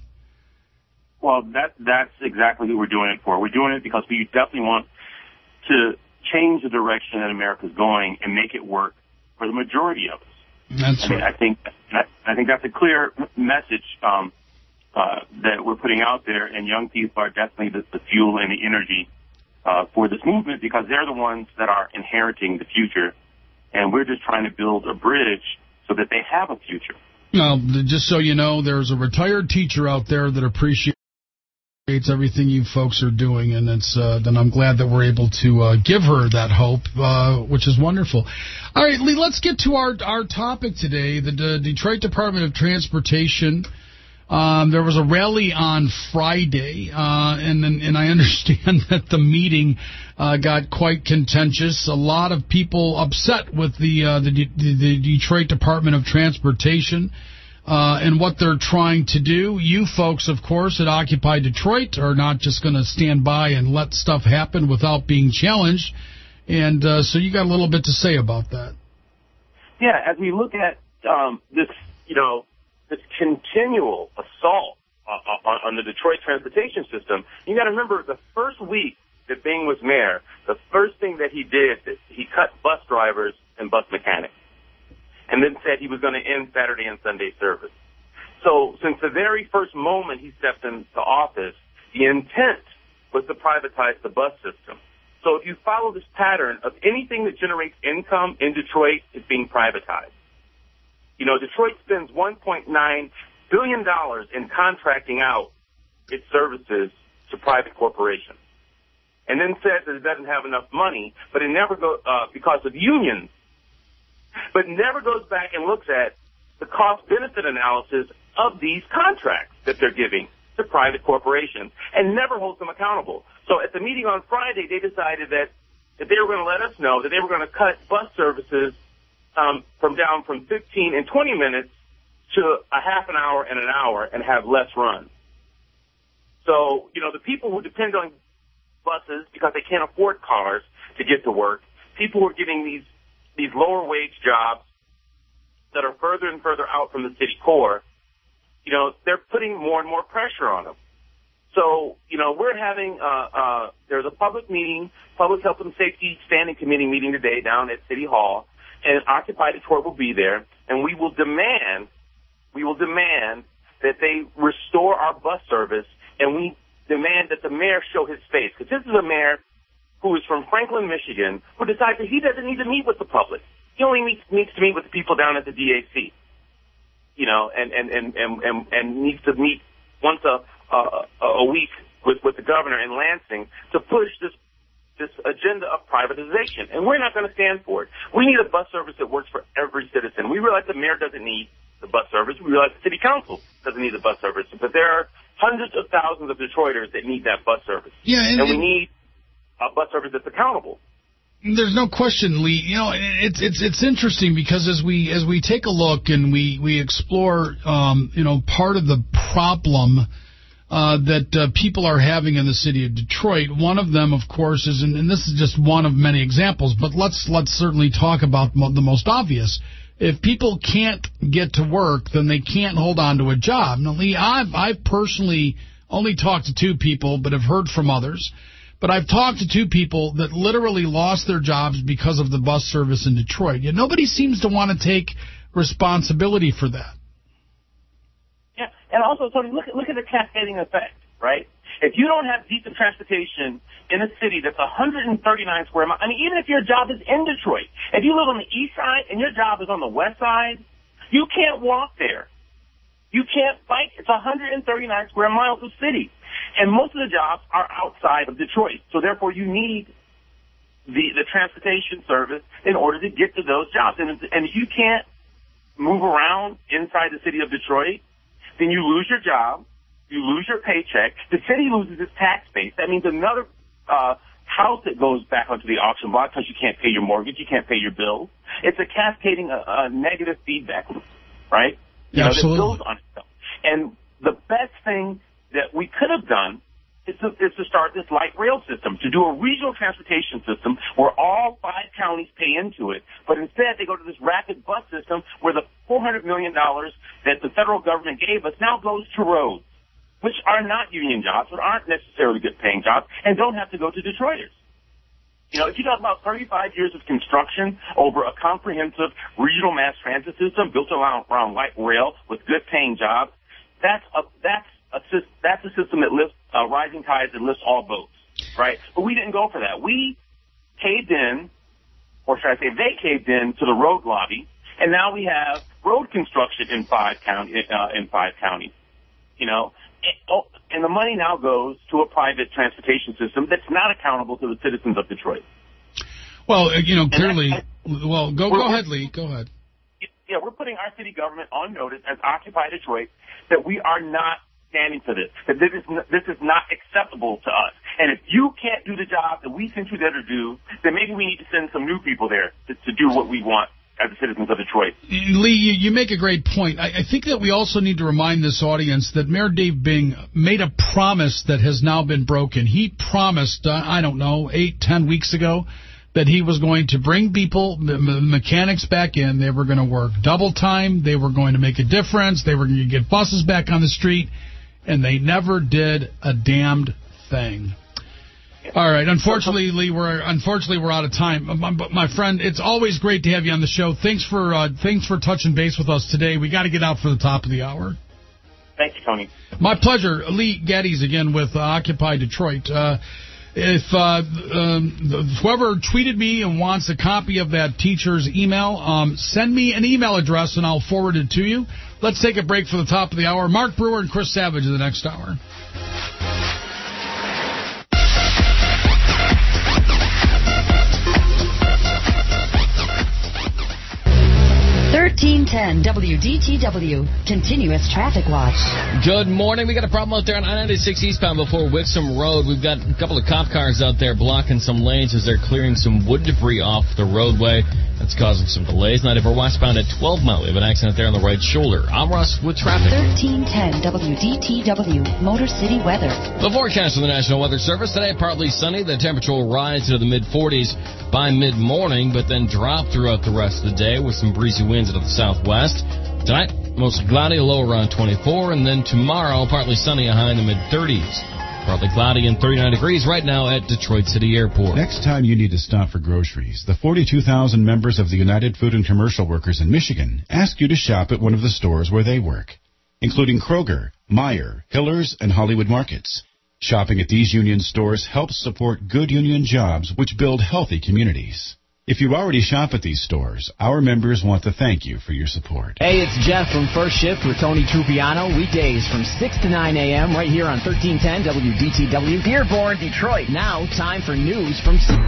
Well, that that's exactly who we're doing it for. We're doing it because we definitely want to change the direction that America's going and make it work for the majority of us. That's I mean, right. I think I think that's a clear message um, uh, that we're putting out there, and young people are definitely the, the fuel and the energy uh, for this movement, because they're the ones that are inheriting the future, and we're just trying to build a bridge so that they have a future. Well, just so you know, there's a retired teacher out there that appreciates everything you folks are doing, and it's uh, then I'm glad that we're able to uh, give her that hope, uh, which is wonderful. All right, Lee, let's get to our our topic today. The D- Detroit Department of Transportation. Um, there was a rally on Friday, uh, and and I understand that the meeting uh, got quite contentious. A lot of people upset with the uh, the, the, the Detroit Department of Transportation. Uh, and what they're trying to do. You folks, of course, at Occupy Detroit are not just going to stand by and let stuff happen without being challenged. And uh, so you got a little bit to say about that. Yeah, as we look at um, this, you know, this continual assault uh, on, on the Detroit transportation system, you got to remember the first week that Bing was mayor, the first thing that he did is he cut bus drivers and bus mechanics, and then said he was going to end Saturday and Sunday service. So since the very first moment he stepped into office, the intent was to privatize the bus system. So if you follow this pattern of anything that generates income in Detroit is being privatized. You know, Detroit spends one point nine billion dollars in contracting out its services to private corporations, and then says that it doesn't have enough money, but it never goes, uh, because of unions, but never goes back and looks at the cost-benefit analysis of these contracts that they're giving to private corporations and never holds them accountable. So at the meeting on Friday, they decided that, that they were going to let us know that they were going to cut bus services um, from down from fifteen and twenty minutes to a half an hour and an hour and have less runs. So, you know, the people who depend on buses because they can't afford cars to get to work, people who are getting these, these lower wage jobs that are further and further out from the city core, you know, they're putting more and more pressure on them. So, you know, we're having, uh, uh, there's a public meeting, Public Health and Safety Standing Committee meeting today down at City Hall, and Occupy Detroit will be there, and we will demand, we will demand that they restore our bus service, and we demand that the mayor show his face, because this is a mayor who is from Franklin, Michigan, who decides that he doesn't need to meet with the public. He only needs, needs to meet with the people down at the D A C, you know, and, and, and, and, and, and needs to meet once a, a, a week with, with the governor in Lansing to push this this agenda of privatization. And we're not going to stand for it. We need a bus service that works for every citizen. We realize the mayor doesn't need the bus service. We realize the city council doesn't need the bus service. But there are hundreds of thousands of Detroiters that need that bus service. Yeah, and, and we need a bus service that's accountable. There's no question, Lee. You know, it's it's it's interesting because as we as we take a look and we we explore, um, you know, part of the problem uh, that uh, people are having in the city of Detroit. One of them, of course, is, and, and this is just one of many examples, but let's let's certainly talk about mo- the most obvious. If people can't get to work, then they can't hold on to a job. Now, Lee, I've I've personally only talked to two people, but have heard from others. But I've talked to two people that literally lost their jobs because of the bus service in Detroit. Yet nobody seems to want to take responsibility for that. Yeah, and also, Tony, look at, look at the cascading effect, right? If you don't have decent transportation in a city that's one hundred thirty-nine square miles, I mean, even if your job is in Detroit, if you live on the east side and your job is on the west side, you can't walk there. You can't bike. It's one hundred thirty-nine square miles of city. And most of the jobs are outside of Detroit. So therefore you need the, the transportation service in order to get to those jobs. And if, and if you can't move around inside the city of Detroit, then you lose your job, you lose your paycheck, the city loses its tax base. That means another uh, house that goes back onto the auction block because you can't pay your mortgage, you can't pay your bills. It's a cascading, a, a negative feedback loop, right? You know, Absolutely. that builds on itself. And the best thing that we could have done is to, is to start this light rail system, to do a regional transportation system where all five counties pay into it. But instead, they go to this rapid bus system where the four hundred million dollars that the federal government gave us now goes to roads, which are not union jobs, but aren't necessarily good-paying jobs, and don't have to go to Detroiters. You know, if you talk about thirty-five years of construction over a comprehensive regional mass transit system built around, around light rail with good-paying jobs, that's a, that's a, that's a system that lifts uh, rising tides and lifts all boats, right? But we didn't go for that. We caved in, or should I say they caved in to the road lobby, and now we have road construction in five county, uh, in five counties, you know. Oh, and the money now goes to a private transportation system that's not accountable to the citizens of Detroit. Well, you know, clearly, I, well, go go ahead, Lee. Go ahead. Yeah, we're putting our city government on notice as Occupy Detroit that we are not standing for this, that this is, this is not acceptable to us. And if you can't do the job that we sent you there to do, then maybe we need to send some new people there to, to do what we want as the citizens of Detroit. Lee, you, you make a great point. I, I think that we also need to remind this audience that Mayor Dave Bing made a promise that has now been broken. He promised, uh, I don't know, eight, ten weeks ago, that he was going to bring people, m- mechanics back in. They were going to work double time. They were going to make a difference. They were going to get buses back on the street. And they never did a damned thing. All right. Unfortunately, Lee, we're unfortunately we're out of time. But my friend, it's always great to have you on the show. Thanks for uh, thanks for touching base with us today. We got to get out for the top of the hour. Thank you, Tony. My pleasure. Lee Geddes again with uh, Occupy Detroit. Uh, if uh, um, whoever tweeted me and wants a copy of that teacher's email, um, send me an email address and I'll forward it to you. Let's take a break for the top of the hour. Mark Brewer and Chris Savage in the next hour. thirteen ten W D T W, continuous traffic watch. Good morning. We got a problem out there on I ninety-six eastbound before Wixom Road. We've got a couple of cop cars out there blocking some lanes as they're clearing some wood debris off the roadway. That's causing some delays. ninety-four westbound at twelve mile. We have an accident there on the right shoulder. I'm Russ with traffic. thirteen ten W D T W, Motor City weather. The forecast from the National Weather Service today, partly sunny. The temperature will rise to the mid-forties by mid-morning, but then drop throughout the rest of the day with some breezy winds out of the southwest. Tonight, mostly cloudy, a low around twenty-four, and then tomorrow, partly sunny, a high in the mid-thirties. Partly cloudy and thirty-nine degrees right now at Detroit City Airport. Next time you need to stop for groceries, the forty-two thousand members of the United Food and Commercial Workers in Michigan ask you to shop at one of the stores where they work, including Kroger, Meijer, Hillers, and Hollywood Markets. Shopping at these union stores helps support good union jobs which build healthy communities. If you already shop at these stores, our members want to thank you for your support. Hey, it's Jeff from First Shift with Tony Trupiano, weekdays from six to nine a.m. right here on thirteen ten W D T W, Dearborn, Detroit. Now, time for news from C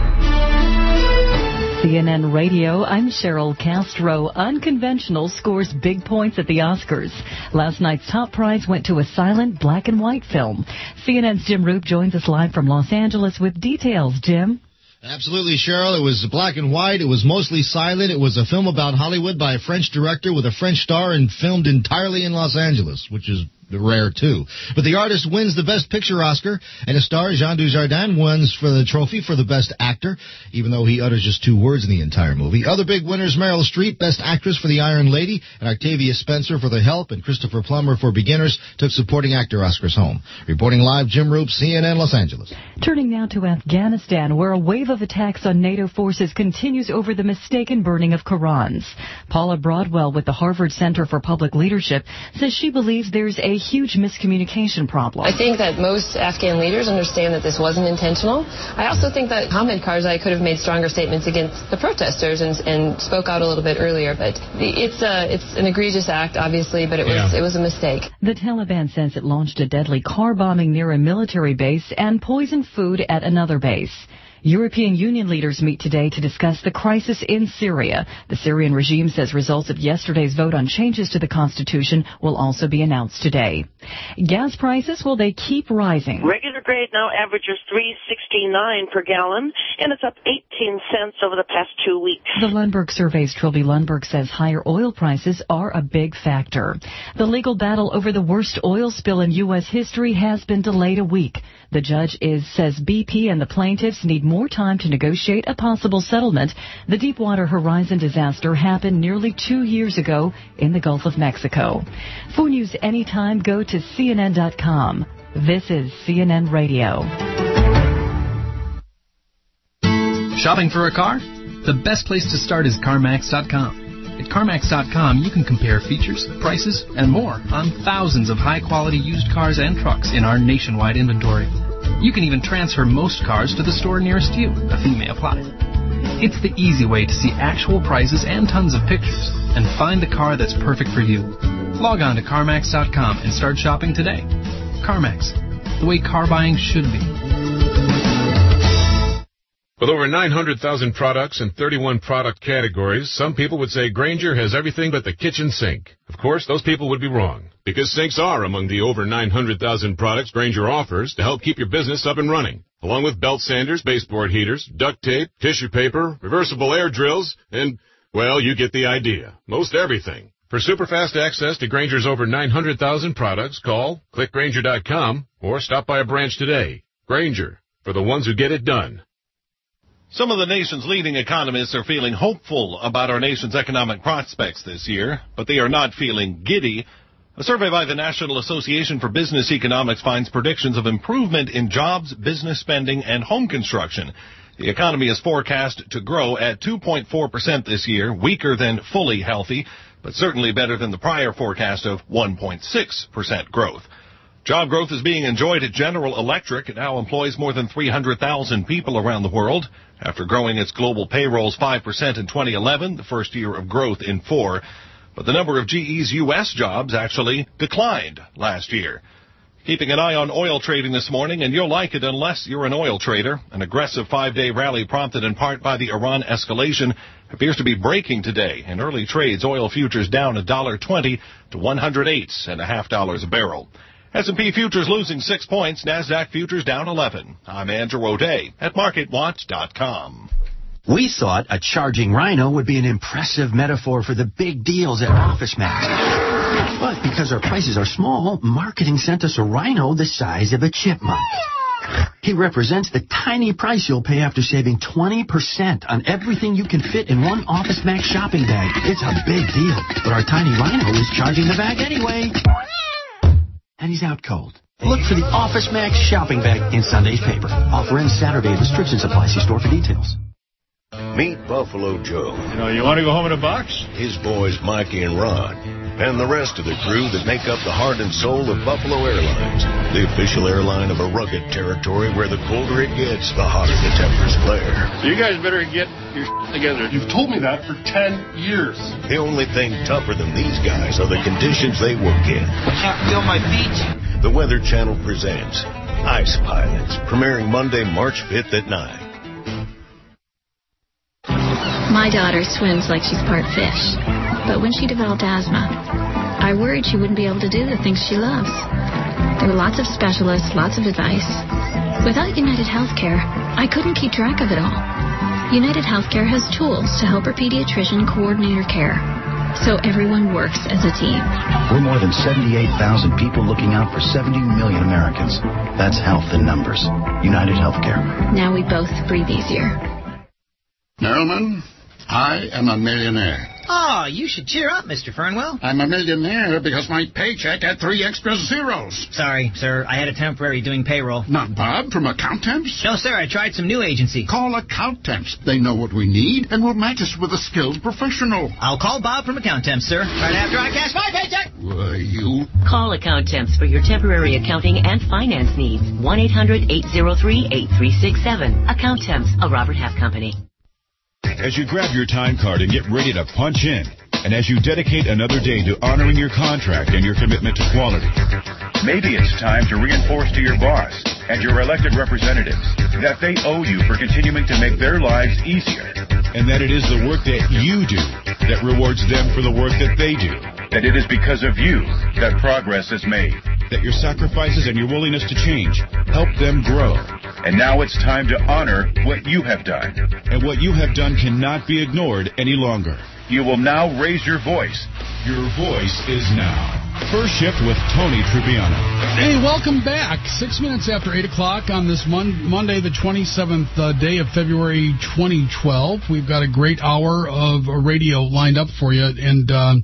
N N Radio. I'm Cheryl Castro. Unconventional scores big points at the Oscars. Last night's top prize went to a silent black and white film. C N N's Jim Roop joins us live from Los Angeles with details. Jim? Absolutely, Cheryl. It was black and white. It was mostly silent. It was a film about Hollywood by a French director with a French star and filmed entirely in Los Angeles, which is rare, too. But the artist wins the Best Picture Oscar, and his star, Jean Dujardin, wins for the trophy for the Best Actor, even though he utters just two words in the entire movie. Other big winners, Meryl Streep, Best Actress for The Iron Lady, and Octavia Spencer for The Help, and Christopher Plummer for Beginners took Supporting Actor Oscars home. Reporting live, Jim Roop, C N N, Los Angeles. Turning now to Afghanistan, where a wave of attacks on NATO forces continues over the mistaken burning of Qurans. Paula Broadwell with the Harvard Center for Public Leadership says she believes there's a huge miscommunication problem. I think that most Afghan leaders understand that this wasn't intentional. I also think that Hamid Karzai could have made stronger statements against the protesters and, and spoke out a little bit earlier. But the, it's a, it's an egregious act, obviously, but it was yeah. it was a mistake. The Taliban says it launched a deadly car bombing near a military base and poisoned food at another base. European Union leaders meet today to discuss the crisis in Syria. The Syrian regime says results of yesterday's vote on changes to the constitution will also be announced today. Gas prices, will they keep rising? Regular grade now averages three sixty-nine per gallon, and it's up eighteen cents over the past two weeks. The Lundberg survey's Trilby Lundberg says higher oil prices are a big factor. The legal battle over the worst oil spill in U S history has been delayed a week. The judge is says B P and the plaintiffs need more time to negotiate a possible settlement. The Deepwater Horizon disaster happened nearly two years ago in the Gulf of Mexico. For news anytime, go to C N N dot com. This is C N N Radio. Shopping for a car? The best place to start is CarMax dot com. At CarMax dot com, you can compare features, prices, and more on thousands of high-quality used cars and trucks in our nationwide inventory. You can even transfer most cars to the store nearest you. A fee may apply. It's the easy way to see actual prices and tons of pictures and find the car that's perfect for you. Log on to CarMax dot com and start shopping today. CarMax, the way car buying should be. With over nine hundred thousand products in thirty-one product categories, some people would say Grainger has everything but the kitchen sink. Of course, those people would be wrong, because sinks are among the over nine hundred thousand products Grainger offers to help keep your business up and running, along with belt sanders, baseboard heaters, duct tape, tissue paper, reversible air drills, and, well, you get the idea. Most everything. For super fast access to Grainger's over nine hundred thousand products, call, click Grainger dot com, or stop by a branch today. Grainger, for the ones who get it done. Some of the nation's leading economists are feeling hopeful about our nation's economic prospects this year, but they are not feeling giddy. A survey by the National Association for Business Economics finds predictions of improvement in jobs, business spending, and home construction. The economy is forecast to grow at two point four percent this year, weaker than fully healthy, but certainly better than the prior forecast of one point six percent growth. Job growth is being enjoyed at General Electric. It now employs more than three hundred thousand people around the world after growing its global payrolls five percent in twenty eleven, the first year of growth in four. But the number of G E's U S jobs actually declined last year. Keeping an eye on oil trading this morning, and you'll like it unless you're an oil trader. An aggressive five-day rally prompted in part by the Iran escalation appears to be breaking today. In early trades, oil futures down one dollar twenty to one hundred eight and a half dollars a barrel. S and P futures losing six points. NASDAQ futures down eleven. I'm Andrew O'Day at market watch dot com. We thought a charging rhino would be an impressive metaphor for the big deals at OfficeMax. But because our prices are small, marketing sent us a rhino the size of a chipmunk. He represents the tiny price you'll pay after saving twenty percent on everything you can fit in one OfficeMax shopping bag. It's a big deal, but our tiny rhino is charging the bag anyway. And he's out cold. Look for the OfficeMax shopping bag in Sunday's paper. Offer ends Saturday. Restrictions apply. See store for details. Meet Buffalo Joe. You know, you want to go home in a box? His boys, Mikey and Ron, and the rest of the crew that make up the heart and soul of Buffalo Airlines, the official airline of a rugged territory where the colder it gets, the hotter the tempers flare. You guys better get your together. You've told me that for ten years. The only thing tougher than these guys are the conditions they work in. I can't feel my feet. The Weather Channel presents Ice Pilots, premiering Monday, March fifth at nine. My daughter swims like she's part fish, but when she developed asthma, I worried she wouldn't be able to do the things she loves. There were lots of specialists, lots of advice. Without United Healthcare, I couldn't keep track of it all. United Healthcare has tools to help her pediatrician coordinate her care, so everyone works as a team. We're more than seventy-eight thousand people looking out for seventy million Americans. That's health in numbers. United Healthcare. Now we both breathe easier. Gentlemen, I am a millionaire. Oh, you should cheer up, Mister Fernwell. I'm a millionaire because my paycheck had three extra zeros. Sorry, sir. I had a temporary doing payroll. Not Bob from Accountemps? No, sir. I tried some new agency. Call Accountemps. They know what we need and will match us with a skilled professional. I'll call Bob from Accountemps, sir. Right after I cash my paycheck. Why, you... Call Accountemps for your temporary accounting and finance needs. one eight hundred eight oh three eight three six seven. Accountemps, a Robert Half company. As you grab your time card and get ready to punch in, and as you dedicate another day to honoring your contract and your commitment to quality, maybe it's time to reinforce to your boss and your elected representatives that they owe you for continuing to make their lives easier. And that it is the work that you do that rewards them for the work that they do. That it is because of you that progress is made. That your sacrifices and your willingness to change help them grow. And now it's time to honor what you have done. And what you have done cannot be ignored any longer. You will now raise your voice. Your voice is now. First Shift with Tony Trupiano. Hey, welcome back. Six minutes after eight o'clock on this mon- Monday, the twenty-seventh uh, day of February twenty twelve. We've got a great hour of radio lined up for you. And... Uh,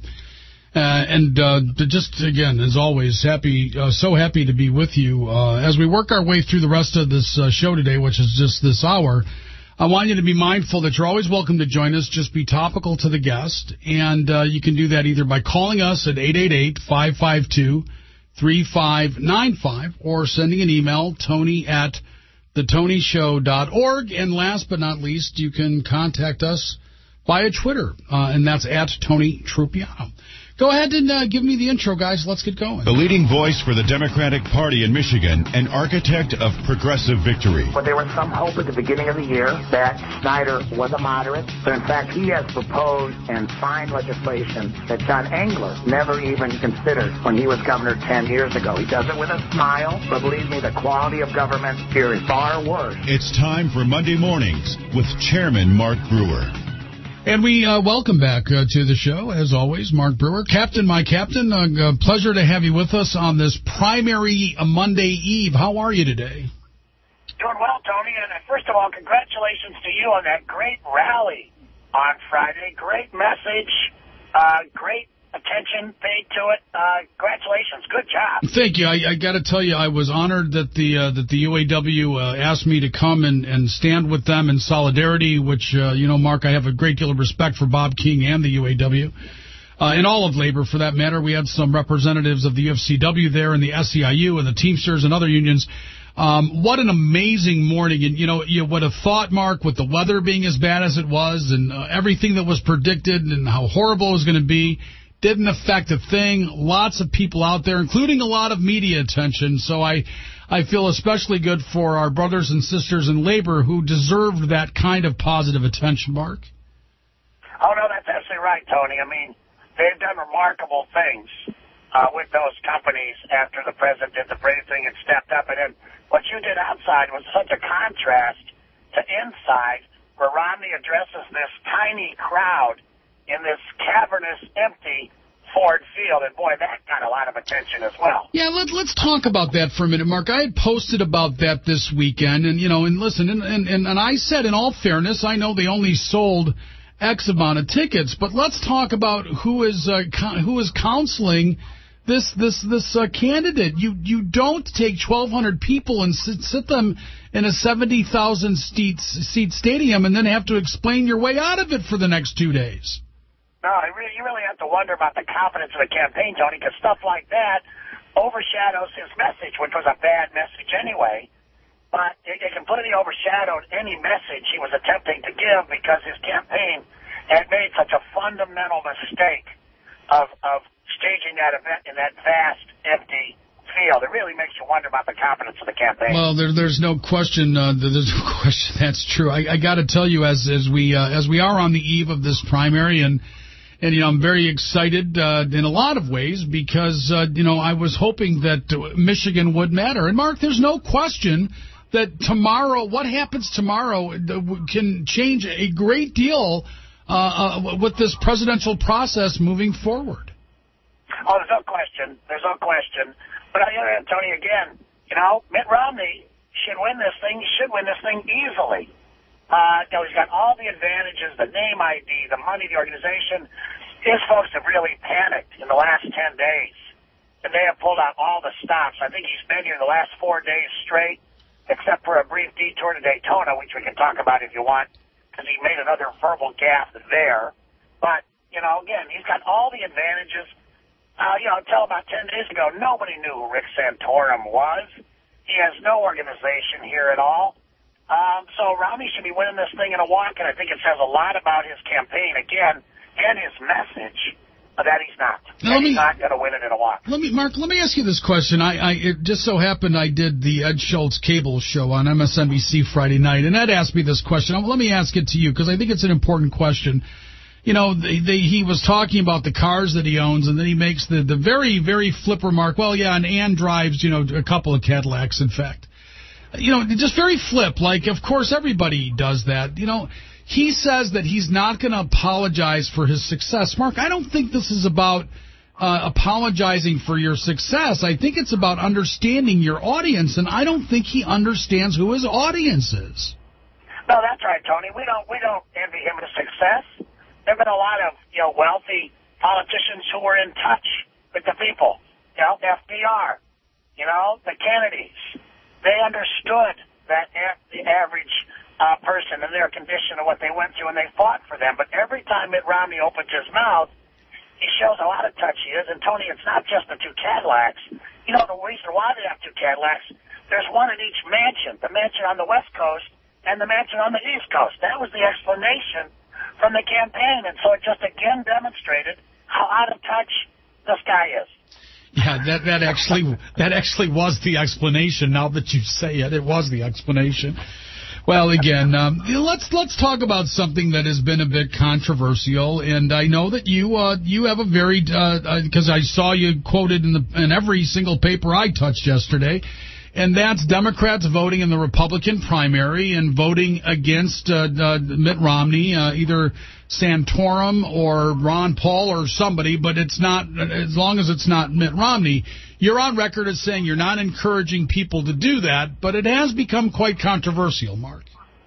Uh, and uh, just, again, as always, happy, uh, so happy to be with you. Uh, as we work our way through the rest of this uh, show today, which is just this hour, I want you to be mindful that you're always welcome to join us. Just be topical to the guest. And uh, you can do that either by calling us at eight eight eight, five five two, three five nine five or sending an email, tony at the tony show dot org. And last but not least, you can contact us via Twitter, uh, and that's at Tony Trupiano. Go ahead and uh, give me the intro, guys. Let's get going. The leading voice for the Democratic Party in Michigan, an architect of progressive victory. Well, there was some hope at the beginning of the year that Snyder was a moderate, but in fact he has proposed and signed legislation that John Engler never even considered when he was governor ten years ago. He does it with a smile, but believe me, the quality of government here is far worse. It's time for Monday Mornings with Chairman Mark Brewer. And we uh, welcome back uh, to the show, as always, Mark Brewer. Captain, my captain, uh, uh, pleasure to have you with us on this primary uh, Monday Eve. How are you today? Doing well, Tony. And uh, first of all, congratulations to you on that great rally on Friday. Great message, uh, great attention paid to it. Uh, congratulations. Good job. Thank you. I, I got to tell you, I was honored that the uh, that the U A W uh, asked me to come and, and stand with them in solidarity, which, uh, you know, Mark, I have a great deal of respect for Bob King and the U A W. Uh, and all of labor, for that matter. We had some representatives of the U F C W there and the S E I U and the Teamsters and other unions. Um, what an amazing morning. And, you know, you would have thought, Mark, with the weather being as bad as it was and uh, everything that was predicted and how horrible it was going to be, didn't affect a thing. Lots of people out there, including a lot of media attention. So I, I feel especially good for our brothers and sisters in labor who deserved that kind of positive attention, Mark. Oh, no, that's absolutely right, Tony. I mean, they've done remarkable things uh, with those companies after the president did the brave thing and stepped up. And then what you did outside was such a contrast to inside, where Romney addresses this tiny crowd in this cavernous, empty Ford Field. And, boy, that got a lot of attention as well. Yeah, let, let's talk about that for a minute, Mark. I had posted about that this weekend. And, you know, and listen, and, and, and I said, in all fairness, I know they only sold X amount of tickets, but let's talk about who is uh, who is counseling this this this uh, candidate. You you don't take twelve hundred people and sit, sit them in a seventy thousand seat seat stadium and then have to explain your way out of it for the next two days. No, I really, you really have to wonder about the confidence of the campaign, Tony, because stuff like that overshadows his message, which was a bad message anyway. But it, it completely overshadowed any message he was attempting to give because his campaign had made such a fundamental mistake of of staging that event in that vast, empty field. It really makes you wonder about the confidence of the campaign. Well, there, there's no question. Uh, there's no question that's true. I, I got to tell you, as as we uh, as we are on the eve of this primary, and and you know, I'm very excited uh, in a lot of ways because uh, you know I was hoping that Michigan would matter. And Mark, there's no question that tomorrow, what happens tomorrow, can change a great deal uh, uh, with this presidential process moving forward. Oh, there's no question. There's no question. But on the other hand, Tony, again, you know, Mitt Romney should win this thing. He should win this thing easily. Uh, you know, he's got all the advantages, the name I D, the money, the organization. His folks have really panicked in the last ten days. And they have pulled out all the stops. I think he's been here the last four days straight, except for a brief detour to Daytona, which we can talk about if you want, because he made another verbal gaffe there. But, you know, again, he's got all the advantages. Uh, you know, until about ten days ago, nobody knew who Rick Santorum was. He has no organization here at all. Um, so Romney should be winning this thing in a walk, and I think it says a lot about his campaign, again, and his message that he's not. That he's not going to win it in a walk. Let me, Mark, let me ask you this question. I, I It just so happened I did the Ed Schultz cable show on M S N B C Friday night, and Ed asked me this question. Let me ask it to you, because I think it's an important question. You know, they, they, he was talking about the cars that he owns, and then he makes the, the very, very flip remark, well, yeah, and Ann drives, you know, a couple of Cadillacs, in fact. You know, just very flip, like, of course, everybody does that. You know, he says that he's not going to apologize for his success. Mark, I don't think this is about uh, apologizing for your success. I think it's about understanding your audience, and I don't think he understands who his audience is. No, that's right, Tony. We don't, we don't envy him his success. There have been a lot of, you know, wealthy politicians who were in touch with the people. You know, F D R, you know, the Kennedys. They understood that the average uh, person and their condition and what they went through, and they fought for them. But every time Mitt Romney opens his mouth, he shows a lot of touch he is. And, Tony, it's not just the two Cadillacs. You know, the reason why they have two Cadillacs, there's one in each mansion, the mansion on the West Coast and the mansion on the East Coast. That was the explanation from the campaign, and so it just again demonstrated how out of touch this guy is. Yeah, that that actually that actually was the explanation. Now that you say it, it was the explanation. Well, again, um, let's let's talk about something that has been a bit controversial, and I know that you uh, you have a very because uh, I saw you quoted in the in every single paper I touched yesterday. And that's Democrats voting in the Republican primary and voting against uh, uh, Mitt Romney, uh, either Santorum or Ron Paul or somebody, but it's not, as long as it's not Mitt Romney. You're on record as saying you're not encouraging people to do that, but it has become quite controversial, Mark.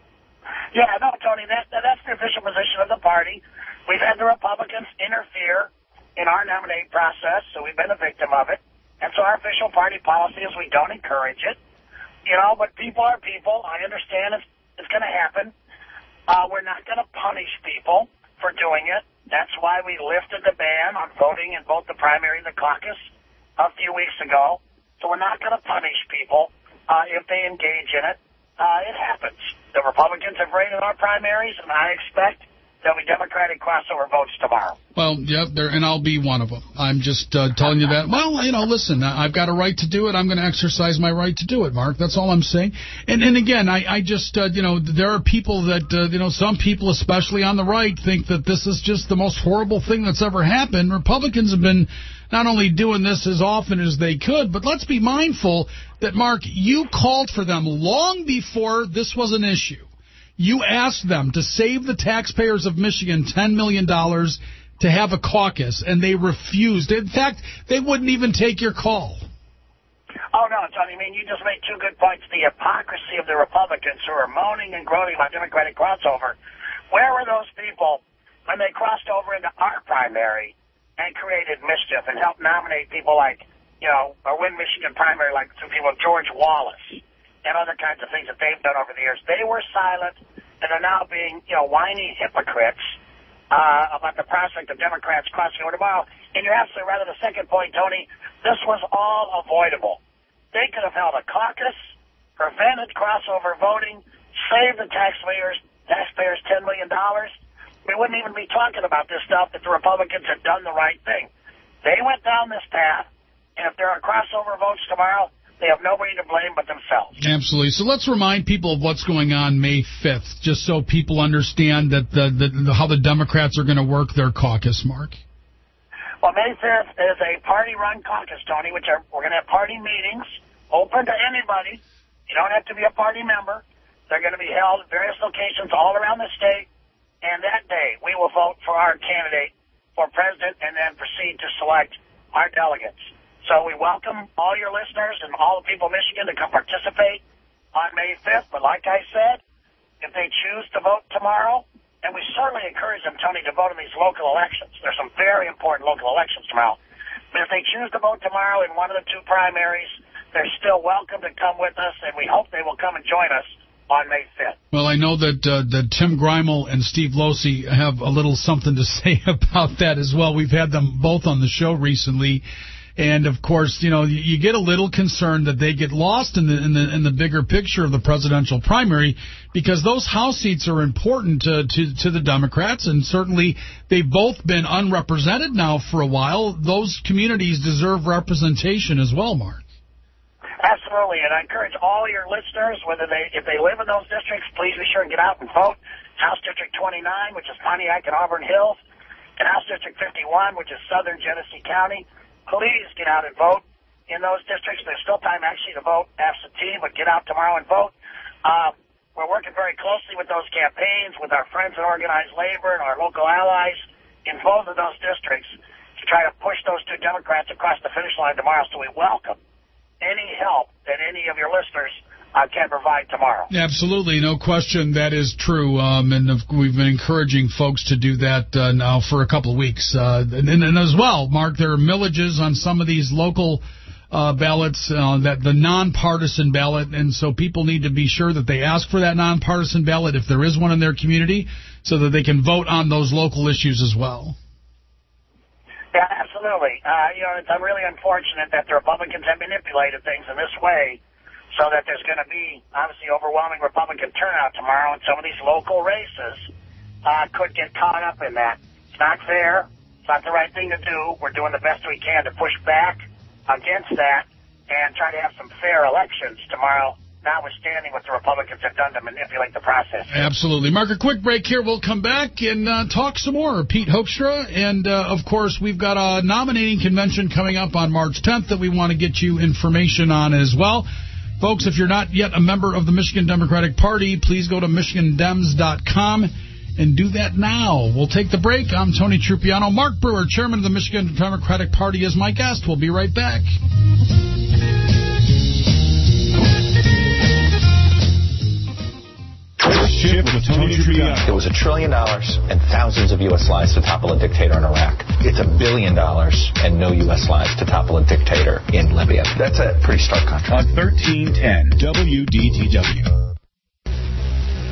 Yeah, no, Tony, that, that's the official position of the party. We've had the Republicans interfere in our nominating process, so we've been a victim of it. And so our official party policy is we don't encourage it. You know, but people are people. I understand it's, it's going to happen. Uh, we're not going to punish people for doing it. That's why we lifted the ban on voting in both the primary and the caucus a few weeks ago. So we're not going to punish people uh, if they engage in it. Uh, it happens. The Republicans have raided our primaries, and I expect there'll be Democratic crossover votes tomorrow. Well, yeah, there, and I'll be one of them. I'm just uh, telling you that. Well, you know, listen, I've got a right to do it. I'm going to exercise my right to do it, Mark. That's all I'm saying. And and again, I, I just, uh, you know, there are people that, uh, you know, some people, especially on the right, think that this is just the most horrible thing that's ever happened. Republicans have been not only doing this as often as they could, but let's be mindful that, Mark, you called for them long before this was an issue. You asked them to save the taxpayers of Michigan ten million dollars to have a caucus, and they refused. In fact, they wouldn't even take your call. Oh, no, Tony, I mean, you just made two good points. The hypocrisy of the Republicans who are moaning and groaning about Democratic crossover. Where were those people when they crossed over into our primary and created mischief and helped nominate people like, you know, or win Michigan primary like some people, George Wallace, and other kinds of things that they've done over the years? They were silent, and are now being, you know, whiny hypocrites uh, about the prospect of Democrats crossing over tomorrow. And you're absolutely right on the second point, Tony. This was all avoidable. They could have held a caucus, prevented crossover voting, saved the taxpayers, taxpayers ten million dollars. We wouldn't even be talking about this stuff if the Republicans had done the right thing. They went down this path, and if there are crossover votes tomorrow, they have nobody to blame but themselves. Absolutely. So let's remind people of what's going on May fifth, just so people understand that the, the, the how the Democrats are going to work their caucus, Mark. Well, May fifth is a party-run caucus, Tony, which are, we're going to have party meetings, open to anybody. You don't have to be a party member. They're going to be held at various locations all around the state. And that day, we will vote for our candidate for president and then proceed to select our delegates. So we welcome all your listeners and all the people of Michigan to come participate on May fifth. But like I said, if they choose to vote tomorrow, and we certainly encourage them, Tony, to vote in these local elections. There's some very important local elections tomorrow. But if they choose to vote tomorrow in one of the two primaries, they're still welcome to come with us, and we hope they will come and join us on May fifth. Well, I know that uh, that Tim Greimel and Steve Losey have a little something to say about that as well. We've had them both on the show recently. And, of course, you know, you get a little concerned that they get lost in the in the in the bigger picture of the presidential primary, because those House seats are important to, to, to the Democrats, and certainly they've both been unrepresented now for a while. Those communities deserve representation as well, Mark. Absolutely, and I encourage all your listeners, whether they if they live in those districts, please be sure and get out and vote. House District twenty-nine, which is Pontiac and Auburn Hills, and House District fifty-one, which is Southern Genesee County. Please get out and vote in those districts. There's still time, actually, to vote absentee, but get out tomorrow and vote. Um, we're working very closely with those campaigns, with our friends in organized labor and our local allies in both of those districts to try to push those two Democrats across the finish line tomorrow. So we welcome any help that any of your listeners uh, can provide tomorrow. Absolutely, no question, that is true, um, and we've been encouraging folks to do that uh, now for a couple of weeks. Uh, and, and as well, Mark, there are millages on some of these local uh, ballots, uh, that the nonpartisan ballot, and so people need to be sure that they ask for that nonpartisan ballot if there is one in their community, so that they can vote on those local issues as well. Yeah, absolutely. Uh, you know, it's really unfortunate that the Republicans have manipulated things in this way, so that there's going to be, obviously, overwhelming Republican turnout tomorrow, and some of these local races uh, could get caught up in that. It's not fair. It's not the right thing to do. We're doing the best we can to push back against that and try to have some fair elections tomorrow, notwithstanding what the Republicans have done to manipulate the process. Absolutely. Mark, a quick break here. We'll come back and uh, talk some more. Pete Hoekstra, and, uh, of course, we've got a nominating convention coming up on March tenth that we want to get you information on as well. Folks, if you're not yet a member of the Michigan Democratic Party, please go to Michigan Dems dot com and do that now. We'll take the break. I'm Tony Trupiano. Mark Brewer, chairman of the Michigan Democratic Party, is my guest. We'll be right back. Chip with Tony Trupiano. It was a trillion dollars and thousands of U S lives to topple a dictator in Iraq. It's a billion dollars and no U S lives to topple a dictator in Libya. That's a pretty stark contrast. On thirteen ten W D T W.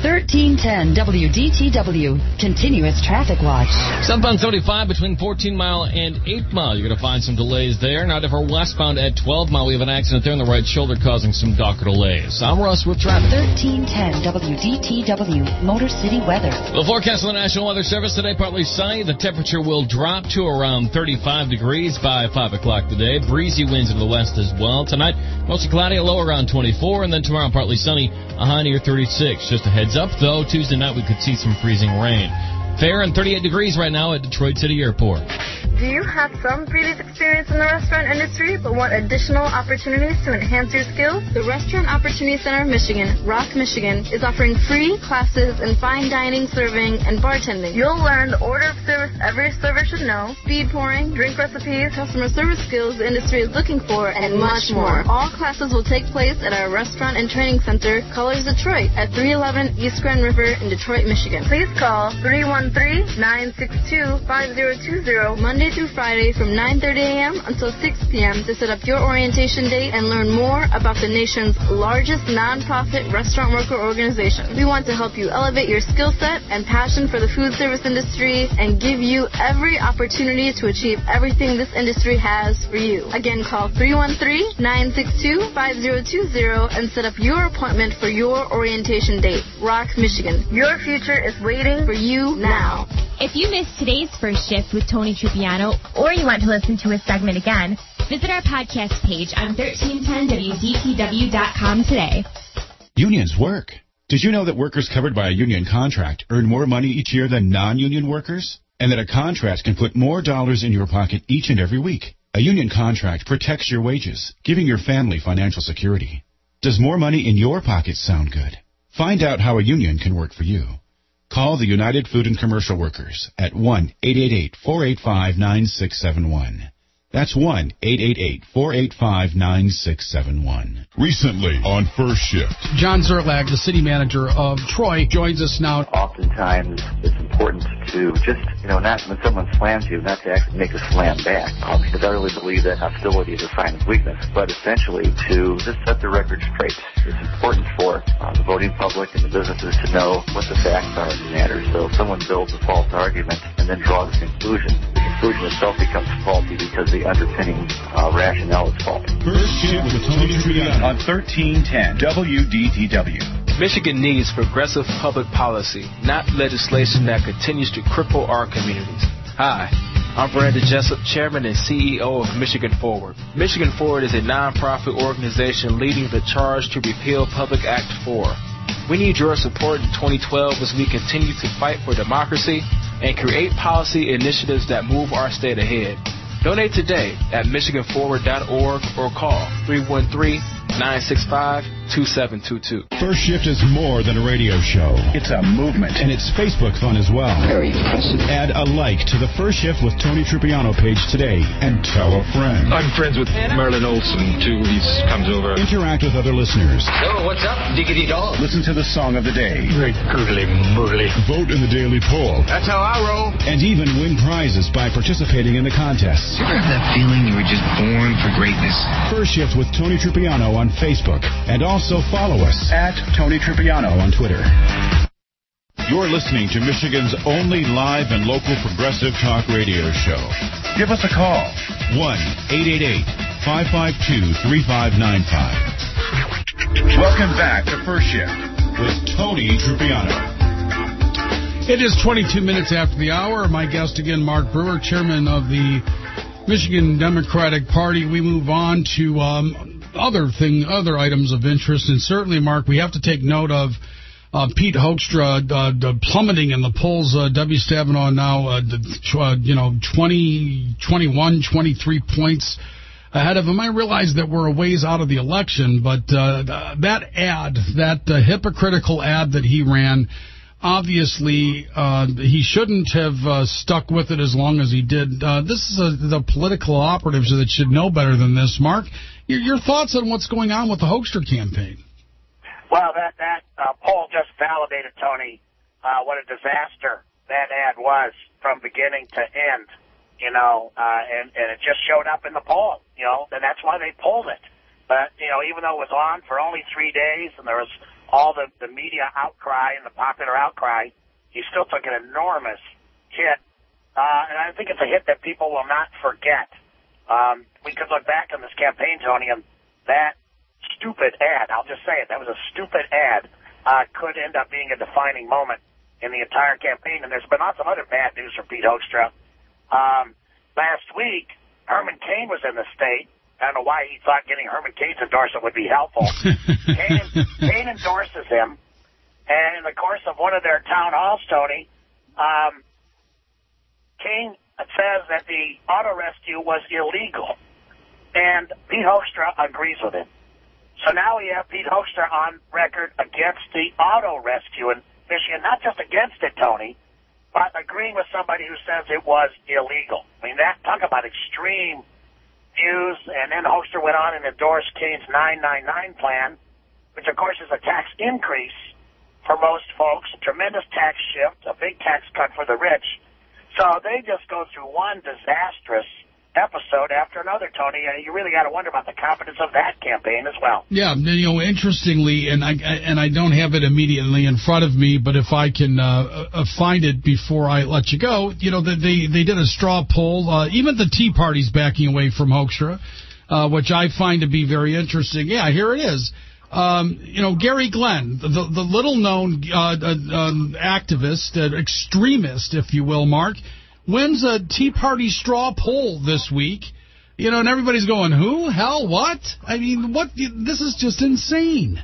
thirteen ten W D T W, continuous traffic watch. Southbound seventy-five between fourteen mile and eight mile. You're going to find some delays there. Now, for westbound at twelve mile, we have an accident there on the right shoulder causing some dock delays. I'm Russ with traffic. thirteen ten W D T W, Motor City weather. The forecast of the National Weather Service today, partly sunny. The temperature will drop to around thirty-five degrees by five o'clock today. Breezy winds into the west as well. Tonight, mostly cloudy, a low around twenty-four, and then tomorrow, partly sunny, a high near thirty-six. Just a heads up, though, Tuesday night we could see some freezing rain. Fair and thirty-eight degrees right now at Detroit City Airport. Do you have some previous experience in the restaurant industry but want additional opportunities to enhance your skills? The Restaurant Opportunity Center of Michigan, Rock, Michigan, is offering free classes in fine dining, serving, and bartending. You'll learn the order of service every server should know, speed pouring, drink recipes, customer service skills the industry is looking for, and much more. All classes will take place at our Restaurant and Training Center, Colors Detroit, at three eleven East Grand River in Detroit, Michigan. Please call three one three, nine six two, five zero two zero Monday through Friday from nine thirty a.m. until six p.m. to set up your orientation date and learn more about the nation's largest nonprofit restaurant worker organization. We want to help you elevate your skill set and passion for the food service industry and give you every opportunity to achieve everything this industry has for you. Again, call three one three, nine six two, five zero two zero and set up your appointment for your orientation date. Rock, Michigan. Your future is waiting for you now. If you missed today's First Shift with Tony Trupiano, or you want to listen to a segment again, visit our podcast page on thirteen ten W D T W dot com today. Unions work. Did you know that workers covered by a union contract earn more money each year than non-union workers? And that a contract can put more dollars in your pocket each and every week? A union contract protects your wages, giving your family financial security. Does more money in your pocket sound good? Find out how a union can work for you. Call the United Food and Commercial Workers at one eight eight eight, four eight five, nine six seven one. That's one eight eight eight, four eight five, nine six seven one. Recently on First Shift. John Zerlag, the city manager of Troy, joins us now. Oftentimes, it's important to just, you know, not when someone slams you, not to actually make a slam back. Um, because I really believe that hostility is a sign of weakness. But essentially, to just set the record straight. It's important for uh, the voting public and the businesses to know what the facts are in the matter. So if someone builds a false argument and then draws a conclusion, the conclusion itself becomes faulty because the underpinning uh, rationale is faulty. First Shift with Tony Triano on thirteen ten W D T W. Michigan needs progressive public policy, not legislation that continues to cripple our communities. Hi, I'm Brandon Jessup, Chairman and C E O of Michigan Forward. Michigan Forward is a nonprofit organization leading the charge to repeal Public Act four. We need your support in twenty twelve as we continue to fight for democracy and create policy initiatives that move our state ahead. Donate today at michigan forward dot org or call three one three, nine six five, two seven two two. First Shift is more than a radio show. It's a movement. And it's Facebook fun as well. Very impressive. Add a like to the First Shift with Tony Trupiano page today and tell a friend. I'm friends with Merlin Olsen, too. He comes over. Interact with other listeners. Oh, what's up, diggity dog? Listen to the song of the day. Great gurgly moogly. Vote in the daily poll. That's how I roll. And even win prizes by participating in the contests. You ever have that feeling you were just born for greatness? First Shift with Tony Trupiano on Facebook. And also follow us at Tony Trupiano on Twitter. You're listening to Michigan's only live and local progressive talk radio show. Give us a call. one eight eight eight, five five two, three five nine five. Welcome back to First Shift with Tony Trupiano. It is twenty-two minutes after the hour. My guest again, Mark Brewer, chairman of the Michigan Democratic Party. We move on to um, other thing, other items of interest, and certainly, Mark, we have to take note of uh, Pete Hoekstra uh, plummeting in the polls. Uh, W. Stabenow now, uh, uh, you know, twenty, twenty-one, twenty-three points ahead of him. I realize that we're a ways out of the election, but uh, that ad, that uh, hypocritical ad that he ran. Obviously, uh, he shouldn't have uh, stuck with it as long as he did. Uh, this is a, the political operatives that should know better than this. Mark, your, your thoughts on what's going on with the Hoekstra campaign? Well, that that uh, poll just validated, Tony, uh, what a disaster that ad was from beginning to end. You know, uh, and and it just showed up in the poll. You know, and that's why they pulled it. But you know, even though it was on for only three days and there was all the, the media outcry and the popular outcry, he still took an enormous hit. Uh, and I think it's a hit that people will not forget. Um, we could look back on this campaign, Tony, and that stupid ad, I'll just say it, that was a stupid ad, uh, could end up being a defining moment in the entire campaign. And there's been lots of other bad news for Pete Hoekstra. Um, last week, Herman Cain was in the state. I don't know why he thought getting Herman Cain's endorsement would be helpful. Cain, Cain endorses him, and in the course of one of their town halls, Tony, um, Cain says that the auto rescue was illegal, and Pete Hoekstra agrees with him. So now we have Pete Hoekstra on record against the auto rescue in Michigan, not just against it, Tony, but agreeing with somebody who says it was illegal. I mean, that talk about extreme views. And then Hoekstra went on and endorsed Cain's nine nine nine plan, which, of course, is a tax increase for most folks, a tremendous tax shift, a big tax cut for the rich. So they just go through one disastrous episode after another, Tony. Uh, you really got to wonder about the competence of that campaign as well. Yeah, you know, interestingly, and I and I don't have it immediately in front of me, but if I can uh, uh, find it before I let you go, you know, they they did a straw poll. Uh, even the Tea Party's backing away from Hoekstra, uh, which I find to be very interesting. Yeah, here it is. Um, you know, Gary Glenn, the, the little-known uh, uh, um, activist, uh, extremist, if you will, Mark, wins a Tea Party straw poll this week. You know, and everybody's going, who? Hell, what? I mean, what? This is just insane.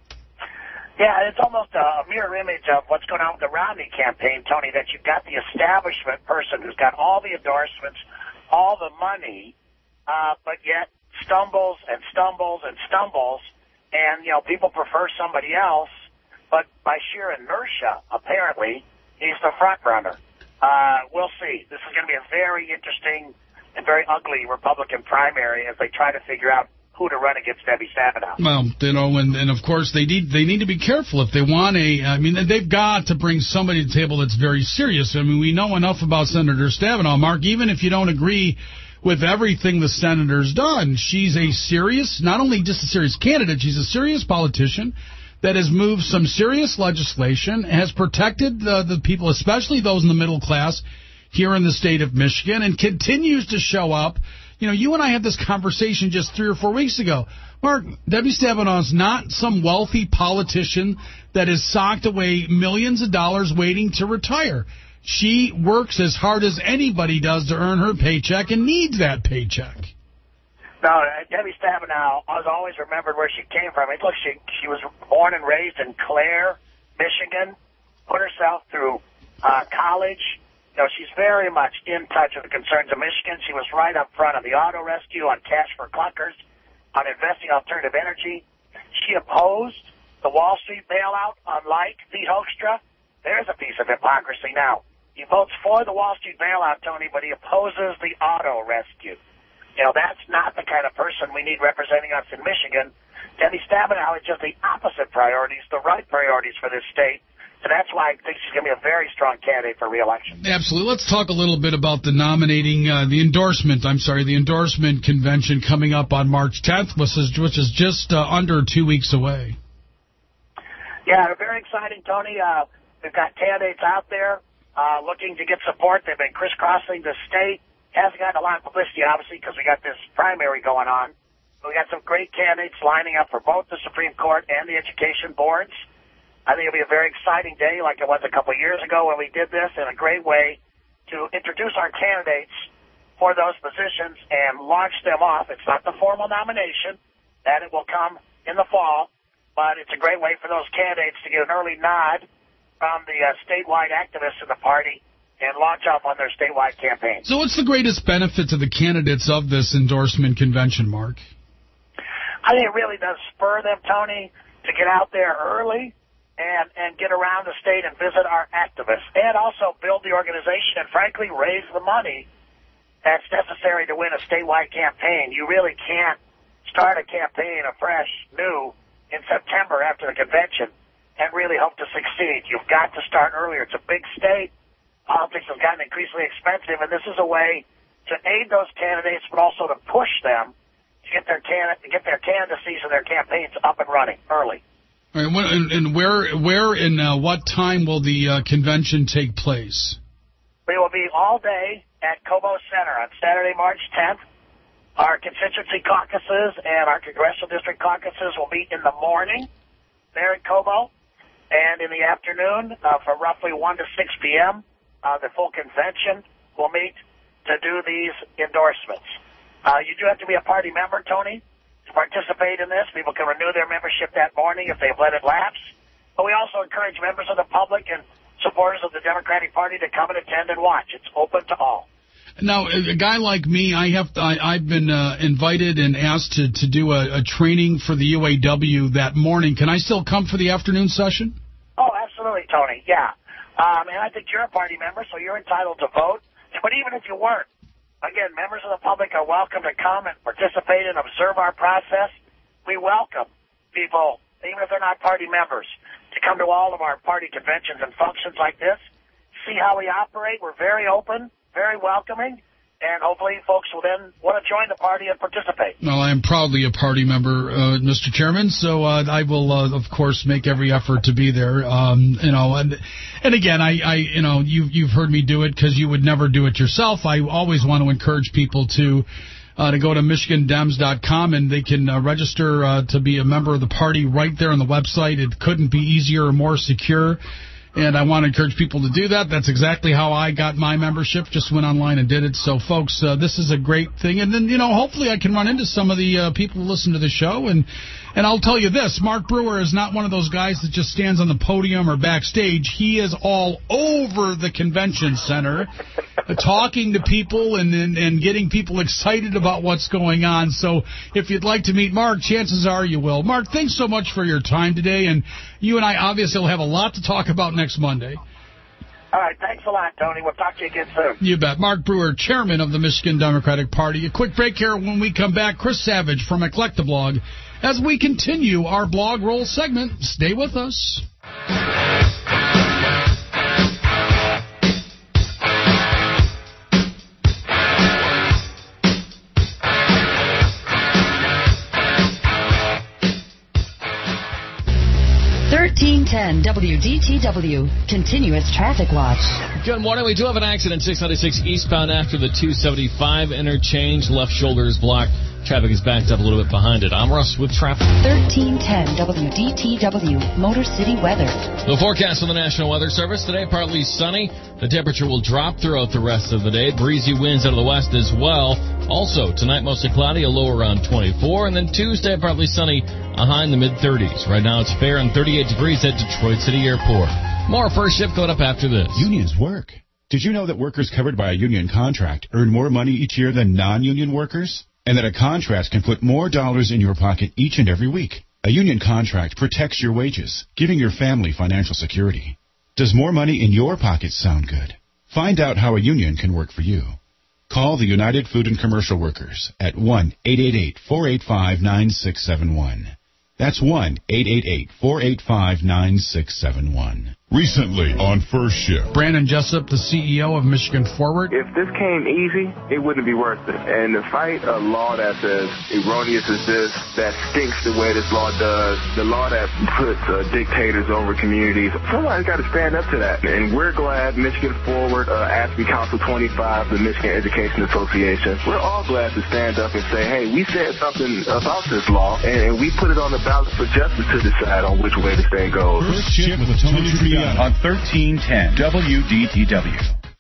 Yeah, it's almost a mirror image of what's going on with the Romney campaign, Tony, that you've got the establishment person who's got all the endorsements, all the money, uh, but yet stumbles and stumbles and stumbles. And, you know, people prefer somebody else, but by sheer inertia, apparently, he's the front runner. Uh, we'll see. This is going to be a very interesting and very ugly Republican primary as they try to figure out who to run against Debbie Stabenow. Well, you know, and, and of course, they need they need to be careful if they want a, I mean, they've got to bring somebody to the table that's very serious. I mean, we know enough about Senator Stabenow, Mark, even if you don't agree with everything the senator's done. She's a serious, not only just a serious candidate, she's a serious politician that has moved some serious legislation, has protected the, the people, especially those in the middle class here in the state of Michigan, and continues to show up. You know, you and I had this conversation just three or four weeks ago. Mark, Debbie Stabenow's not some wealthy politician that has socked away millions of dollars waiting to retire. She works as hard as anybody does to earn her paycheck and needs that paycheck. No, Debbie Stabenow has always remembered where she came from. I mean, look, she she was born and raised in Clare, Michigan, put herself through uh, college. You know, she's very much in touch with the concerns of Michigan. She was right up front of the auto rescue, on cash for clunkers, on investing alternative energy. She opposed the Wall Street bailout, unlike Pete Hoekstra. There's a piece of hypocrisy now. He votes for the Wall Street bailout, Tony, but he opposes the auto rescue. You know, that's not the kind of person we need representing us in Michigan. Debbie Stabenow has just the opposite priorities, the right priorities for this state. So that's why I think she's going to be a very strong candidate for re-election. Absolutely. Let's talk a little bit about the nominating, uh, the endorsement, I'm sorry, the endorsement convention coming up on March tenth, which is, which is just uh, under two weeks away. Yeah, very exciting, Tony. Uh, we've got candidates out there uh, looking to get support. They've been crisscrossing the state. Hasn't gotten a lot of publicity, obviously, because we got this primary going on. But we got some great candidates lining up for both the Supreme Court and the education boards. I think it'll be a very exciting day like it was a couple of years ago when we did this, and a great way to introduce our candidates for those positions and launch them off. It's not the formal nomination. That it will come in the fall, but it's a great way for those candidates to get an early nod from the uh, statewide activists in the party and launch off on their statewide campaign. So what's the greatest benefit to the candidates of this endorsement convention, Mark? I think it really does spur them, Tony, to get out there early and, and get around the state and visit our activists, and also build the organization and, frankly, raise the money that's necessary to win a statewide campaign. You really can't start a campaign afresh, new, in September after the convention and really hope to succeed. You've got to start earlier. It's a big state. Politics has gotten increasingly expensive, and this is a way to aid those candidates, but also to push them to get their can- to get their candidacies and their campaigns up and running early. All right, and, and where, where, and uh, what time will the uh, convention take place? We will be all day at Cobo Center on Saturday, March tenth. Our constituency caucuses and our congressional district caucuses will meet in the morning there at Cobo, and in the afternoon uh, from roughly one to six p.m., uh, the full convention will meet to do these endorsements. Uh, you do have to be a party member, Tony, to participate in this. People can renew their membership that morning if they've let it lapse. But we also encourage members of the public and supporters of the Democratic Party to come and attend and watch. It's open to all. Now, a guy like me, I have to, I, I've been uh, invited and asked to, to do a, a training for the U A W that morning. Can I still come for the afternoon session? Oh, absolutely, Tony, yeah. Um, and I think you're a party member, so you're entitled to vote. But even if you weren't, again, members of the public are welcome to come and participate and observe our process. We welcome people, even if they're not party members, to come to all of our party conventions and functions like this, see how we operate. We're very open, very welcoming, and hopefully folks will then want to join the party and participate. Well, I am proudly a party member, uh, Mister Chairman, so uh, I will, uh, of course, make every effort to be there. Um, you know, and and again, I, I you know, you've you've heard me do it because you would never do it yourself. I always want to encourage people to uh, to go to Michigan Dems dot com and they can uh, register uh, to be a member of the party right there on the website. It couldn't be easier or more secure. And I want to encourage people to do that. That's exactly how I got my membership. Just went online and did it. So, folks, uh, this is a great thing. And then, you know, hopefully I can run into some of the uh, people who listen to the show. And, and I'll tell you this, Mark Brewer is not one of those guys that just stands on the podium or backstage. He is all over the convention center uh, talking to people and, and, and getting people excited about what's going on. So if you'd like to meet Mark, chances are you will. Mark, thanks so much for your time today. And you and I obviously will have a lot to talk about next Monday. All right, thanks a lot, Tony. We'll talk to you again soon. You bet. Mark Brewer, chairman of the Michigan Democratic Party. A quick break here. When we come back, Chris Savage from Eclectablog as we continue our blog roll segment. Stay with us. thirteen ten W D T W, Continuous Traffic Watch. Good morning. We do have an accident, six ninety-six eastbound after the two seventy-five interchange. Left shoulder is blocked. Traffic is backed up a little bit behind it. I'm Russ with traffic. thirteen ten W D T W, Motor City Weather. The forecast from the National Weather Service today, partly sunny. The temperature will drop throughout the rest of the day. Breezy winds out of the west as well. Also, tonight mostly cloudy, a low around twenty-four. And then Tuesday, partly sunny, a high in the mid-thirties. Right now it's fair and thirty-eight degrees at Detroit City Airport. More first shift coming up after this. Unions work. Did you know that workers covered by a union contract earn more money each year than non-union workers? And that a contract can put more dollars in your pocket each and every week? A union contract protects your wages, giving your family financial security. Does more money in your pocket sound good? Find out how a union can work for you. Call the United Food and Commercial Workers at one eight eight eight, four eight five, nine six seven one. That's one eight eight eight, four eight five, nine six seven one. Recently on First Shift, Brandon Jessup, the C E O of Michigan Forward. If this came easy, it wouldn't be worth it. And to fight a law that's as erroneous as this, that stinks the way this law does, the law that puts uh, dictators over communities, somebody's got to stand up to that. And we're glad Michigan Forward, uh, A S B E Council twenty-five, the Michigan Education Association, we're all glad to stand up and say, hey, we said something about this law, and, and we put it on the ballot for justice to decide on which way this thing goes. First Shift with Tony Trujillo on thirteen ten W D T W.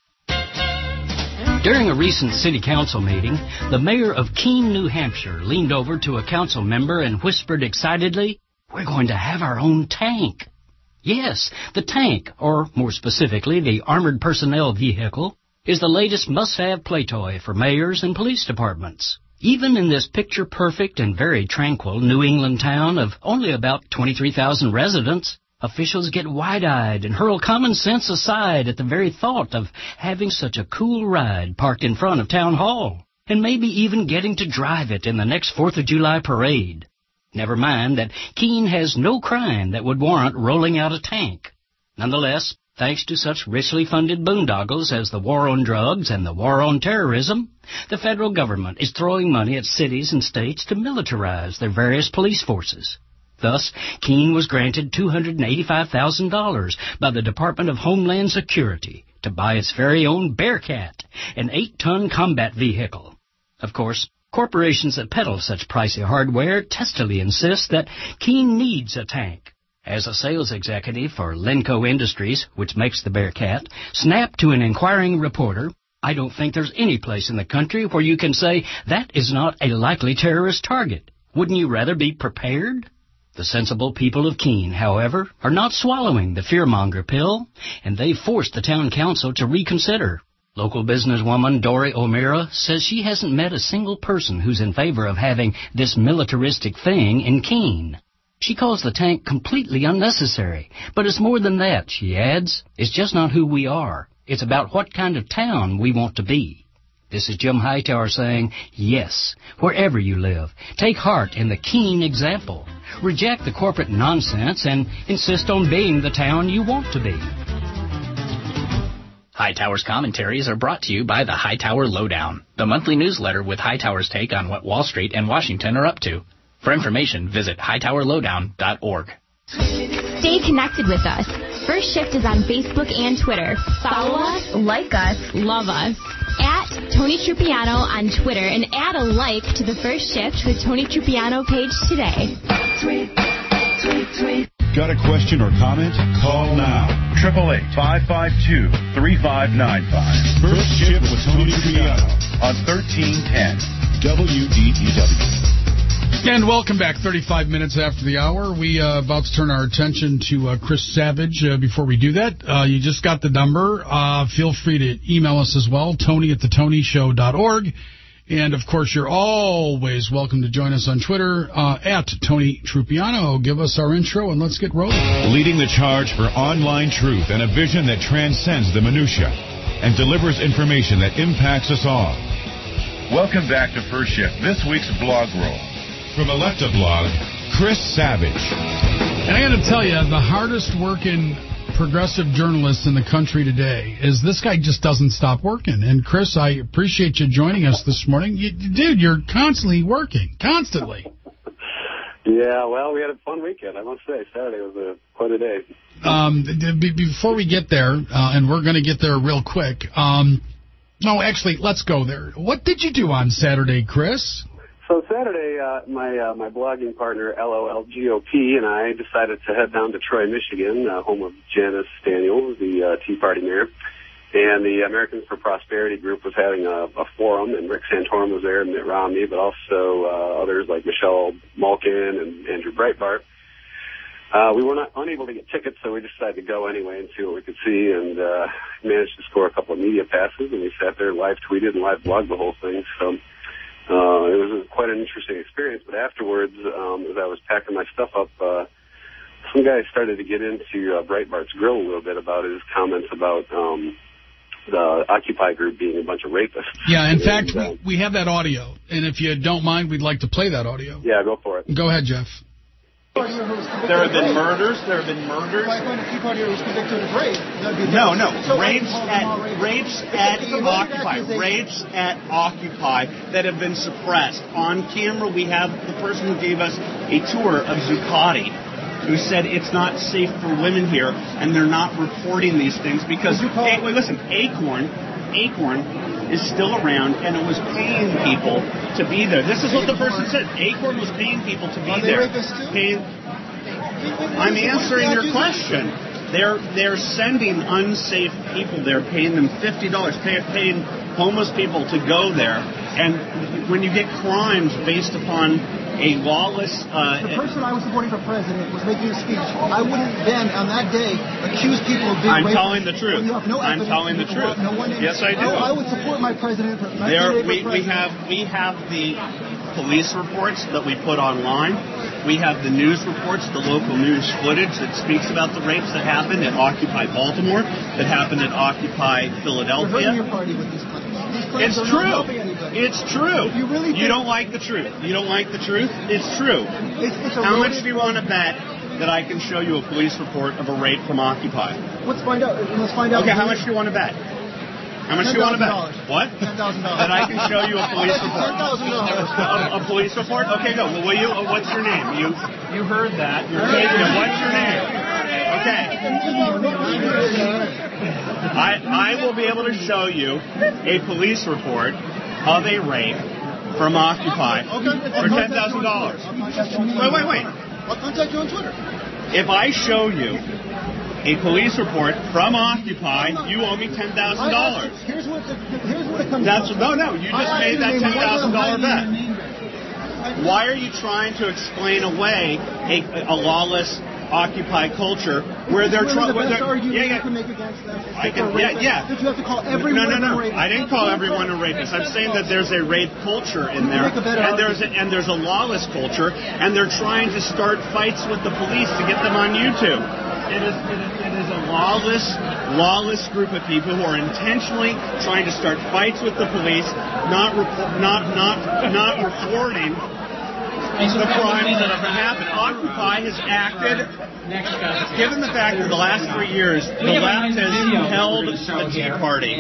During a recent city council meeting, the mayor of Keene, New Hampshire, leaned over to a council member and whispered excitedly, "We're going to have our own tank." Yes, the tank, or more specifically, the armored personnel vehicle, is the latest must-have play toy for mayors and police departments. Even in this picture-perfect and very tranquil New England town of only about twenty-three thousand residents, officials get wide-eyed and hurl common sense aside at the very thought of having such a cool ride parked in front of Town Hall, and maybe even getting to drive it in the next fourth of July parade. Never mind that Keene has no crime that would warrant rolling out a tank. Nonetheless, thanks to such richly funded boondoggles as the war on drugs and the war on terrorism, the federal government is throwing money at cities and states to militarize their various police forces. Thus, Keene was granted two hundred eighty-five thousand dollars by the Department of Homeland Security to buy its very own Bearcat, an eight-ton combat vehicle. Of course, corporations that peddle such pricey hardware testily insist that Keene needs a tank. As a sales executive for Lenco Industries, which makes the Bearcat, snapped to an inquiring reporter, "I don't think there's any place in the country where you can say that is not a likely terrorist target. Wouldn't you rather be prepared?" The sensible people of Keene, however, are not swallowing the fearmonger pill, and they forced the town council to reconsider. Local businesswoman Dory O'Meara says she hasn't met a single person who's in favor of having this militaristic thing in Keene. She calls the tank completely unnecessary, but it's more than that, she adds. It's just not who we are. It's about what kind of town we want to be. This is Jim Hightower saying, yes, wherever you live, take heart in the Keene example. Reject the corporate nonsense and insist on being the town you want to be. Hightower's commentaries are brought to you by the Hightower Lowdown, the monthly newsletter with Hightower's take on what Wall Street and Washington are up to. For information, visit hightower lowdown dot org. Stay connected with us. First Shift is on Facebook and Twitter. Follow us, like us, love us. At Tony Trupiano on Twitter and add a like to the First Shift with Tony Trupiano page today. Tweet, tweet, tweet. Got a question or comment? Call now. triple eight, five five two, three five nine five. First Shift with Tony Trupiano on thirteen ten W D E W. And welcome back. thirty-five minutes after the hour. We uh, about to turn our attention to uh, Chris Savage. Uh, before we do that, uh, you just got the number. Uh, feel free to email us as well, Tony at the Tony Show dot org. And, of course, you're always welcome to join us on Twitter uh, at Tony Trupiano. Give us our intro and let's get rolling. Leading the charge for online truth and a vision that transcends the minutia and delivers information that impacts us all. Welcome back to First Shift, this week's blog roll. From Electa Blog, Chris Savage. And I got to tell you, the hardest working progressive journalist in the country today is this guy just doesn't stop working. And Chris, I appreciate you joining us this morning. You, dude, you're constantly working, constantly. Yeah, well, we had a fun weekend, I must say. Saturday was a, quite a day. Um, b- before we get there, uh, and we're going to get there real quick. Um, no, actually, let's go there. What did you do on Saturday, Chris? So Saturday, uh, my uh, my blogging partner, L O L G O P, and I decided to head down to Troy, Michigan, uh, home of Janice Daniels, the uh, Tea Party mayor. And the Americans for Prosperity group was having a, a forum, and Rick Santorum was there, and Mitt Romney, but also uh, others like Michelle Malkin and Andrew Breitbart. Uh, we were not unable to get tickets, so we decided to go anyway and see what we could see, and uh, managed to score a couple of media passes, and we sat there and live tweeted and live blogged the whole thing. So uh, it was a, quite an interesting experience. But afterwards, um, as I was packing my stuff up, uh, some guys started to get into uh, Breitbart's grill a little bit about his comments about um, the Occupy group being a bunch of rapists. Yeah, in and, fact, uh, we, we have that audio, and if you don't mind, we'd like to play that audio. Yeah, go for it. Go ahead, Jeff. There have been murders. There have been murders. Like when a Tea Party was convicted of rape. No, no. So rapes at rapes at Occupy. Rapes at Occupy that have been suppressed. On camera, we have the person who gave us a tour of Zuccotti, who said it's not safe for women here, and they're not reporting these things because, hey, wait, listen, Acorn, Acorn is still around, and it was paying people to be there. This is what the person said. Acorn was paying people to be Are there. they rapists too? Paying, I'm answering your question. They're they're sending unsafe people there, paying them fifty dollars, pay, paying homeless people to go there. And when you get crimes based upon a lawless... Uh, the person I was supporting for president was making a speech. I wouldn't then, on that day, accuse people of being I'm rapists. telling the truth. You have no I'm evidence. telling the You truth. No one yes, I do. I, I would support my president. For, my there, we, we, we have we have the police reports that we put online. We have the news reports, the local news footage that speaks about the rapes that happened at Occupy Baltimore, that happened at Occupy Philadelphia. You're hurting your party with these claims. These claims It's are true. not helping anybody. It's true. If you really you think, don't like the truth. You don't like the truth? It's true. It's, it's How much do you want to bet that I can show you a police report of a rape from Occupy? Let's find out. Let's find out. Okay, how much do you want to bet? How much do you want to bet? What? ten thousand dollars. That I can show you a police report. ten thousand dollars. A, a police report? Okay, go. Well, will you? Uh, what's your name? You you heard that. You're taking it. What's your name? Okay. I I will be able to show you a police report of a rape from Occupy for ten thousand dollars. Wait, wait, wait. I'll contact you on Twitter. If I show you a police report from Occupy, you owe me ten thousand dollars. Here's what the, here's what it comes That's down no, no. You just I, made that ten thousand dollar bet. bet. Why are you trying to explain away a, a lawless Occupy culture where they're trying? The best argument yeah, yeah. you can make against that. I can, yeah, yeah. That you have to call everyone no, no, no. a rapist. I didn't call everyone a rapist. I'm saying that there's a rape culture in there, and there's a, and there's a lawless culture, and they're trying to start fights with the police to get them on YouTube. It is, it is, it is a lawless, lawless group of people who are intentionally trying to start fights with the police, not report, not not not reporting the crimes that have happened. Occupy has acted, given the fact that the last three years the left has held the Tea Party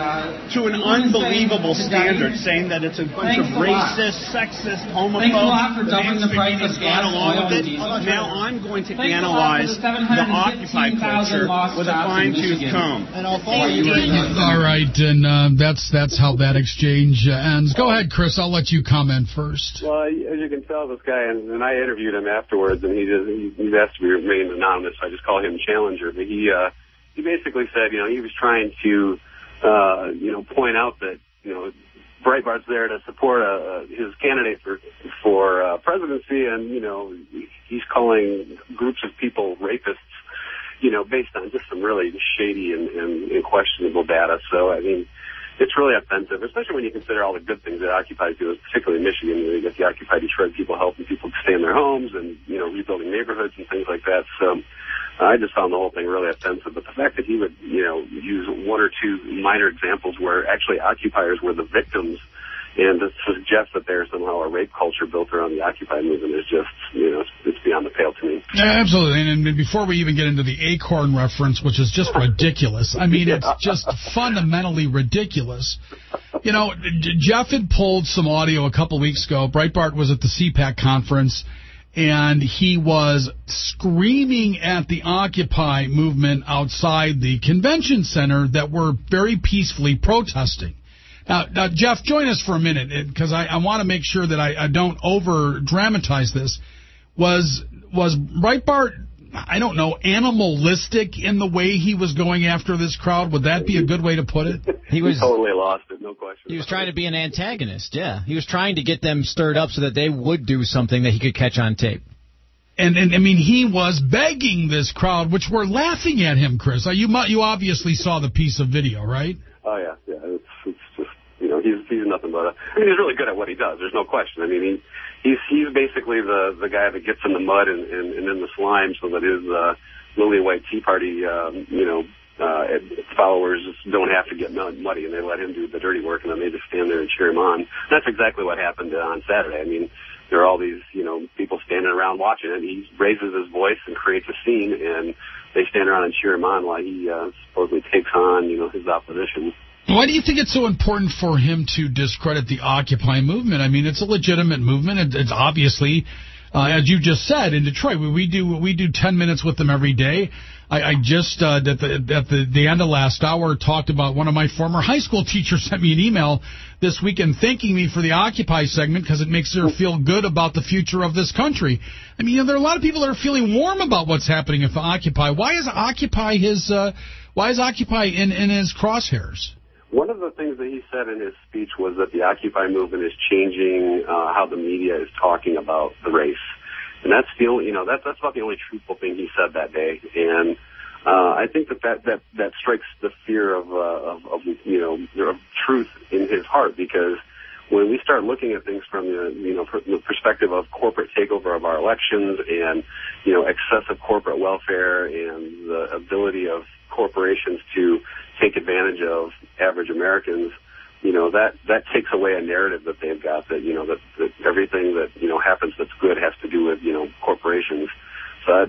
to an unbelievable standard, saying that it's a bunch of racist, sexist, homophobes. The mainstream has gone along with it. Now I'm going to analyze the Occupy culture with a fine-tooth comb. And I'll follow you. All right, and uh, that's that's how that exchange uh, ends. Go ahead, Chris. I'll let you comment first. Well, as you can tell, this guy, and, and I interviewed him afterwards, and he just, he, he's asked to be remain anonymous, so I just call him Challenger. But he uh, he basically said, you know, he was trying to, uh, you know, point out that, you know, Breitbart's there to support uh, his candidate for for uh, presidency, and, you know, he's calling groups of people rapists, you know, based on just some really shady and, and, and questionable data. So, I mean, it's really offensive, especially when you consider all the good things that Occupy do, particularly in Michigan. You know, you get the Occupy Detroit people helping people stay in their homes and, you know, rebuilding neighborhoods and things like that. So uh, I just found the whole thing really offensive. But the fact that he would, you know, use one or two minor examples where actually occupiers were the victims and to suggest that there's somehow a rape culture built around the Occupy movement is just, you know, it's beyond the pale to me. Yeah, absolutely. And, and before we even get into the Acorn reference, which is just ridiculous, I mean, it's just fundamentally ridiculous. You know, Jeff had pulled some audio a couple weeks ago. Breitbart was at the C PAC conference, and he was screaming at the Occupy movement outside the convention center that were very peacefully protesting. Now, now, Jeff, join us for a minute, because I, I want to make sure that I, I don't over-dramatize this. Was was Breitbart, I don't know, animalistic in the way he was going after this crowd? Would that be a good way to put it? He was totally lost it, no question. He was trying to be an antagonist, yeah. He was trying to get them stirred up so that they would do something that he could catch on tape. And, and I mean, he was begging this crowd, which were laughing at him, Chris. You you obviously saw the piece of video, right? Oh, yeah, yeah. It's, it's just, you know, he's he's nothing but a, I mean, he's really good at what he does. There's no question. I mean, he, he's he's basically the, the guy that gets in the mud and, and, and in the slime so that his uh, lily white Tea Party, um, you know, uh, followers don't have to get muddy, and they let him do the dirty work, and then they just stand there and cheer him on. That's exactly what happened on Saturday. I mean, there are all these, you know, people standing around watching it. He raises his voice and creates a scene, and they stand around and cheer him on while he uh, supposedly takes on, you know, his opposition. Why do you think it's so important for him to discredit the Occupy movement? I mean, it's a legitimate movement. It, it's obviously, uh, as you just said, in Detroit, we, we do we do ten minutes with them every day. I, I just, uh, at, the, at the, the end of last hour, talked about one of my former high school teachers sent me an email this weekend thanking me for the Occupy segment because it makes her feel good about the future of this country. I mean, you know, there are a lot of people that are feeling warm about what's happening with Occupy. Why is Occupy his, uh, why is Occupy in, in his crosshairs? One of the things that he said in his speech was that the Occupy movement is changing uh, how the media is talking about the race. And that's the only, you know, that's, that's about the only truthful thing he said that day. And uh, I think that that, that, that strikes the fear of, uh, of, of, you know, of truth in his heart, because when we start looking at things from the, you know, from the perspective of corporate takeover of our elections and, you know, excessive corporate welfare and the ability of corporations to take advantage of average Americans, you know, that, that takes away a narrative that they've got that, you know, that, that everything that, you know, happens that's good has to do with, you know, corporations. So that,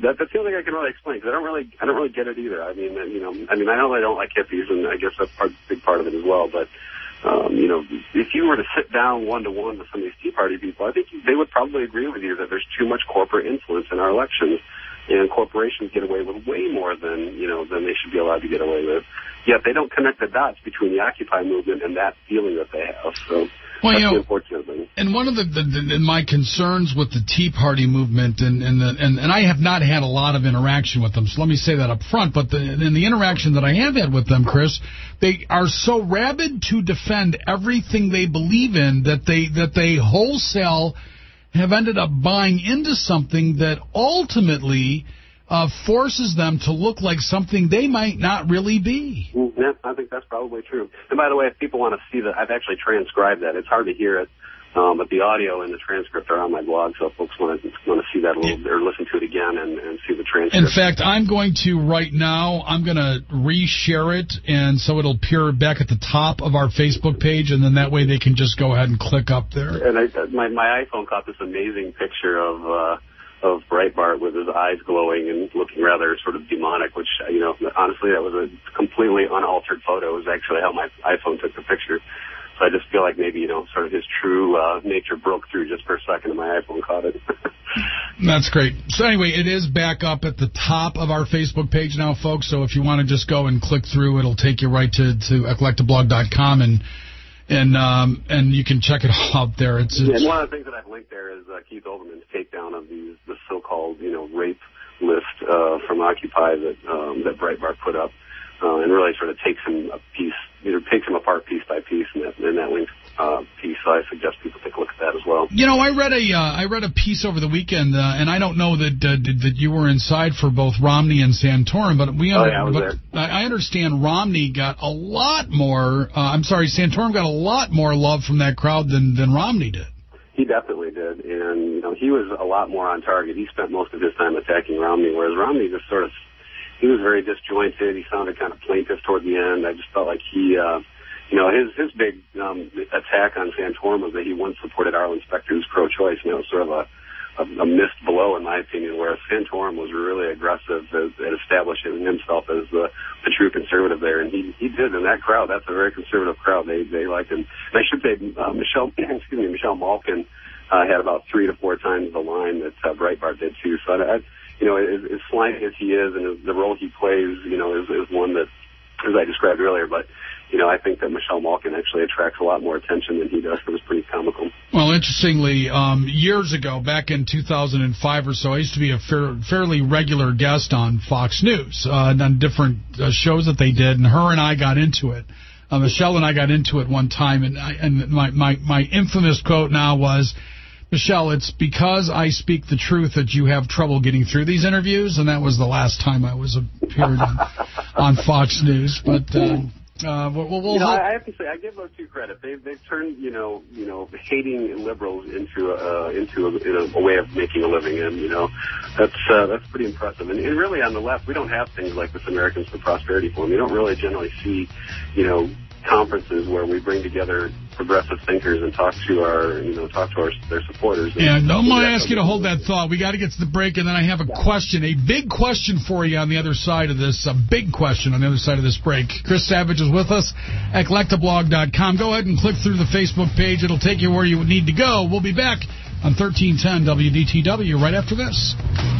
that, that's the only thing I can really explain, because I don't really, I don't really get it either. I mean, you know, I mean, I know they don't like hippies, and I guess that's part, big part of it as well. But um, you know, if you were to sit down one to one with some of these Tea Party people, I think they would probably agree with you that there's too much corporate influence in our elections, and corporations get away with way more than you know than they should be allowed to get away with. Yet they don't connect the dots between the Occupy movement and that feeling that they have. So. Well, That's you know, the unfortunate thing. And one of the, the, the my concerns with the Tea Party movement, and and, the, and and I have not had a lot of interaction with them, so let me say that up front. But the, in the interaction that I have had with them, Chris, they are so rabid to defend everything they believe in that they that they wholesale have ended up buying into something that ultimately uh, forces them to look like something they might not really be. Yeah, I think that's probably true. And by the way, if people want to see that, I've actually transcribed that. It's hard to hear it, um, but the audio and the transcript are on my blog, so if folks want to want to see that a little bit or listen to it again and, and see the transcript. In fact, I'm going to right now, I'm going to reshare it, and so it'll appear back at the top of our Facebook page, and then that way they can just go ahead and click up there. And I, my, my iPhone caught this amazing picture of... Uh, of Breitbart with his eyes glowing and looking rather sort of demonic, which, you know, honestly, that was a completely unaltered photo. It was actually how my iPhone took the picture. So I just feel like maybe, you know, sort of his true uh, nature broke through just for a second and my iPhone caught it. That's great. So anyway, it is back up at the top of our Facebook page now, folks. So if you want to just go and click through, it'll take you right to, to eclectablog dot com, and and um, and you can check it all out there. It's, it's yeah, and one of the things that I've linked there is uh, Keith Olbermann's takedown of these the so-called, you know, rape list uh, from Occupy that um, that Breitbart put up, uh, and really sort of takes him a piece, you know, takes him apart piece by piece in that in that link uh, piece. So I suggest people take a look at that as well. You know, I read a uh, I read a piece over the weekend, uh, and I don't know that uh, that you were inside for both Romney and Santorum, but we oh, yeah, I was but there. I understand Romney got a lot more. Uh, I'm sorry, Santorum got a lot more love from that crowd than than Romney did. He definitely did, and you know he was a lot more on target. He spent most of his time attacking Romney, whereas Romney just sort of he was very disjointed. He sounded kind of plaintive toward the end. I just felt like he, uh, you know, his his big um, attack on Santorum was that he once supported Arlen Specter, who's pro-choice, and it was sort of a, a, a missed blow in my opinion. Whereas Santorum was really aggressive at, at establishing himself as the, the true conservative there, and he he did in that crowd. That's a very conservative crowd. They they liked him. And I should say, uh, Michelle, excuse me, Michelle Malkin uh, had about three to four times the line that uh, Breitbart did too. So I, I you know, as, as slimy as he is and as the role he plays, you know, is, is one that, as I described earlier, but, you know, I think that Michelle Malkin actually attracts a lot more attention than he does. It was pretty comical. Well, interestingly, um, years ago, back in two thousand five or so, I used to be a fair, fairly regular guest on Fox News, uh, on different uh, shows that they did, and her and I got into it. Uh, Michelle and I got into it one time, and, I, and my, my, my infamous quote now was, Michelle, it's because I speak the truth that you have trouble getting through these interviews, and that was the last time I was appeared on, on Fox News. But uh, uh, we'll, we'll you know, I have to say, I give those two credit. They've they've turned you know you know hating liberals into a, uh, into a, in a, a way of making a living, and you know that's uh, that's pretty impressive. And, and really, on the left, we don't have things like this Americans for Prosperity Forum. You don't really generally see, you know. conferences where we bring together progressive thinkers and talk to our, you know, talk to our their supporters. Yeah, no, I'm going to ask you to hold that thought. We got to get to the break, and then I have a question, a big question for you on the other side of this, a big question on the other side of this break. Chris Savage is with us, eclectablog dot com. Go ahead and click through the Facebook page. It'll take you where you need to go. We'll be back on thirteen ten W D T W right after this.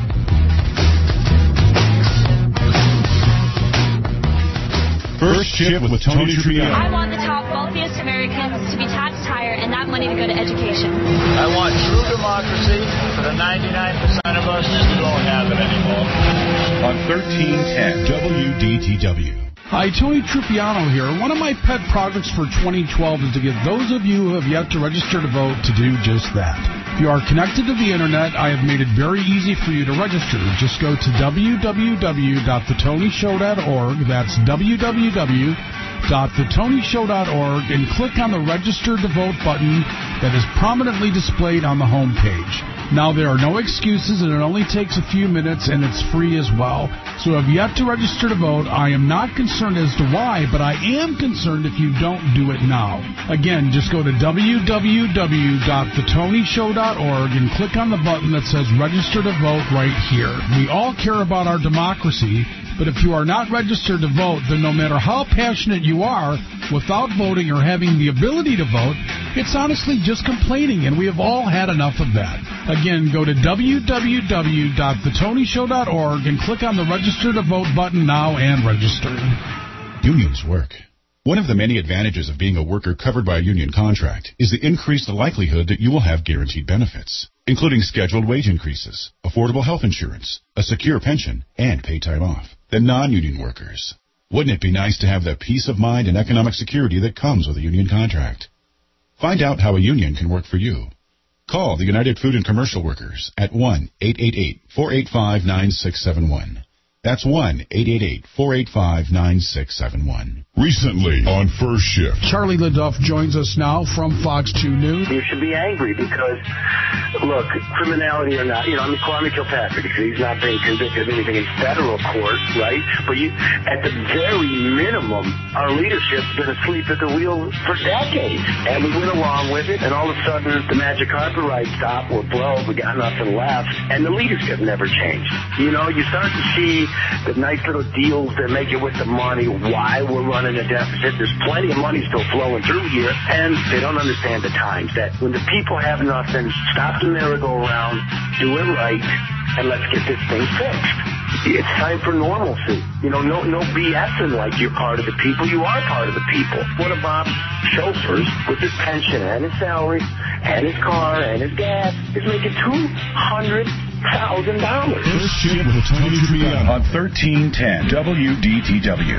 First Shift with Tony Trippiano. I want the top wealthiest Americans to be taxed higher and that money to go to education. I want true democracy for the ninety-nine percent of us who don't have it anymore. On thirteen ten W D T W. Hi, Tony Trippiano here. One of my pet projects for twenty twelve is to get those of you who have yet to register to vote to do just that. If you are connected to the Internet, I have made it very easy for you to register. Just go to w w w dot the tony show dot org. That's w w w dot the tony show dot org and click on the Register to Vote button that is prominently displayed on the home page. Now, there are no excuses, and it only takes a few minutes, and it's free as well. So if you have to register to vote, I am not concerned as to why, but I am concerned if you don't do it now. Again, just go to w w w dot the tony show dot org and click on the button that says register to vote right here. We all care about our democracy, but if you are not registered to vote, then no matter how passionate you are, without voting or having the ability to vote, it's honestly just complaining, and we have all had enough of that. Again, go to w w w dot the tony show dot org and click on the register to vote button now and register. Unions work. One of the many advantages of being a worker covered by a union contract is the increased likelihood that you will have guaranteed benefits, including scheduled wage increases, affordable health insurance, a secure pension, and paid time off than non-union workers. Wouldn't it be nice to have the peace of mind and economic security that comes with a union contract? Find out how a union can work for you. Call the United Food and Commercial Workers at one eight eight eight, four eight five, nine six seven one. That's one eight eight eight, four eight five, nine six seven one. Recently on First Shift. Charlie Leduff joins us now from Fox two News. You should be angry because, look, criminality or not, you know, I mean, Kwame Kilpatrick, he's not being convicted of anything in federal court, right? But you, at the very minimum, our leadership's been asleep at the wheel for decades. And we went along with it, and all of a sudden, the magic carpet ride stopped, we're broke, we got nothing left, and the leadership never changed. You know, you start to see the nice little deals that make it with the money, why we're running a deficit. There's plenty of money still flowing through here, and they don't understand the times that when the people have nothing, stop the merry-go-round, do it right, and let's get this thing fixed. It's time for normalcy. You know, no no BSing like you're part of the people. You are part of the people. One of Bob's chauffeurs, with his pension and his salary and his car and his gas, is making two hundred thousand dollars. First Shift with Tony Triano on thirteen ten W D T W.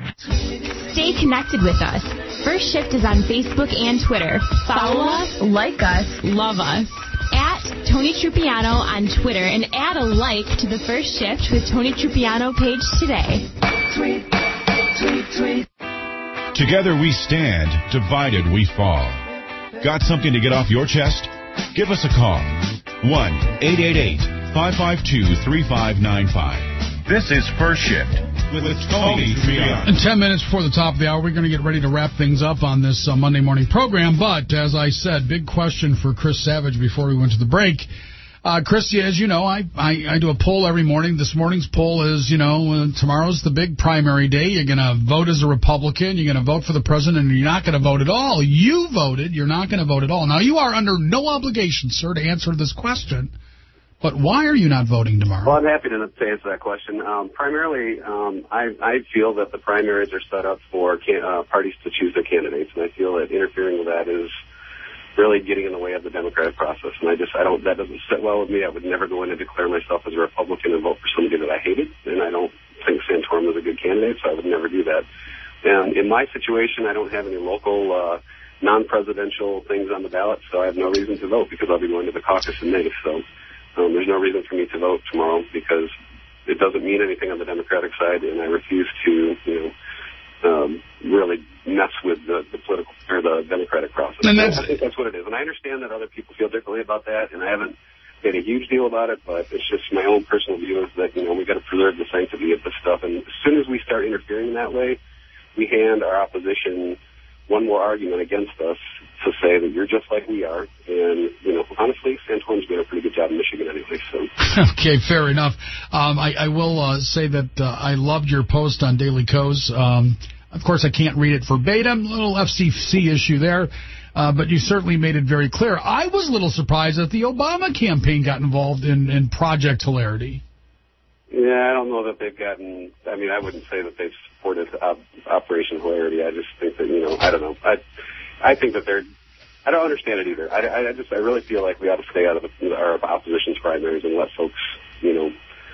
Stay connected with us. First Shift is on Facebook and Twitter. Follow us, like us, love us. At Tony Trupiano on Twitter and add a like to the First Shift with Tony Trupiano page today. Tweet, tweet, tweet. Together we stand, divided we fall. Got something to get off your chest? Give us a call. one eight eight eight, five five two, three five nine five. This is First Shift with Tony Triano. In ten minutes before the top of the hour, we're going to get ready to wrap things up on this uh, Monday morning program. But, as I said, big question for Chris Savage before we went to the break. Uh, Chris, as you know, I, I, I do a poll every morning. This morning's poll is, you know, uh, tomorrow's the big primary day. You're going to vote as a Republican. You're going to vote for the president, and you're not going to vote at all. You voted. You're not going to vote at all. Now, you are under no obligation, sir, to answer this question. But why are you not voting tomorrow? Well, I'm happy to answer that question. Um, primarily, um, I, I feel that the primaries are set up for can, uh, parties to choose their candidates, and I feel that interfering with that is really getting in the way of the democratic process. And I just, I don't, that doesn't sit well with me. I would never go in and declare myself as a Republican and vote for somebody that I hated, and I don't think Santorum is a good candidate, so I would never do that. And in my situation, I don't have any local uh, non-presidential things on the ballot, so I have no reason to vote because I'll be going to the caucus in May. So um, there's no reason for me to vote tomorrow because it doesn't mean anything on the Democratic side, and I refuse to, you know, um, really mess with the, the political or the democratic process. And that's, I think that's what it is. And I understand that other people feel differently about that, and I haven't made a huge deal about it, but it's just my own personal view is that, you know, we've got to preserve the sanctity of this stuff. And as soon as we start interfering in that way, we hand our opposition one more argument against us to say that you're just like we are. And, you know, honestly, Santorum's doing a pretty good job in Michigan anyway. So. Okay, fair enough. Um, I, I will uh, say that uh, I loved your post on Daily Kos. Um, of course, I can't read it verbatim. A little F C C issue there. Uh, but you certainly made it very clear. I was a little surprised that the Obama campaign got involved in, in Project Hilarity. Yeah, I don't know that they've gotten, I mean, I wouldn't say that they've supported op- Operation Hilarity. I just think that, you know, I don't know. I I think that they're, I don't understand it either. I, I just, I really feel like we ought to stay out of the, our opposition's primaries and let folks, you know,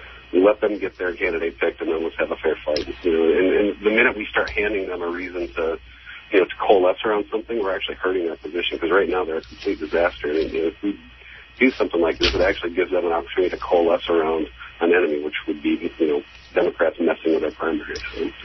let them get their candidate picked and then let's have a fair fight. You know, and, and the minute we start handing them a reason to, you know, to coalesce around something, we're actually hurting their position because right now they're a complete disaster. And you know, if we do something like this, it actually gives them an opportunity to coalesce around an enemy, which would be, you know, Democrats messing with their primaries. So,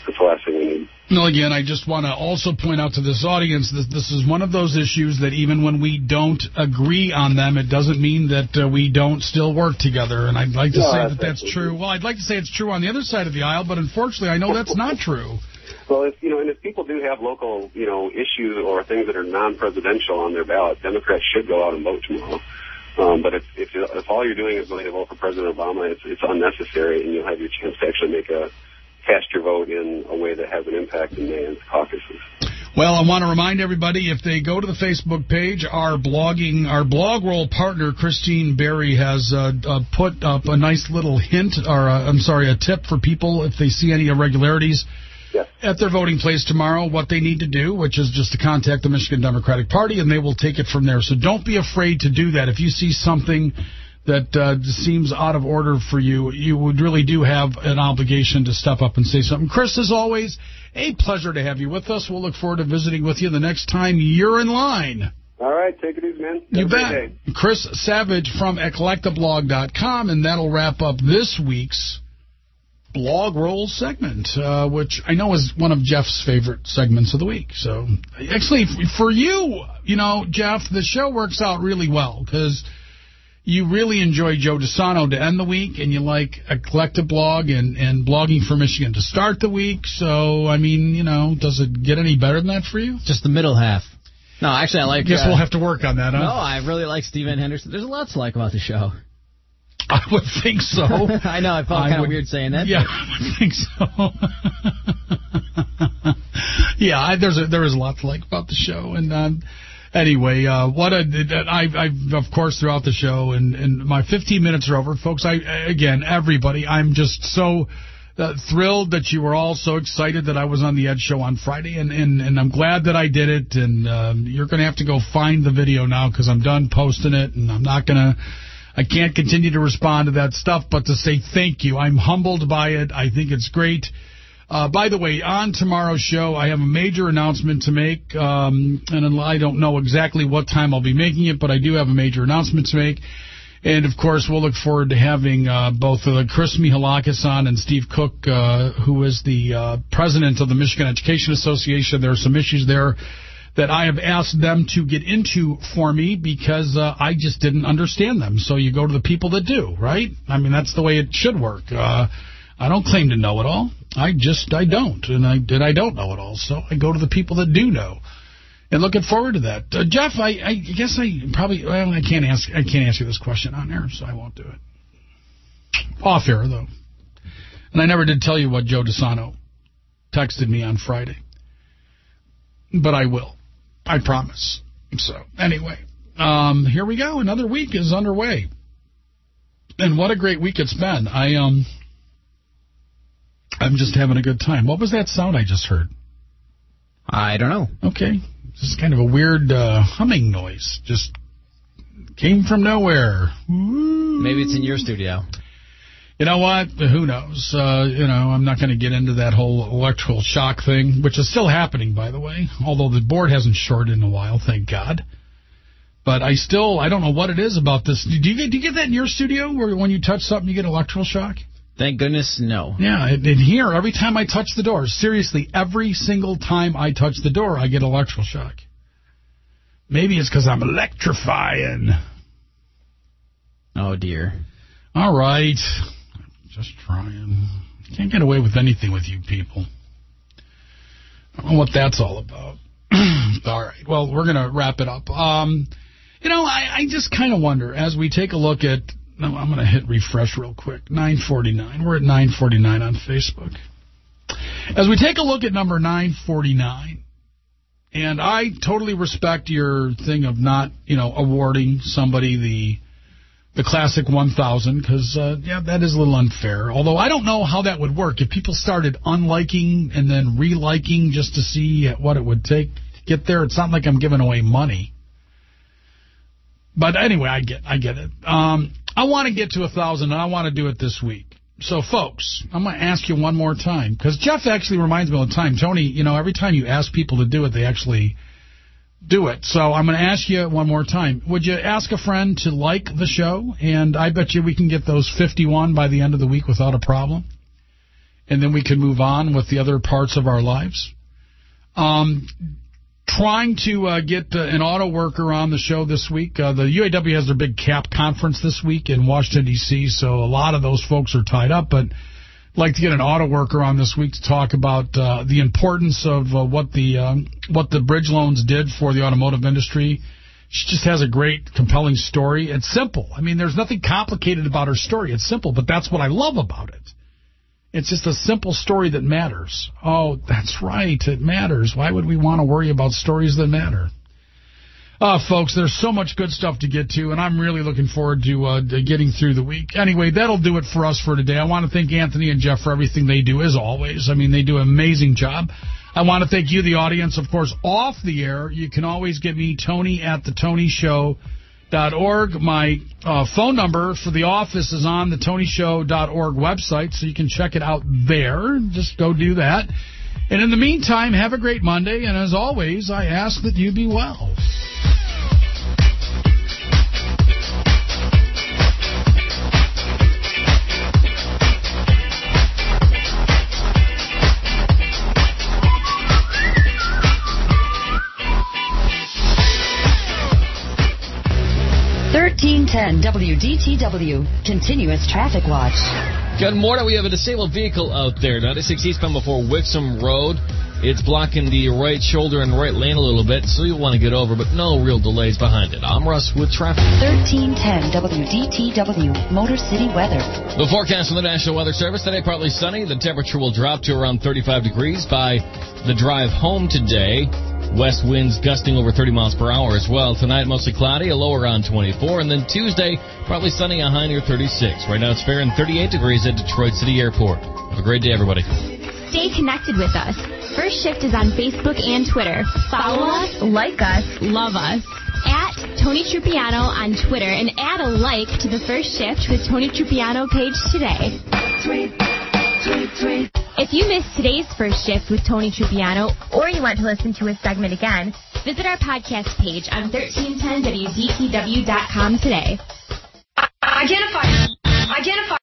That's the last thing we need. Well, again, I just want to also point out to this audience that this is one of those issues that even when we don't agree on them, it doesn't mean that uh, we don't still work together. And I'd like to no, say that's that that's true. Well, I'd like to say it's true on the other side of the aisle, but unfortunately, I know that's not true. Well, if you know, and if people do have local, you know, issues or things that are non-presidential on their ballot, Democrats should go out and vote tomorrow. Um, but if, if if all you're doing is going to vote for President Obama, it's it's unnecessary, and you'll have your chance to actually make a cast your vote in a way that has an impact in May's caucuses. Well, I want to remind everybody, if they go to the Facebook page, our blogging, our blog roll partner, Christine Berry, has uh, uh, put up a nice little hint, or uh, I'm sorry, a tip for people if they see any irregularities yes. at their voting place tomorrow, what they need to do, which is just to contact the Michigan Democratic Party, and they will take it from there. So don't be afraid to do that. If you see something that uh, seems out of order for you, you would really do have an obligation to step up and say something. Chris, as always, a pleasure to have you with us. We'll look forward to visiting with you the next time you're in line. All right, take it easy, man. Have you a bet. great day. Chris Savage from eclectablog dot com, and that'll wrap up this week's Blog Roll segment, uh, which I know is one of Jeff's favorite segments of the week. So, actually, for you, you know, Jeff, the show works out really well because you really enjoy Joe DeSano to end the week, and you like Eclectablog and, and Blogging for Michigan to start the week. So, I mean, you know, does it get any better than that for you? Just the middle half. No, actually, I like... I guess uh, we'll have to work on that, huh? No, I really like Steven Henderson. There's a lot to like about the show. I would think so. I know, I felt kind of weird saying that. Yeah, I would think so. yeah, I, there's a, there is a lot to like about the show, and... Um, Anyway, uh, what a, I, I, of course, throughout the show, and, and my fifteen minutes are over. Folks, I, again, everybody, I'm just so uh, thrilled that you were all so excited that I was on the Ed Show on Friday, and, and, and I'm glad that I did it, and um, you're going to have to go find the video now because I'm done posting it, and I'm not going to, I can't continue to respond to that stuff, but to say thank you. I'm humbled by it. I think it's great. Uh, by the way, on tomorrow's show, I have a major announcement to make, um, and I don't know exactly what time I'll be making it, but I do have a major announcement to make. And, of course, we'll look forward to having uh, both uh, Chris Mihalakis on and Steve Cook, uh, who is the uh, president of the Michigan Education Association. There are some issues there that I have asked them to get into for me because uh, I just didn't understand them. So you go to the people that do, right? I mean, that's the way it should work. Uh I don't claim to know it all. I just, I don't. And I did. I don't know it all. So I go to the people that do know. And looking forward to that. Uh, Jeff, I, I guess I probably, well, I can't ask, I can't answer this question on air, so I won't do it. Off air, though. And I never did tell you what Joe DeSano texted me on Friday. But I will. I promise. So, anyway, um, here we go. Another week is underway. And what a great week it's been. I, um... I'm just having a good time. What was that sound I just heard? I don't know. Okay. This is kind of a weird uh, humming noise. Just came from nowhere. Maybe it's in your studio. You know what? Who knows? Uh, you know, I'm not going to get into that whole electrical shock thing, which is still happening, by the way, although the board hasn't shorted in a while, thank God. But I still, I don't know what it is about this. Do you get, do you get that in your studio where when you touch something you get electrical shock? Thank goodness, no. Yeah, and here, every time I touch the door, seriously, every single time I touch the door, I get electrical shock. Maybe it's because I'm electrifying. Oh, dear. All right. Just trying. Can't get away with anything with you people. I don't know what that's all about. All right. Well, we're going to wrap it up. Um, you know, I, I just kind of wonder, as we take a look at... No, I'm going to hit refresh real quick. nine forty-nine. We're at nine forty-nine on Facebook. As we take a look at number nine forty-nine, and I totally respect your thing of not, you know, awarding somebody the the classic one thousand, because, uh, yeah, that is a little unfair. Although I don't know how that would work. If people started unliking and then reliking just to see what it would take to get there, it's not like I'm giving away money. But anyway, I get I get it. Um, I want to get to one thousand, and I want to do it this week. So, folks, I'm going to ask you one more time, because Jeff actually reminds me all the time. Tony, you know, every time you ask people to do it, they actually do it. So I'm going to ask you one more time. Would you ask a friend to like the show? And I bet you we can get those fifty-one by the end of the week without a problem. and then we can move on with the other parts of our lives. Um, trying to uh, get uh, an auto worker on the show this week. Uh, the U A W has their big C A P conference this week in Washington, D C, so a lot of those folks are tied up, but I'd like to get an auto worker on this week to talk about uh, the importance of uh, what the um, what the bridge loans did for the automotive industry. She just has a great, compelling story. It's simple. I mean, there's nothing complicated about her story. It's simple, but that's what I love about it. It's just a simple story that matters. Oh, that's right. It matters. Why would we want to worry about stories that matter? Uh, folks, there's so much good stuff to get to, and I'm really looking forward to, uh, to getting through the week. Anyway, that'll do it for us for today. I want to thank Anthony and Jeff for everything they do, as always. I mean, they do an amazing job. I want to thank you, the audience, of course, off the air. You can always get me, Tony, at the tony show dot org. My uh, phone number for the office is on the tony show dot org website, so you can check it out there. Just go do that. And in the meantime, have a great Monday, and as always, I ask that you be well. thirteen ten W D T W, Continuous Traffic Watch. Good morning. We have a disabled vehicle out there. ninety-six eastbound before Wixom Road. It's blocking the right shoulder and right lane a little bit, so you'll want to get over, but no real delays behind it. I'm Russ with traffic. thirteen ten W D T W, Motor City Weather. The forecast from the National Weather Service today, partly sunny. The temperature will drop to around thirty-five degrees by the drive home today. West winds gusting over thirty miles per hour as well. Tonight, mostly cloudy, a low around twenty-four. And then Tuesday, probably sunny, a high near thirty-six. Right now, it's fair and thirty-eight degrees at Detroit City Airport. Have a great day, everybody. Stay connected with us. First Shift is on Facebook and Twitter. Follow us, like us, love us. At Tony Trupiano on Twitter, and add a like to the First Shift with Tony Trupiano page today. Tweet, tweet, tweet. If you missed today's First Shift with Tony Trupiano, or you want to listen to a segment again, visit our podcast page on thirteen ten W D T W dot com today. Identify. Identify.